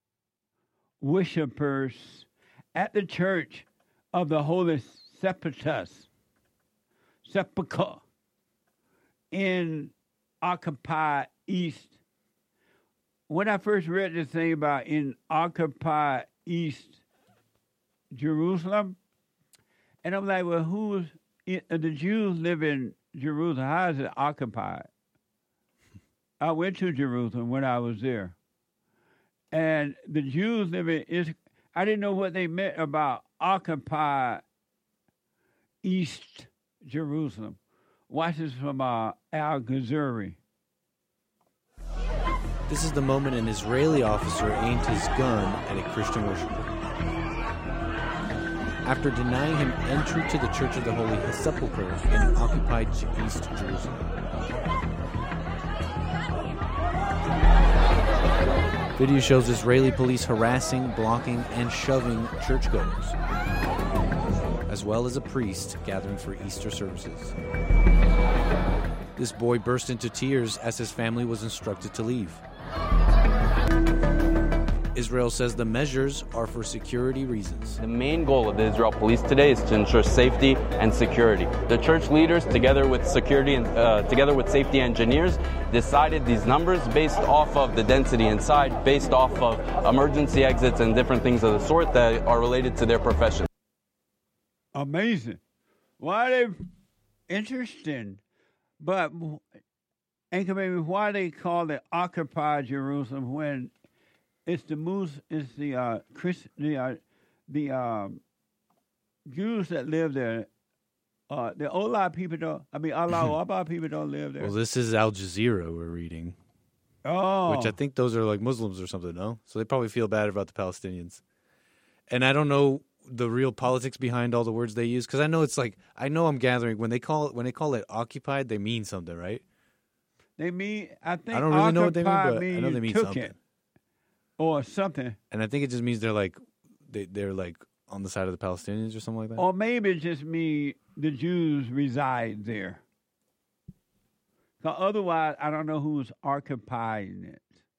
worshippers at the Church of the Holy Sepulchre, Sepulchre in occupied East. When I first read this thing about in occupied East Jerusalem, and I'm like, well, who's the Jews live in Jerusalem? How is it occupied? I went to Jerusalem when I was there, and the Jews live in Israel. I didn't know what they meant about occupied East Jerusalem. Watch this from uh, Al Jazeera. This is the moment an Israeli officer aimed his gun at a Christian worshiper. After denying him entry to the Church of the Holy Sepulchre in occupied East Jerusalem. Video shows Israeli police harassing, blocking, and shoving churchgoers, as well as a priest gathering for Easter services. This boy burst into tears as his family was instructed to leave. Israel says the measures are for security reasons. The main goal of the Israel police today is to ensure safety and security. The church leaders, together with security and uh, together with safety engineers, decided these numbers based off of the density inside, based off of emergency exits and different things of the sort that are related to their profession. Amazing. Why they interesting? But Anchor Baby, why they call it occupied Jerusalem when it's the Mus, it's the uh, Chris, the uh, the um, Jews that live there. Uh, the Ola people don't. I mean, Allah Akbar people don't live there. Well, this is Al Jazeera we're reading. Oh, which I think those are like Muslims or something. No, so they probably feel bad about the Palestinians. And I don't know the real politics behind all the words they use because I know it's like I know I'm gathering when they call it when they call it occupied, they mean something, right? They mean I think I don't really know what they mean, but mean I know they mean took something. It. Or something. And I think it just means they're like, they, they're like on the side of the Palestinians or something like that. Or maybe it just means the Jews reside there. Otherwise, I don't know who's occupying it.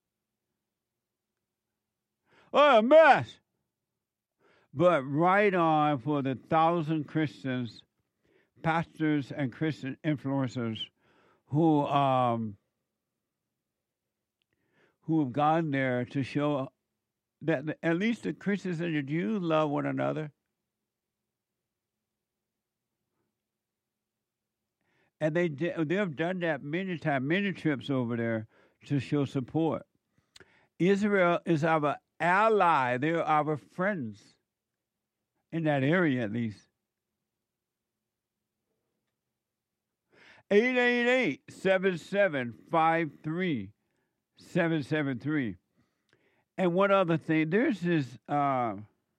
Oh, a mess. But right on for the thousand Christians, pastors and Christian influencers who um. who have gone there to show that the, at least the Christians and the Jews love one another. And they they have done that many times, many trips over there to show support. Israel is our ally. They're our friends in that area, at least. eight eight eight, seven seven five three seven seven three. And one other thing, there's this uh,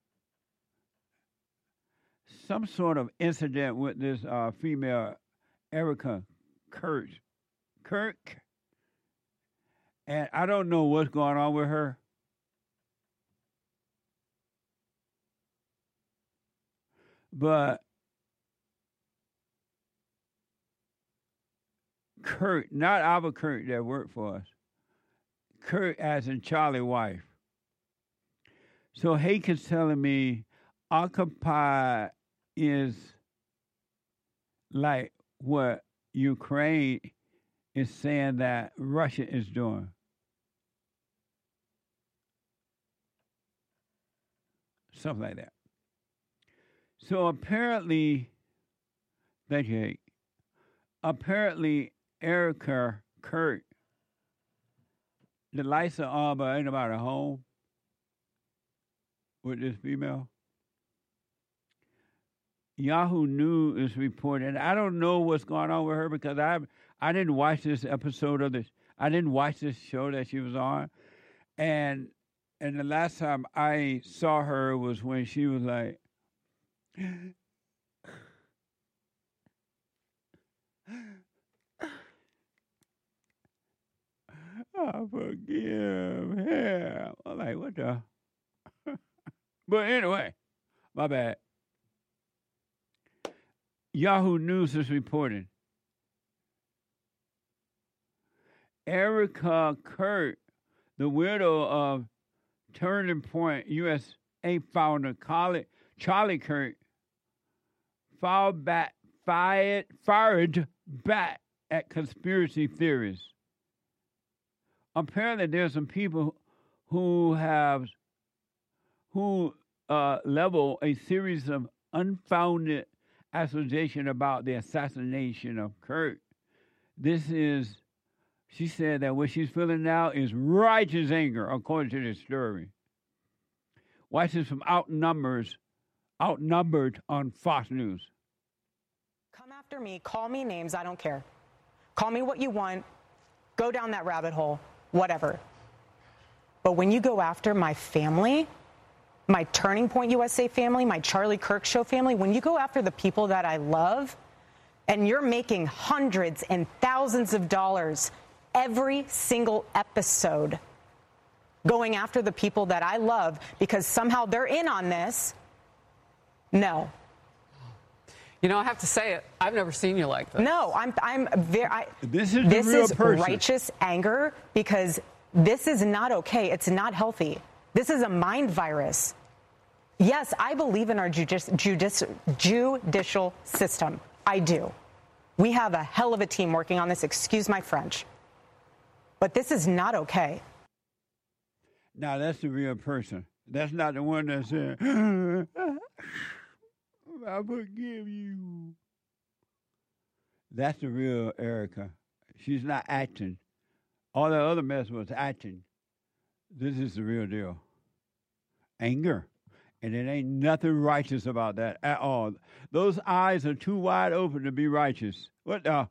some sort of incident with this uh, female Erica Kirk. Kirk. And I don't know what's going on with her. But Kurt, not our Kurt that worked for us. Kurt as in Charlie wife. So Hake is telling me Occupy is like what Ukraine is saying that Russia is doing. Something like that. So apparently, thank you, Hake. Apparently, Erica Kurt, the lights are on, but ain't nobody home with this female. Yahoo News is reporting. I don't know what's going on with her because I I didn't watch this episode of this. I didn't watch this show that she was on, and and the last time I saw her was when she was like, I forgive him. I'm like, what the? But anyway, my bad. Yahoo News is reporting. Erica Kurt, the widow of Turning Point U S A founder Charlie Kurt, fired back, fired, fired back at conspiracy theories. Apparently, there's some people who have who uh, level a series of unfounded accusation about the assassination of Kurt. This is, she said that what she's feeling now is righteous anger, according to this story. Watch this from Outnumbers, Outnumbered on Fox News. Come after me, call me names, I don't care. Call me what you want, go down that rabbit hole, whatever. But when you go after my family, my Turning Point U S A family, my Charlie Kirk Show family, when you go after the people that I love, and you're making hundreds and thousands of dollars every single episode, going after the people that I love because somehow they're in on this, no. You know, I have to say it. I've never seen you like this. No, I'm I'm very. I, this is this the real is person. righteous anger because this is not okay. It's not healthy. This is a mind virus. Yes, I believe in our judici- judici- judicial system. I do. We have a hell of a team working on this. Excuse my French, but this is not okay. Now that's the real person. That's not the one that said, I forgive you. That's the real Erica. She's not acting. All the other mess was acting. This is the real deal. Anger. And it ain't nothing righteous about that at all. Those eyes are too wide open to be righteous. What the?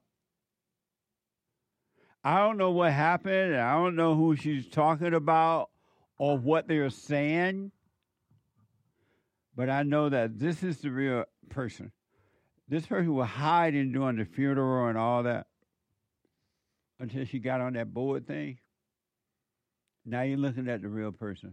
I don't know what happened. I don't know who she's talking about or what they're saying. But I know that this is the real person. This person was hiding during the funeral and all that until she got on that board thing. Now you're looking at the real person.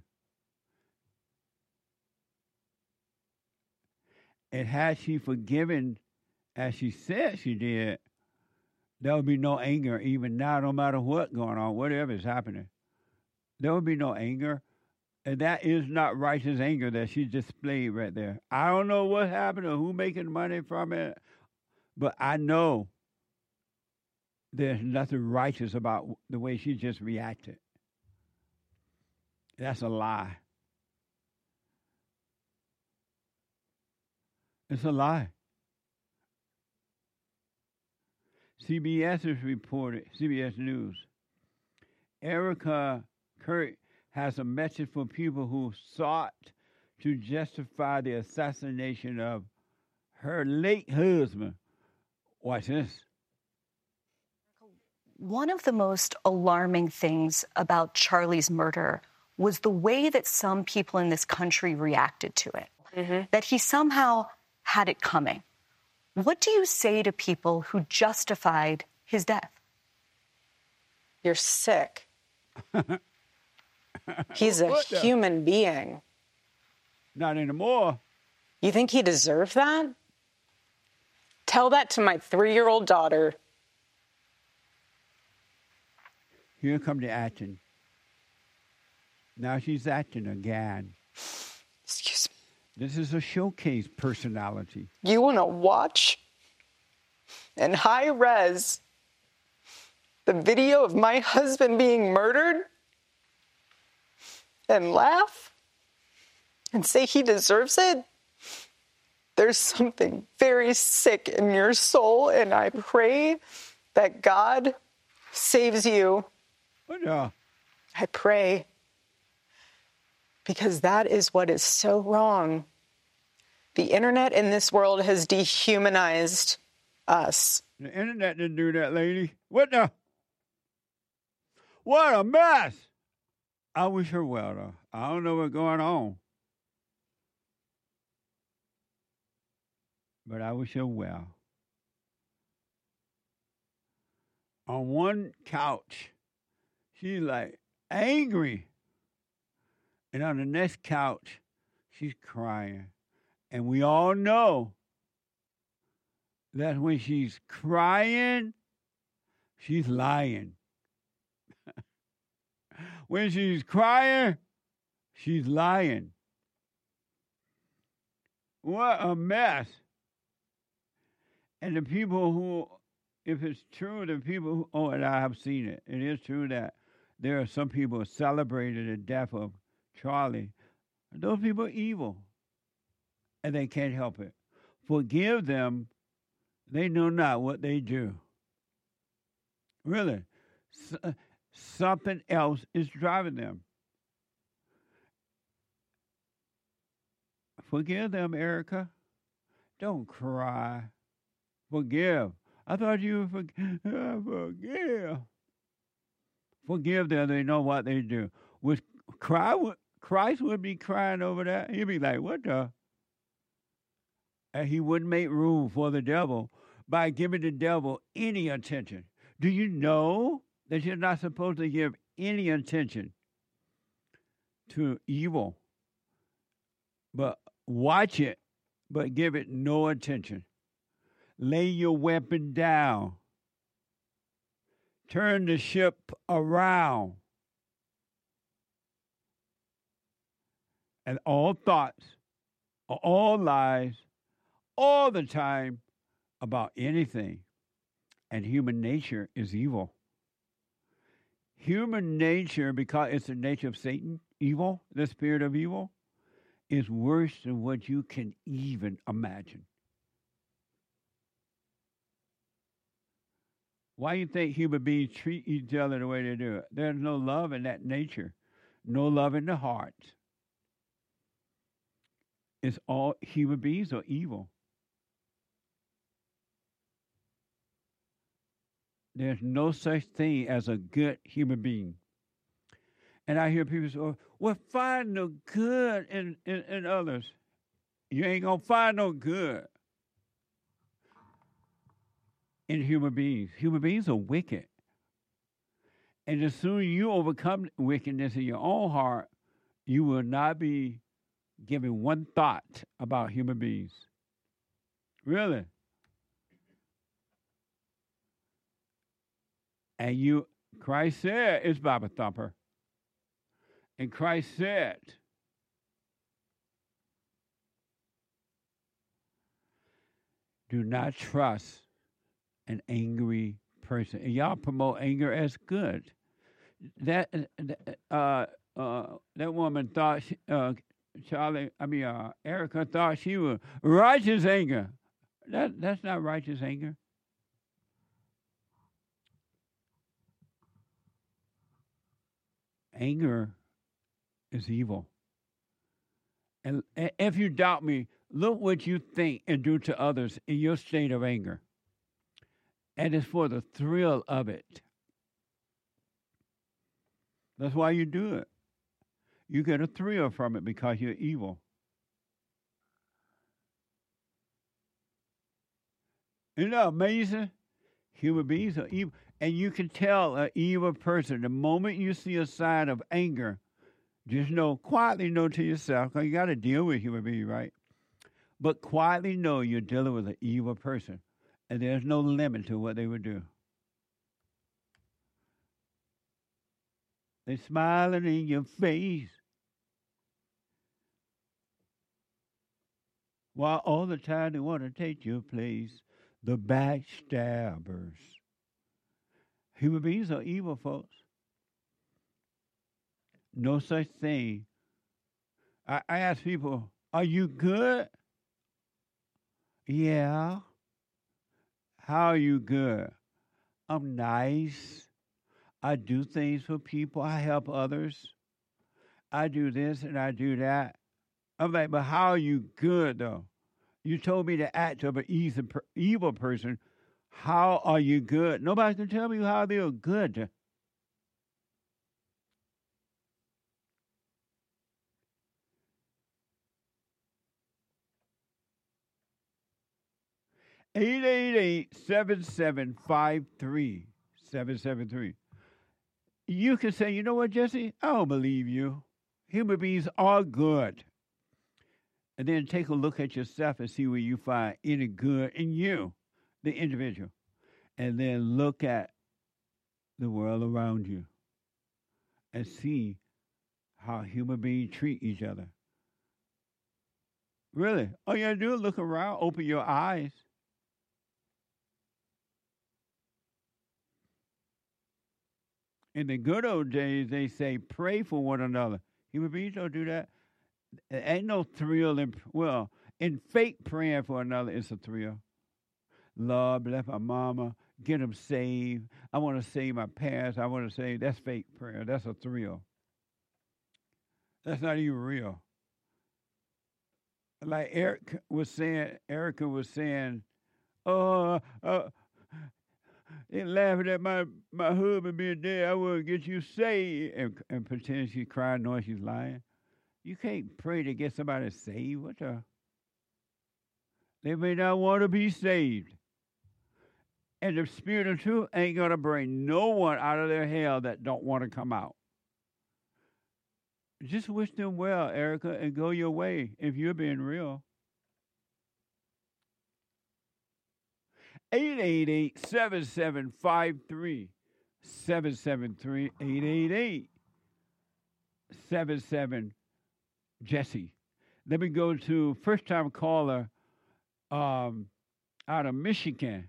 And had she forgiven as she said she did, there would be no anger even now, no matter what's going on, whatever is happening. There would be no anger. And that is not righteous anger that she displayed right there. I don't know what happened or who making money from it, but I know there's nothing righteous about the way she just reacted. That's a lie. It's a lie. C B S has reported, C B S News, Erica Curry has a message for people who sought to justify the assassination of her late husband. Watch this. One of the most alarming things about Charlie's murder was the way that some people in this country reacted to it, mm-hmm. that he somehow had it coming. What do you say to people who justified his death? You're sick. He's a human being. Not anymore. You think he deserved that? Tell that to my three-year-old daughter. Here come the acting. Now she's acting again. Excuse me. This is a showcase personality. You want to watch in high res the video of my husband being murdered and laugh and say he deserves it? There's something very sick in your soul, and I pray that God saves you. Oh, no. I pray. Because that is what is so wrong. The internet in this world has dehumanized us. The internet didn't do that, lady. What the? What a mess. I wish her well, though. I don't know what's going on. But I wish her well. On one couch, she's like angry. And on the next couch, she's crying. And we all know that when she's crying, she's lying. When she's crying, she's lying. What a mess. And the people who, if it's true, the people who, oh, and I have seen it. It is true that there are some people who celebrated the death of Charlie. Those people are evil. And they can't help it. Forgive them. They know not what they do. Really. S- something else is driving them. Forgive them, Erica. Don't cry. Forgive. I thought you would forg- forgive. Forgive them. They know what they do. With cry, Christ would be crying over that. He'd be like, what the? And he wouldn't make room for the devil by giving the devil any attention. Do you know that you're not supposed to give any attention to evil. But watch it, but give it no attention. Lay your weapon down. Turn the ship around. And all thoughts are all lies all the time about anything. And human nature is evil. Human nature, because it's the nature of Satan, evil, the spirit of evil, is worse than what you can even imagine. Why do you think human beings treat each other the way they do it? There's no love in that nature, no love in the heart. It's all human beings are evil. There's no such thing as a good human being. And I hear people say, well, find the good in, in, in others. You ain't going to find no good in human beings. Human beings are wicked. And as soon as you overcome wickedness in your own heart, you will not be giving one thought about human beings. Really. And you, Christ said, it's Bible thumper. And Christ said, do not trust an angry person. And y'all promote anger as good. That uh, uh, that woman thought, she, uh, Charlie, I mean, uh, Erica thought she was righteous anger. That That's not righteous anger. Anger is evil. And if you doubt me, look what you think and do to others in your state of anger. And it's for the thrill of it. That's why you do it. You get a thrill from it because you're evil. Isn't that amazing? Human beings are evil. And you can tell an evil person the moment you see a sign of anger. Just know, quietly know to yourself, because you got to deal with human beings, right? But quietly know you're dealing with an evil person. And there's no limit to what they would do. They're smiling in your face. While all the time they want to take your place. The backstabbers. Human beings are evil, folks. No such thing. I, I ask people, are you good? Yeah. How are you good? I'm nice. I do things for people. I help others. I do this and I do that. I'm like, but how are you good, though? You told me to act of an evil person. How are you good? Nobody can tell me how they're good. eight eight eight, seven seven five three, seven seven three. You can say, you know what, Jesse? I don't believe you. Human beings are good. And then take a look at yourself and see where you find any good in you, the individual. And then look at the world around you and see how human beings treat each other. Really. All you got to do is look around, open your eyes. In the good old days, they say, pray for one another. Human beings don't do that. There ain't no thrill in, well, in fake praying for another, it's a thrill. Lord, bless my mama, get them saved. I want to save my parents. I want to save, that's fake prayer. That's a thrill. That's not even real. Like Eric was saying, Erica was saying, oh, uh, they laughing at my, my husband being dead. I will get you saved. And, and pretend she's crying, knowing she's lying. You can't pray to get somebody saved. What the? They may not want to be saved. And the Spirit of truth ain't going to bring no one out of their hell that don't want to come out. just wish them well, Erica, and go your way if you're being real. eight eight eight, seven seven five three, seven seven three, eight eight eight, seven seven, Jesse. Let me go to first-time caller um, out of Michigan.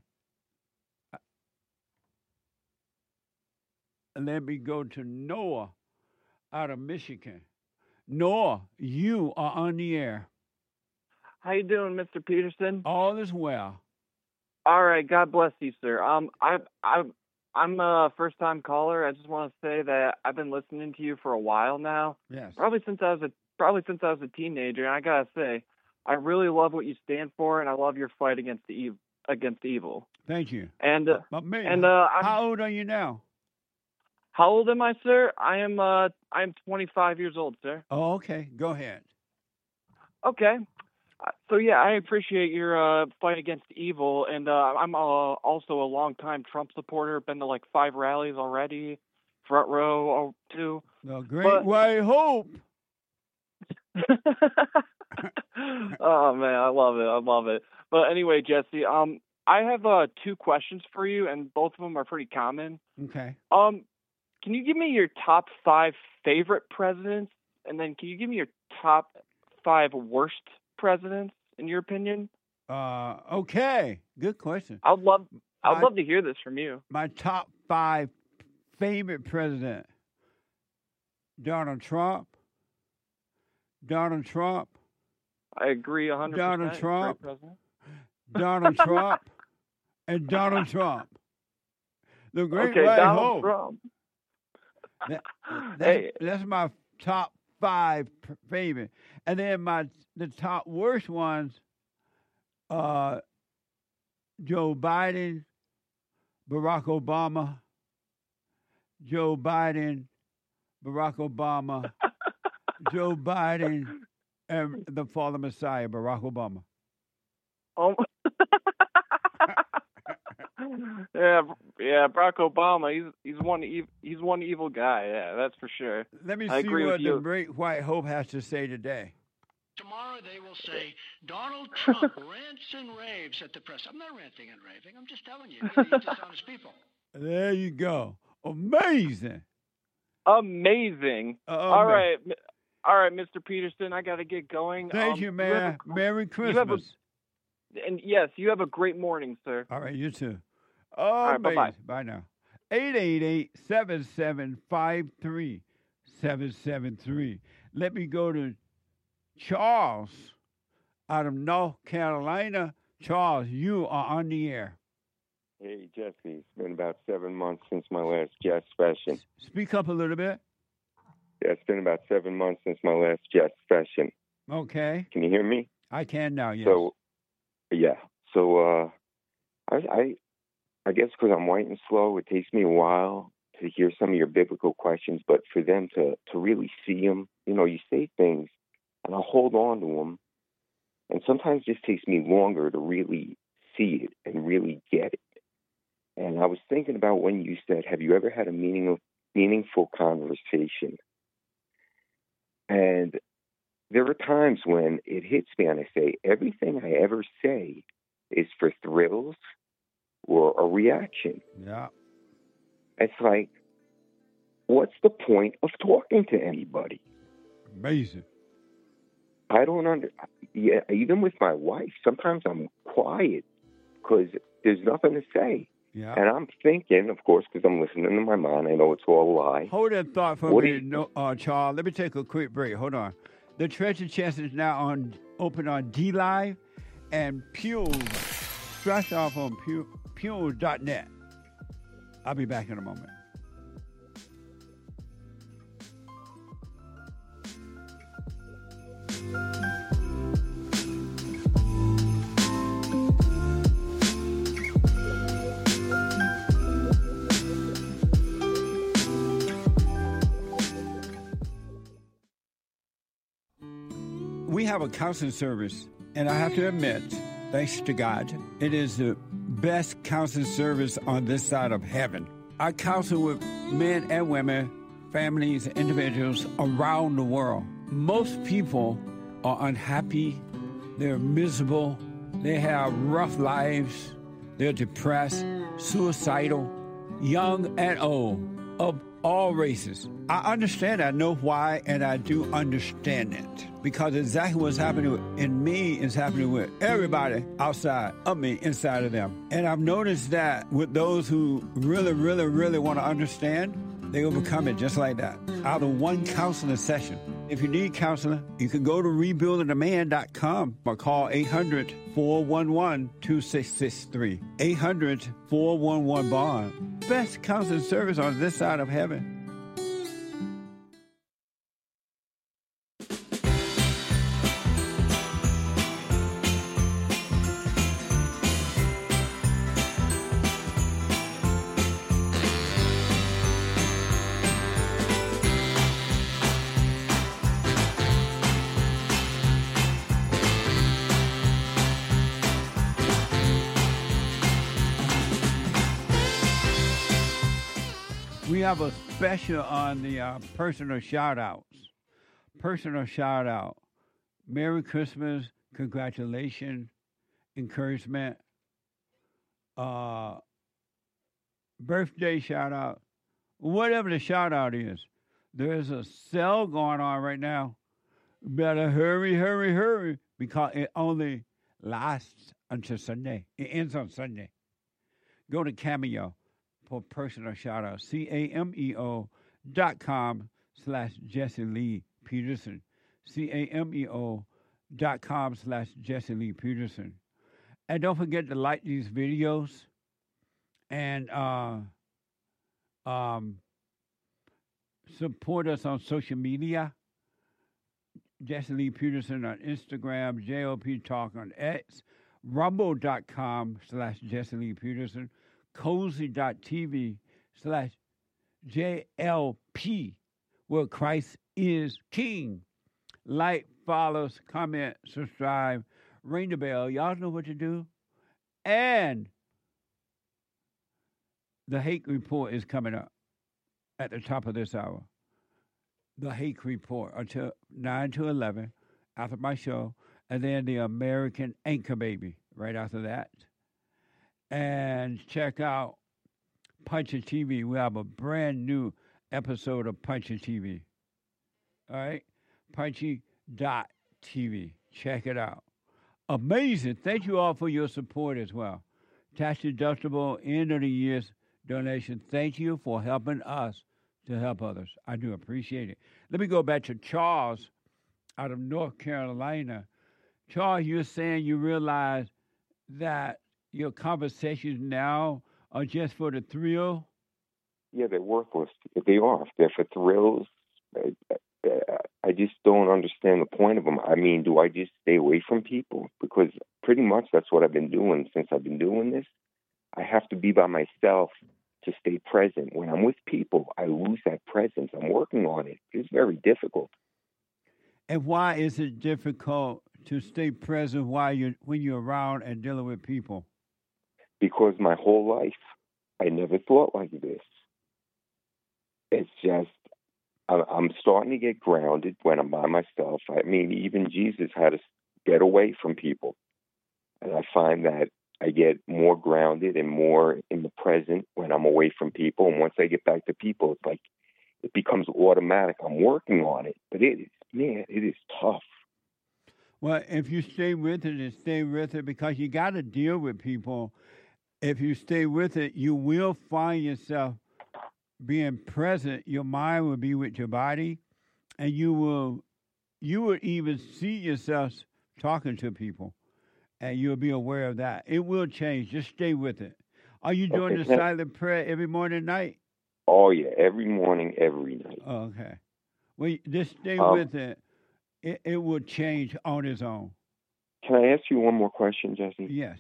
Let me go to Noah out of Michigan. Noah, you are on the air. How you doing, Mister Peterson? All is well. All right, God bless you, sir. Um, I, I, I'm a first-time caller. I just want to say that I've been listening to you for a while now. Yes. Probably since I was a probably since I was a teenager. And I gotta say, I really love what you stand for, and I love your fight against the ev- against evil. Thank you. And uh, But me, and uh, I'm, how old are you now? How old am I, sir? I am uh, I am twenty-five years old, sir. Oh, okay. Go ahead. Okay. Uh, So yeah, I appreciate your uh, fight against evil, and uh, I'm uh, also a longtime Trump supporter. Been to like five rallies already, front row or two. The great But- white hope. Oh man, I love it. I love it. But anyway, Jesse, um, I have uh, two questions for you, and both of them are pretty common. Okay. Um, can you give me your top five favorite presidents, and then can you give me your top five worst presidents in your opinion? Uh, okay. Good question. I'd love, I'd My- love to hear this from you. My top five favorite president: Donald Trump. Donald Trump. I agree a hundred percent. Donald Trump. Great president. Donald Trump. And Donald Trump. The great Okay, white Donald hope. Trump. That- that's, Hey. that's my top five p- favorite, and then my the top worst ones: uh, Joe Biden, Barack Obama, Joe Biden, Barack Obama, Joe Biden, and the fallen Messiah, Barack Obama. Oh. yeah, yeah, Barack Obama. He's he's one ev- he's one evil guy. Yeah, that's for sure. Let me I see agree what with the you. great white hope has to say today. Tomorrow they will say Donald Trump rants and raves at the press. I'm not ranting and raving. I'm just telling you, these dishonest people. There you go. Amazing. Amazing. Oh, All man. right, m- all right, Mister Peterson. I got to get going. Thank Um, you, have man. a- Merry you have a- Christmas. and yes, you have a great morning, sir. All right, you too. All right, Amazing. bye-bye. Bye now. eight eight eight, seven seven five three, seven seven three. Let me go to Charles out of North Carolina. Charles, you are on the air. Hey, Jesse. It's been about seven months since my last guest session. Speak up a little bit. Yeah, it's been about seven months since my last guest session. Okay. Can you hear me? I can now, yes. So, yeah. So, uh, I, I, I guess because I'm white and slow, it takes me a while to hear some of your biblical questions. But for them to to really see them, you know, you say things, and I hold on to them, and sometimes it just takes me longer to really see it and really get it. And I was thinking about when you said, "Have you ever had a meaning, meaningful conversation?" And there are times when it hits me and I say, everything I ever say is for thrills or a reaction. Yeah. It's like, what's the point of talking to anybody? Amazing. I don't under. Yeah, even with my wife, sometimes I'm quiet because there's nothing to say. Yeah. And I'm thinking, of course, because I'm listening to my mind. I know it's all a lie. Hold that thought for What a do minute, no, uh, Charles. Let me take a quick break. Hold on. The Treasure Chest is now on open on D Live and Pew. Scratch off on Pew, Pew dot net. I'll be back in a moment. We have a counseling service, and I have to admit, thanks to God, it is the best counseling service on this side of heaven. I counsel with men and women families, individuals around the world. Most people are unhappy, they're miserable, they have rough lives, they're depressed, suicidal, young and old, of all races. I understand, I know why, and I do understand it. Because exactly what's happening in me is happening with everybody outside of me, inside of them. And I've noticed that with those who really, really, really want to understand, they overcome it just like that, out of one counseling session. If you need counseling, you can go to rebuilding the man dot com or call eight hundred, four one one, two six six three. eight hundred, four one one, bond. Best counseling service on this side of heaven. We have a special on the uh, personal shout-outs. Personal shout-out. Merry Christmas, congratulations, encouragement, uh, birthday shout-out, whatever the shout-out is. There's a sale going on right now. Better hurry, hurry, hurry, because it only lasts until Sunday. It ends on Sunday. Go to Cameo for personal shout out. C A M E O dot com slash Jesse Lee Peterson. C A M E O dot com slash Jesse Lee Peterson. And don't forget to like these videos and uh, um, support us on social media. Jesse Lee Peterson on Instagram, J O P Talk on X, rumble dot com slash Jesse Lee Peterson, cozy dot t v slash J L P, where Christ is King. Like, follow, comment, subscribe, ring the bell. Y'all know what to do. And the Hake Report is coming up at the top of this hour. The Hake Report until nine to eleven after my show. And then the American Anchor Baby right after that. And check out Puncher T V. We have a brand new episode of Puncher T V. All right? Punchy dot T V. Check it out. Amazing. Thank you all for your support as well. Tax deductible, end of the year's donation. Thank you for helping us to help others. I do appreciate it. Let me go back to Charles out of North Carolina. Charles, you're saying you realize that your conversations now are just for the thrill? Yeah, they're worthless. They are. They're for thrills. I, I, I just don't understand the point of them. I mean, do I just stay away from people? Because pretty much that's what I've been doing since I've been doing this. I have to be by myself to stay present. When I'm with people, I lose that presence. I'm working on it. It's very difficult. And why is it difficult to stay present while you when you're around and dealing with people? Because my whole life, I never thought like this. It's just, I'm starting to get grounded when I'm by myself. I mean, even Jesus had to get away from people. And I find that I get more grounded and more in the present when I'm away from people. And once I get back to people, it's like, it becomes automatic. I'm working on it. But it is, man, it is tough. Well, if you stay with it and stay with it, because you got to deal with people. If you stay with it, you will find yourself being present. Your mind will be with your body, and you will, you will even see yourself talking to people, and you'll be aware of that. It will change. Just stay with it. Are you doing okay, the silent prayer every morning and night? Oh, yeah, every morning, every night. Okay. Well, just stay um, with it. it. It will change on its own. Can I ask you one more question, Jesse? Yes.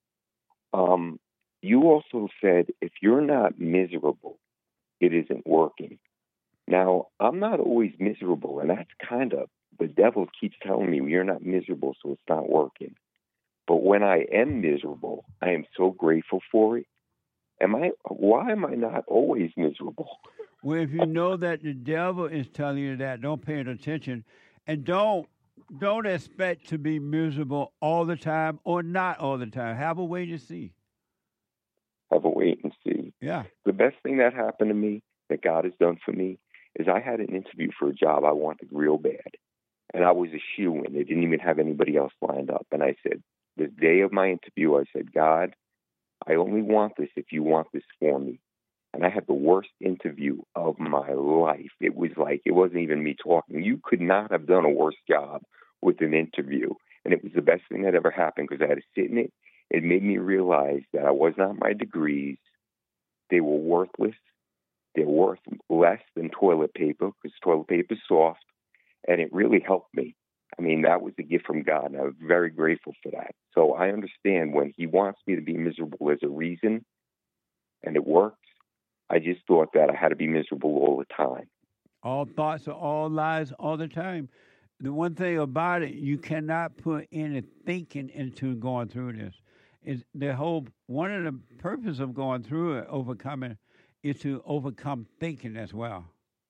Um, you also said if you're not miserable, it isn't working. Now, I'm not always miserable, and that's kind of, the devil keeps telling me you're not miserable, so it's not working. But when I am miserable, I am so grateful for it. Am I? Why am I not always miserable? Well, if you know that the devil is telling you that, don't pay it attention, and don't don't expect to be miserable all the time or not all the time. Have a wait and see. Have a wait and see. Yeah. The best thing that happened to me, that God has done for me, is I had an interview for a job I wanted real bad. And I was a shoo-in. They didn't even have anybody else lined up. And I said, the day of my interview, I said, God, I only want this if you want this for me. And I had the worst interview of my life. It was like, it wasn't even me talking. You could not have done a worse job with an interview. And it was the best thing that ever happened because I had to sit in it. It made me realize that I was not my degrees. They were worthless. They're worth less than toilet paper because toilet paper is soft. And it really helped me. I mean, that was a gift from God, and I was very grateful for that. So I understand when he wants me to be miserable, there's a reason, and it works. I just thought that I had to be miserable all the time. All thoughts are all lies all the time. The one thing about it, you cannot put any thinking into going through this. Is the whole one of the purpose of going through it, overcoming, is to overcome thinking as well.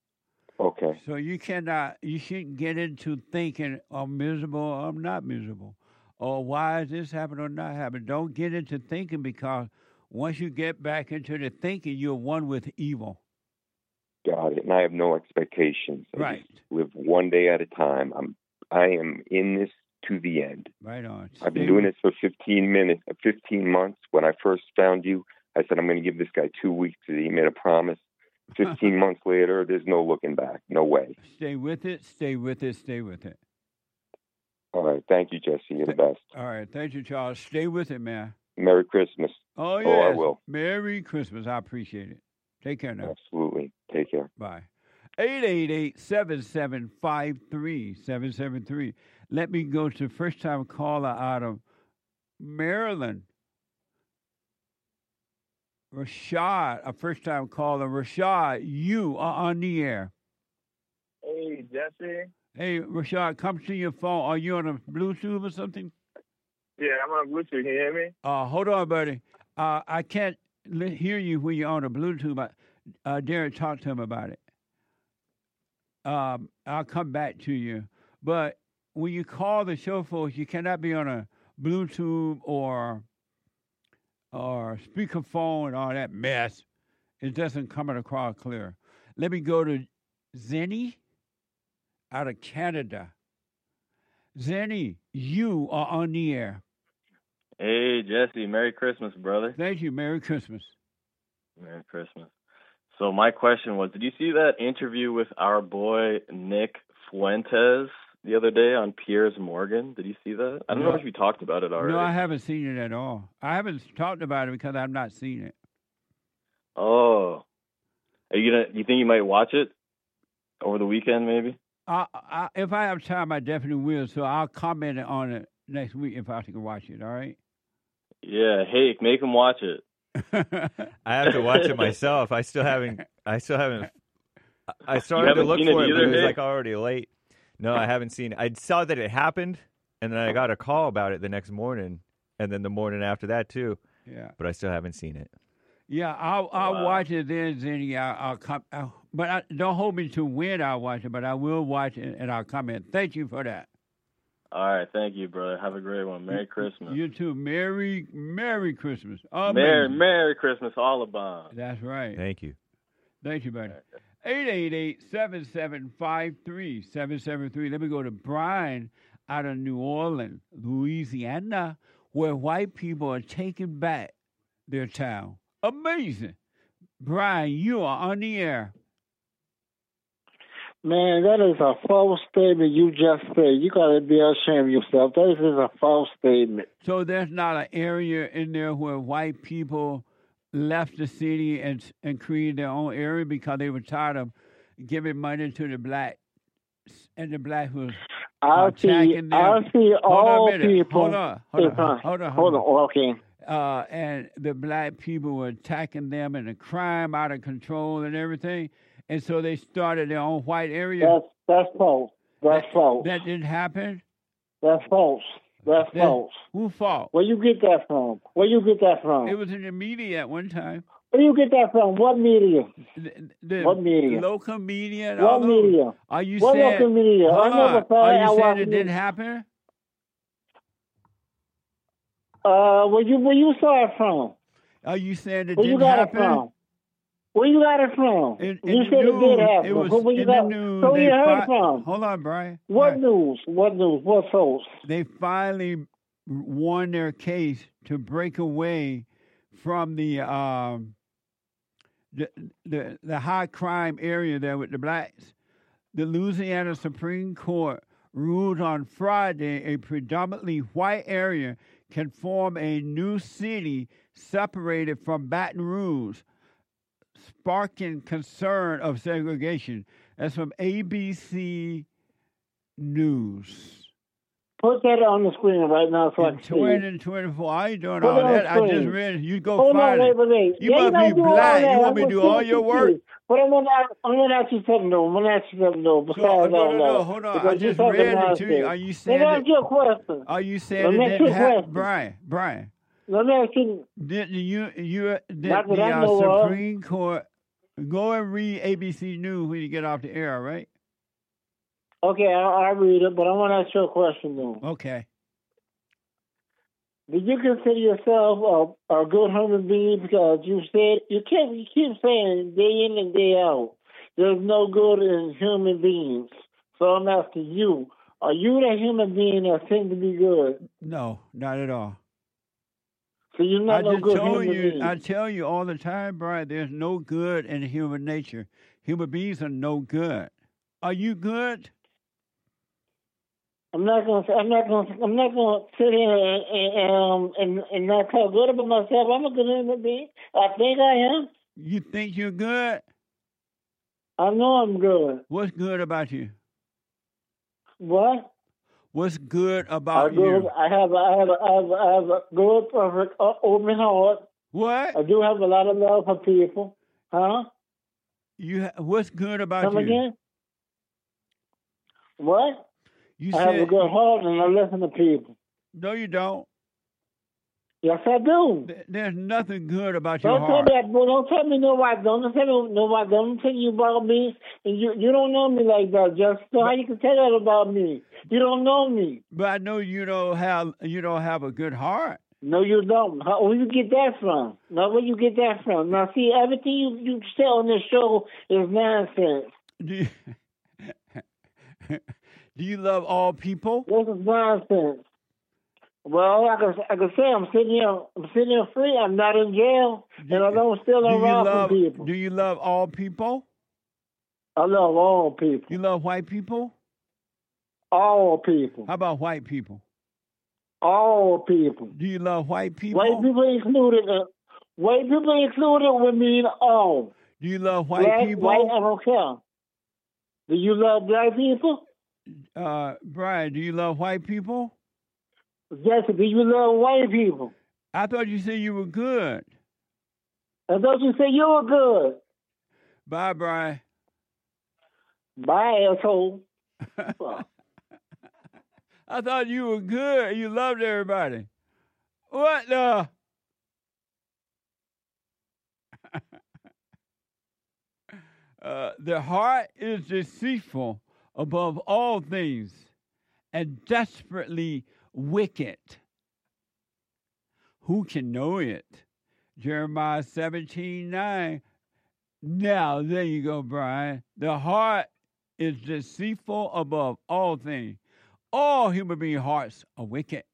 Okay. So you cannot, you shouldn't get into thinking, I'm miserable, or I'm not miserable, or why is this happening or not happening. Don't get into thinking because once you get back into the thinking, you're one with evil. Got it. And I have no expectations. I right. just live one day at a time. I'm, I am in this to the end. Right on. I've been doing this for fifteen minutes, fifteen months. When I first found you, I said, I'm going to give this guy two weeks. He made a promise. fifteen months later, there's no looking back. No way. Stay with it, stay with it, stay with it. All right. Thank you, Jesse. You're the best. All right. Thank you, Charles. Stay with it, man. Merry Christmas. Oh, yes. Oh, I will. Merry Christmas. I appreciate it. Take care now. Absolutely. Take care. Bye. eight eight eight, seven seven five, three seven seven three. Let me go to first-time caller out of Maryland. Rashad, a first-time caller. Rashad, you are on the air. Hey, Jesse. Hey, Rashad, come to your phone. Are you on a Bluetooth or something? Yeah, I'm on Bluetooth. Can you hear me? Uh, hold on, buddy. Uh, I can't li- hear you when you're on a Bluetooth, but uh, Derek, talk to him about it. Um, I'll come back to you. But when you call the show, folks, you cannot be on a Bluetooth or or speakerphone and all that mess. It doesn't come across clear. Let me go to Zenny out of Canada. Zenny, you are on the air. Hey, Jesse. Merry Christmas, brother. Thank you. Merry Christmas. Merry Christmas. So my question was, did you see that interview with our boy Nick Fuentes the other day on Piers Morgan? Did you see that? I don't No. know if you talked about it already. No, I haven't seen it at all. I haven't talked about it because I've not seen it. Oh. Are you gonna? You think you might watch it over the weekend, maybe? I, I, if I have time, I definitely will. So I'll comment on it next week if I can watch it. All right. Yeah. Hey, make him watch it. I have to watch it myself. I still haven't. I still haven't. I started to haven't look seen for it it, but either, it was Nick? like already late. No, I haven't seen it. I saw that it happened, and then I got a call about it the next morning, and then the morning after that too. Yeah. But I still haven't seen it. Yeah, I'll I'll Wow. watch it then, Zenny. I'll, I'll come, I'll, but I, don't hold me to when I'll watch it. But I will watch it and I'll comment. Thank you for that. All right. Thank you, brother. Have a great one. Merry Christmas. You too. Merry Merry Christmas. Merry Amazing. Merry Christmas, all about. That's right. Thank you. Thank you, buddy. eight eight eight, seven seven five, three seven seven three. Let me go to Brian out of New Orleans, Louisiana, where white people are taking back their town. Amazing. Brian, you are on the air. Man, that is a false statement you just said. You got to be ashamed of yourself. That is a false statement. So there's not an area in there where white people left the city and and created their own area because they were tired of giving money to the black and the black was I see, attacking them. I see Hold on a all minute. people. Hold on. Hold on. Uh, Hold on. Hold on. Okay. Uh, and the black people were attacking them and the crime out of control and everything. And so they started their own white area. That's that's false. That's false. That didn't happen? That's false. That's That- false. Who fault? Where you get that from? Where you get that from? It was in the media at one time. Where you get that from? What media? The, the what media? Local media. and What all those- media? Are you What saying? local media? I Hold never on. saw Are it. I you saying watched it it. didn't happen? Uh, where you where you saw it from? Are you saying it Where you didn't got happen? it from? Where you got it from? In, you in said the it did news, happen. It was So where you in got? the news. So where they you heard fi- from? Hold on, Brian. What news? What news? What source? They finally won their case to break away from the um the the, the high crime area there with the blacks. The Louisiana Supreme Court ruled on Friday a predominantly white area can form a new city separated from Baton Rouge, sparking concern of segregation. That's from A B C News. Put that on the screen right now so I In can see it. twenty twenty-four, I ain't doing Put all it on that. I just screen. read it. You go Hold on, find wait, it. wait, wait. You Yeah, must don't be do all black. that. You want I'm me to gonna do see all what your you work? see. But I'm gonna, ask- I'm gonna ask you something though. I'm gonna ask you something though. Besides No, all no, no, that, no. Hold on. I because you're just talking read it to nonsense. you. Are you Let saying me ask that? you a question. Are you saying Let it me ask you didn't a happen, question. Brian? Brian, Let me ask you. did you you did Not that the I uh, know of. Supreme Court go and read A B C News when you get off the air, right? Okay, I'll, I'll read it, but I want to ask you a question though. Okay. Do you consider yourself a, a good human being? Because you said you keep you keep saying day in and day out there's no good in human beings. So I'm asking you: are you that human being that seems to be good? No, not at all. So you're not I no just good told human you. being. I tell you all the time, Brian. There's no good in human nature. Human beings are no good. Are you good? I'm not gonna. I'm not gonna. I'm not gonna sit here and and, um, and and not talk good about myself. I'm a good human being. I think I am. You think you're good? I know I'm good. What's good about you? What? What's good I about good. you? I have. A, I have. A, I have. A, I have a good, perfect, uh, open heart. What? I do have a lot of love for people. Huh? You. Ha- what's good about Come you? again? What? You I have a said good heart and I listen to people. no. You don't. Yes, I do. Th- There's nothing good about your Don't tell heart. me that. Boy, don't tell me no. I don't. Don't tell me no. I don't tell you about me. And you you don't know me like that. Just so how you can tell that about me? You don't know me. But I know you don't have. You don't have a good heart. No, you don't. How, where you get that from? Now, where you get that from? Now, see, everything you you say on this show is nonsense. Do you, do you love all people? This is nonsense. Well, like I, like I say, I'm sitting here. I'm sitting here free. I'm not in jail, and I don't still Do don't you rob love? from people. Do you love all people? I love all people. You love white people? All people. How about white people? All people. Do you love white people? White people included. Uh, white people included would mean all. Do you love white Black, people? white, I don't care. Do you love black people? Uh, Brian, do you love white people? Jesse, do you love white people? I thought you said you were good. I thought you said you were good. Bye, Brian. Bye, asshole. I thought you were good. You loved everybody. What the? uh, the heart is deceitful above all things and desperately wicked. Who can know it? Jeremiah seventeen nine. Now, there you go, Brian. The heart is deceitful above all things. All human being hearts are wicked.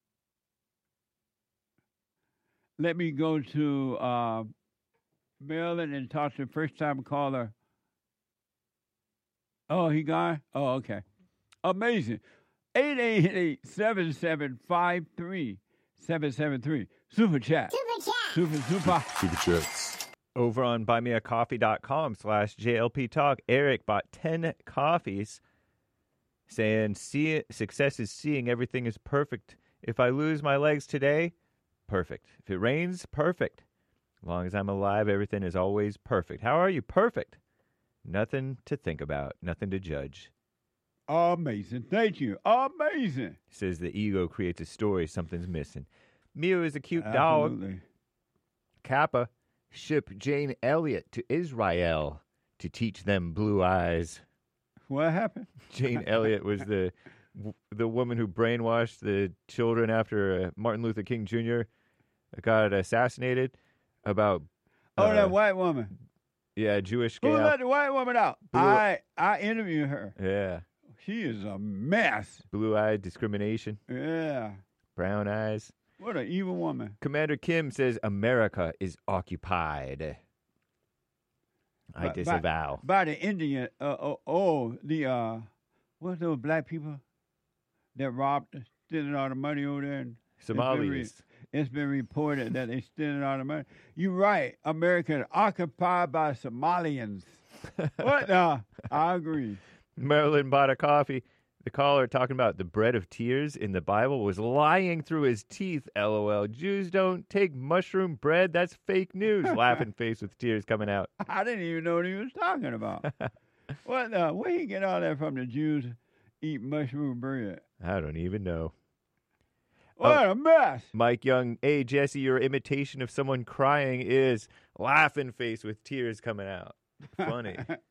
Let me go to uh, Maryland and talk to the first time caller. Oh, he gone? Oh, okay. Amazing. eight eight eight, seven seven five three, seven seven three. Super chat. Super chat. Super, super. Super chats. Over on buymeacoffee.com slash JLP Talk, Eric bought ten coffees saying, "See, success is seeing everything is perfect. If I lose my legs today, perfect. If it rains, perfect. As long as I'm alive, everything is always perfect. How are you? Perfect. Nothing to think about. Nothing to judge." Amazing. Thank you. Amazing. Says the ego creates a story, something's missing. Mew is a cute Absolutely. dog. Kappa, ship Jane Elliott to Israel to teach them blue eyes. What happened? Jane Elliott was the the woman who brainwashed the children after uh, Martin Luther King Junior got assassinated. About oh, uh, that white woman. Yeah, Jewish Who gal. let the white woman out? Blue- I I interviewed her. Yeah, She is a mess. blue-eyed discrimination, Yeah. brown eyes. What an evil woman. Commander Kim says America is occupied. I By- by- disavow. By, the Indian, uh, oh, oh, the, uh, what's those black people that robbed, stealing all the money over there? And it's been re- Somalis. It's been reported that they stealing all the money. You're right. America is occupied by Somalians. What? Uh, I agree. Marilyn bought a coffee. The caller talking about the bread of tears in the Bible was lying through his teeth. LOL. Jews don't take mushroom bread. That's fake news. Laughing face with tears coming out. I didn't even know what he was talking about. What? Uh, where you get all that from? The Jews eat mushroom bread. I don't even know. What a mess. Mike Young, hey, Jesse, your imitation of someone crying is laughing face with tears coming out. Funny.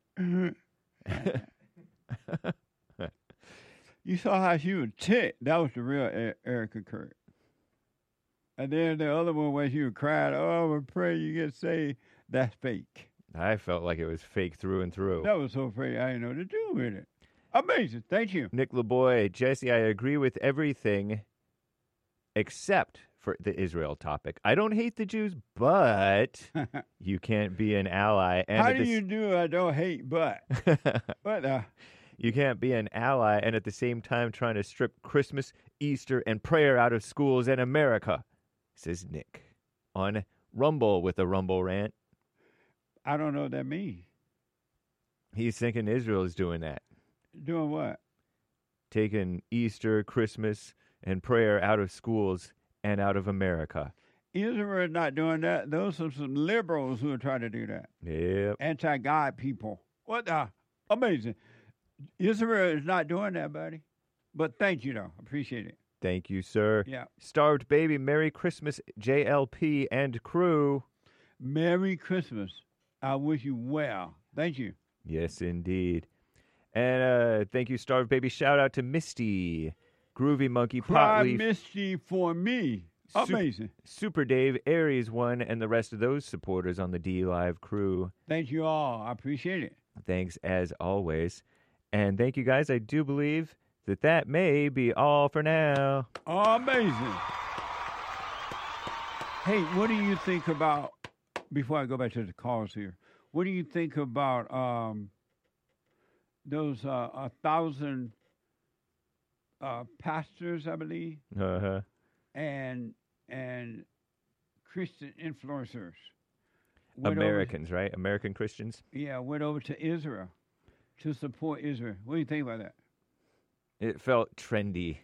You saw how she was ticked. That was the real E- Erica Kirk. And then the other one where she was crying, oh, I pray you get saved. That's fake. I felt like it was fake through and through. That was so fake, I didn't know what to do with it. Amazing. Thank you. Nick LeBoy, Jesse, I agree with everything except for the Israel topic. I don't hate the Jews, but you can't be an ally. And How at do the s- you do I don't hate but? But uh, You can't be an ally and at the same time trying to strip Christmas, Easter, and prayer out of schools in America, says Nick on Rumble with a Rumble rant. I don't know what that means. He's thinking Israel is doing that, Doing what? taking Easter, Christmas, and prayer out of schools and out of America. Israel is not doing that. Those are some liberals who are trying to do that. Yep. Anti-God people. What the? Amazing. Israel is not doing that, buddy. But thank you, though. Appreciate it. Thank you, sir. Yeah. Starved Baby, Merry Christmas, J L P and crew. Merry Christmas. I wish you well. Thank you. Yes, indeed. And uh, thank you, Starved Baby. Shout out to Misty, Groovy Monkey, Cry Potleaf, Misty for me. Sup- Amazing. Super Dave, Aries One, and the rest of those supporters on the D Live crew. Thank you all. I appreciate it. Thanks as always. And thank you guys. I do believe that that may be all for now. Amazing. Hey, what do you think about, before I go back to the calls here, what do you think about um, those uh, a thousand uh, pastors, I believe, Uh-huh. and and Christian influencers? went over- Americans, right? American Christians. yeah, went over to Israel to support Israel. What do you think about that? It felt trendy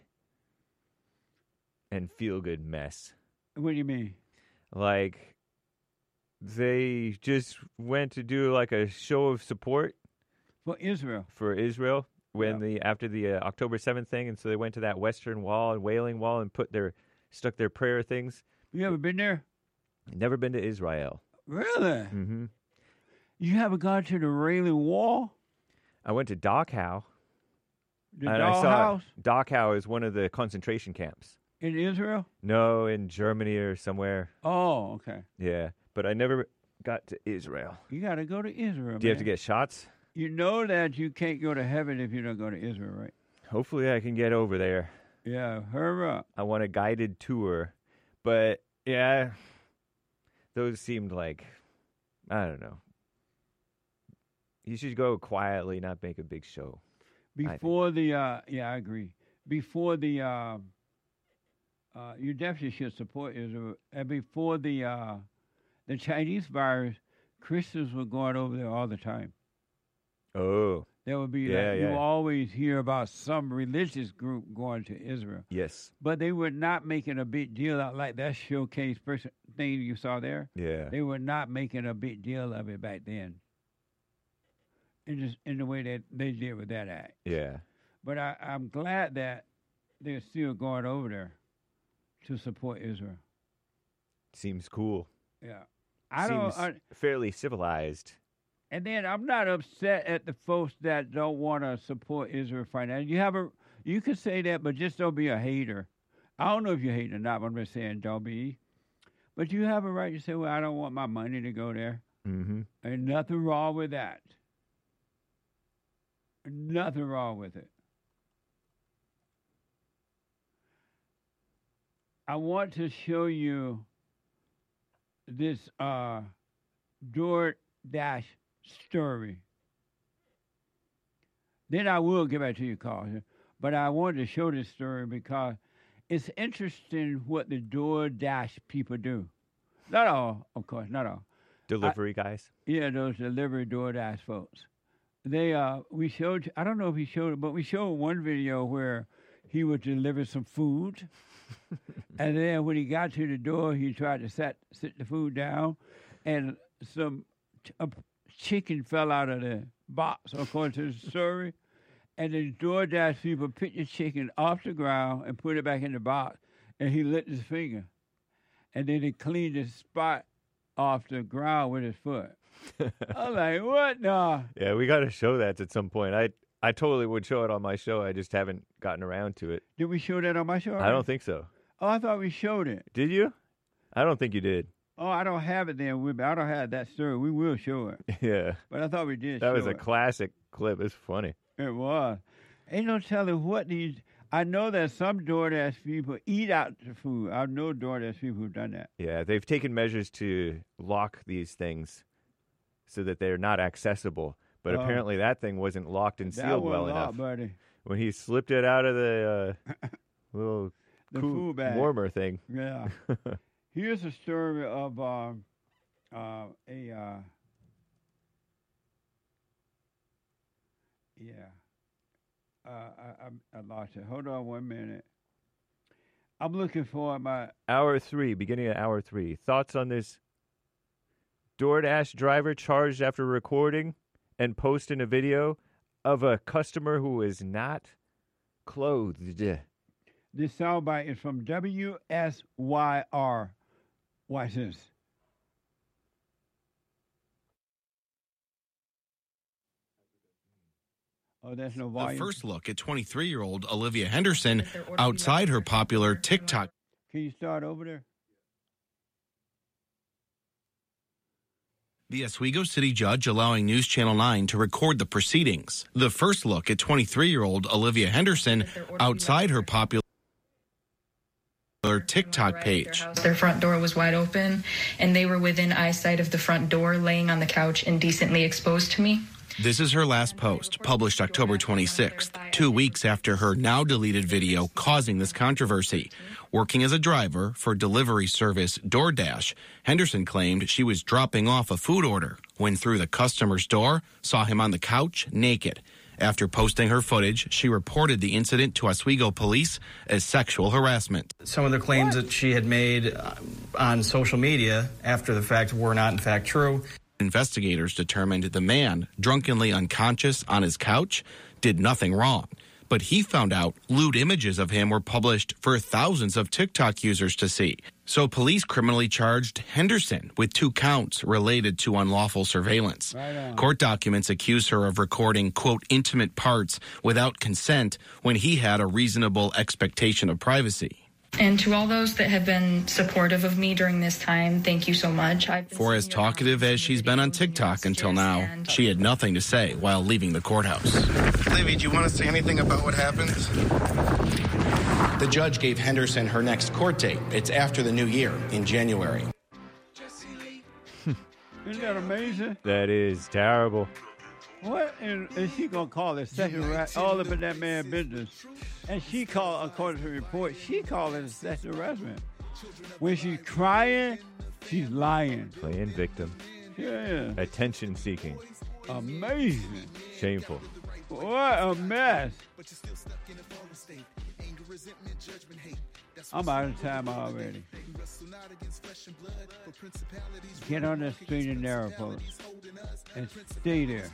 and feel-good mess. What do you mean? Like, they just went to do like a show of support For Israel. for Israel when the after the uh, October seventh thing, and so they went to that Western Wall and Wailing Wall and put their stuck their prayer things. You ever been there? Never been to Israel. Really? Mm-hmm. You haven't gone to the Wailing Wall? I went to Dachau. The and I saw dollhouse Dachau is one of the concentration camps. in Israel? No, in Germany or somewhere. Oh, okay. Yeah, but I never got to Israel. You got to go to Israel. Do you have to man. get shots? You know that you can't go to heaven if you don't go to Israel, right? Hopefully I can get over there. Yeah, hurry up. I want a guided tour. But, yeah, those seemed like, I don't know. You should go quietly, not make a big show. Before the, uh, yeah, I agree. Before the, uh, uh, you definitely should support Israel. And before the, uh, the Chinese virus, Christians were going over there all the time. Oh. There would be, Yeah, like, you yeah. always hear about some religious group going to Israel. Yes. But they were not making a big deal out like that showcase person thing you saw there. Yeah. They were not making a big deal of it back then. In just in the way that they did with that act. Yeah. But I, I'm glad that they're still going over there to support Israel. Seems cool. Yeah. I don't. seems I, fairly civilized. and then I'm not upset at the folks that don't want to support Israel financially. You have a, you can say that, but just don't be a hater. I don't know if you hate or not, but I'm just saying don't be. But you have a right to say, well, I don't want my money to go there. Mm-hmm. Ain't nothing wrong with that. Nothing wrong with it. I want to show you this uh, DoorDash story. Then I will get back to your call. But I wanted to show this story because it's interesting what the DoorDash people do. Not all, of course, not all. Delivery I, guys? Yeah, those delivery DoorDash folks. They, uh, we showed, I don't know if he showed it, but we showed one video where he would deliver some food. And then when he got to the door, he tried to set, sit the food down. And some a chicken fell out of the box, according to the story. And the DoorDash people picked the chicken off the ground and put it back in the box. And he licked his finger. And then he cleaned the spot off the ground with his foot. I'm like, what no? Yeah, we got to show that at some point. I I totally would show it on my show. I just haven't gotten around to it. Did we show that on my show? I don't think so. Oh, I thought we showed it. Did you? I don't think you did. Oh, I don't have it then. We- I don't have that story. We will show it. Yeah. But I thought we did That show was a it. classic clip. It's funny. It was. Ain't no telling what these. I know that some DoorDash people eat out the food. I know DoorDash people who've done that. Yeah, they've taken measures to lock these things so that they're not accessible. But Oh. apparently that thing wasn't locked and That sealed wasn't well locked, enough. buddy. When he slipped it out of the uh, little The cool- food bag. warmer thing. Yeah. Here's a story of um, uh, a. Uh, yeah. Uh, I, I, I lost it. Hold on one minute. I'm looking for my. Hour three, beginning of hour three. Thoughts on this DoorDash driver charged after recording and posting a video of a customer who is not clothed. This soundbite is from W S Y R. Watch this. Oh, there's no The volume. first look at twenty-three-year-old Olivia Henderson outside her popular TikTok. Can you start over there? The Oswego City judge allowing News Channel nine to record the proceedings. The first look at twenty-three-year-old Olivia Henderson outside her popular TikTok page. Their front door was wide open, and they were within eyesight of the front door, laying on the couch indecently exposed to me. This is her last post, published October twenty-sixth, two weeks after her now deleted video causing this controversy. Working as a driver for delivery service DoorDash, Henderson claimed she was dropping off a food order when through the customer's door, saw him on the couch naked. After posting her footage, she reported the incident to Oswego police as sexual harassment. Some of the claims that she had made uh, on social media after the fact were not in fact true. Investigators determined the man, drunkenly unconscious on his couch, did nothing wrong. But he found out lewd images of him were published for thousands of TikTok users to see. So police criminally charged Henderson with two counts related to unlawful surveillance. Right Court documents accuse her of recording, quote, intimate parts without consent when he had a reasonable expectation of privacy. And to all those that have been supportive of me during this time, thank you so much. I've been For as talkative as she's been on TikTok until now, she had nothing to say while leaving the courthouse. Livy, do you want to say anything about what happened? The judge gave Henderson her next court date. It's after the new year in January. Isn't that amazing? That is terrible. What is, is she going to call it sexual harassment? All up in that man's business. And she called, according to the report, she called it sexual harassment. When she's crying, she's lying. Playing victim. Yeah. Attention seeking. Amazing. Shameful. What a mess. I'm out of time already. Get on that straight and narrow, folks. And stay there.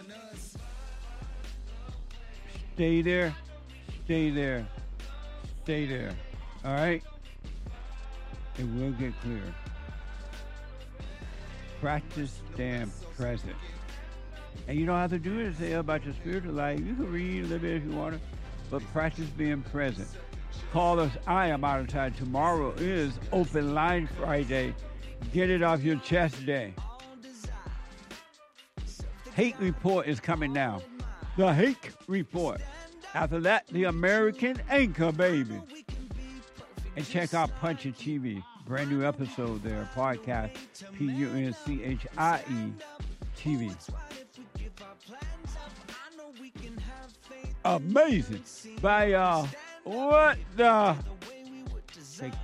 Stay there. Stay there. Stay there. All right? It will get clear. practice staying present. And you don't have to do anything about your spiritual life. You can read a little bit if you want to, but practice being present. Call us. I am out of time. Tomorrow is Open Line Friday. Get it off your chest day. Hake Report is coming now. The Hake Report. After that, the American Anchor Baby. And check out Punching T V. Brand new episode there. Podcast. P U N C H I E T V. Amazing. Bye, y'all. What the? Take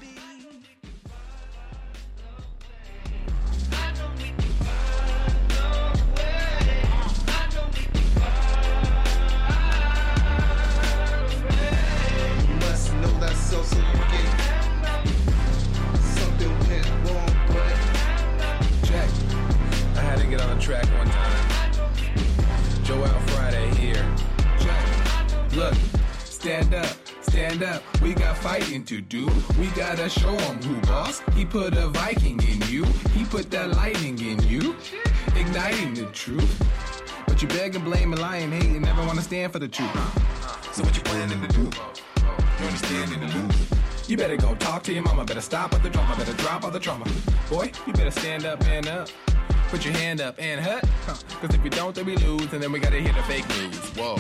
So, so you get something went wrong, but check. I had to get on the track one time. Joel Friday here. Check. Look, stand up, stand up. We got fighting to do. We gotta show him who boss. He put a Viking in you. He put that lightning in you, igniting the truth. But you beg and blame and lie and hate and never wanna stand for the truth. So what you planning to do? You understand in the lose. You better go talk to your mama. Better stop at the drama. Better drop all the trauma. Boy, you better stand up and up. Put your hand up and hut. Huh. Cause if we don't, then we lose. And then we gotta hear the fake news. Whoa.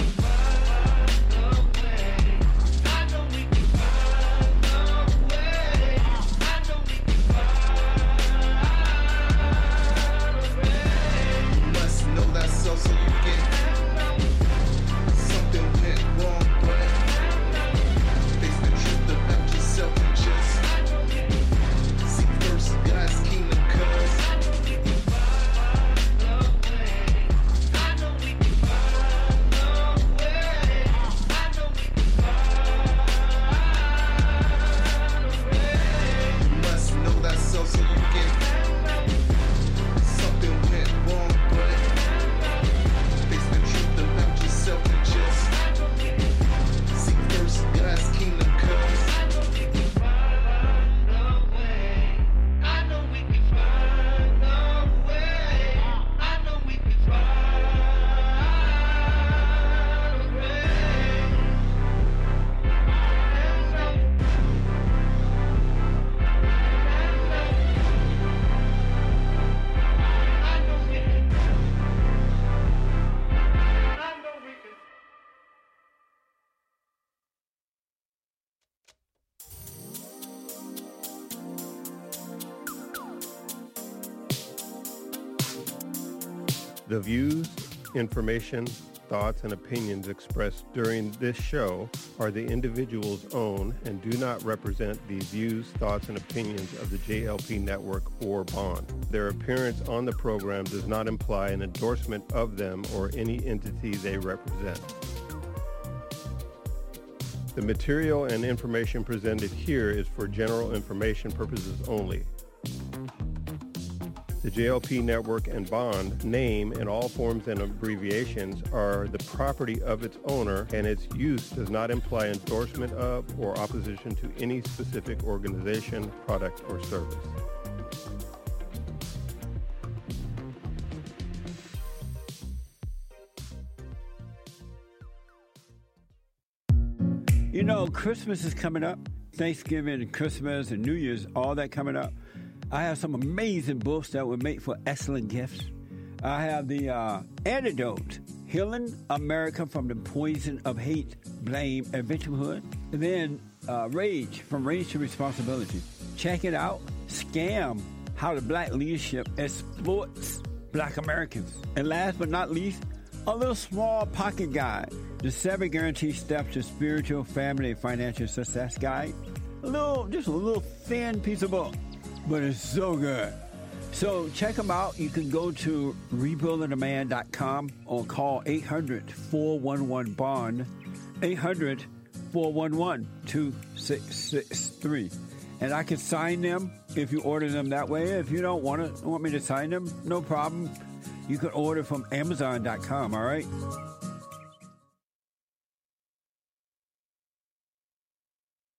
You must know that so, so you get something went wrong, but and just seek first God's kingdom, cause you must know that so, so you get something went wrong, but face the truth about yourself and just seek first God's kingdom, cause The views, information, thoughts, and opinions expressed during this show are the individual's own and do not represent the views, thoughts, and opinions of the J L P Network or Bond. Their appearance on the program does not imply an endorsement of them or any entity they represent. The material and information presented here is for general information purposes only. The J L P Network and Bond name and all forms and abbreviations are the property of its owner, and its use does not imply endorsement of or opposition to any specific organization, product, or service. You know, Christmas is coming up. Thanksgiving and Christmas and New Year's, all that coming up. I have some amazing books that would make for excellent gifts. I have the uh, Antidote, Healing America from the Poison of Hate, Blame, and Victimhood. And then uh, Rage, From Rage to Responsibility. Check it out. Scam, How the Black Leadership Exploits Black Americans. And last but not least, a little small pocket guide, the seven guaranteed steps to spiritual, family, and financial success guide. A little, just a little thin piece of book, but it's so good. So check them out. You can go to rebuilding a man dot com or call eight hundred, four one one, BOND, eight hundred, four one one, two six six three. And I can sign them if you order them that way. If you don't want to want me to sign them, no problem. You can order from amazon dot com, all right?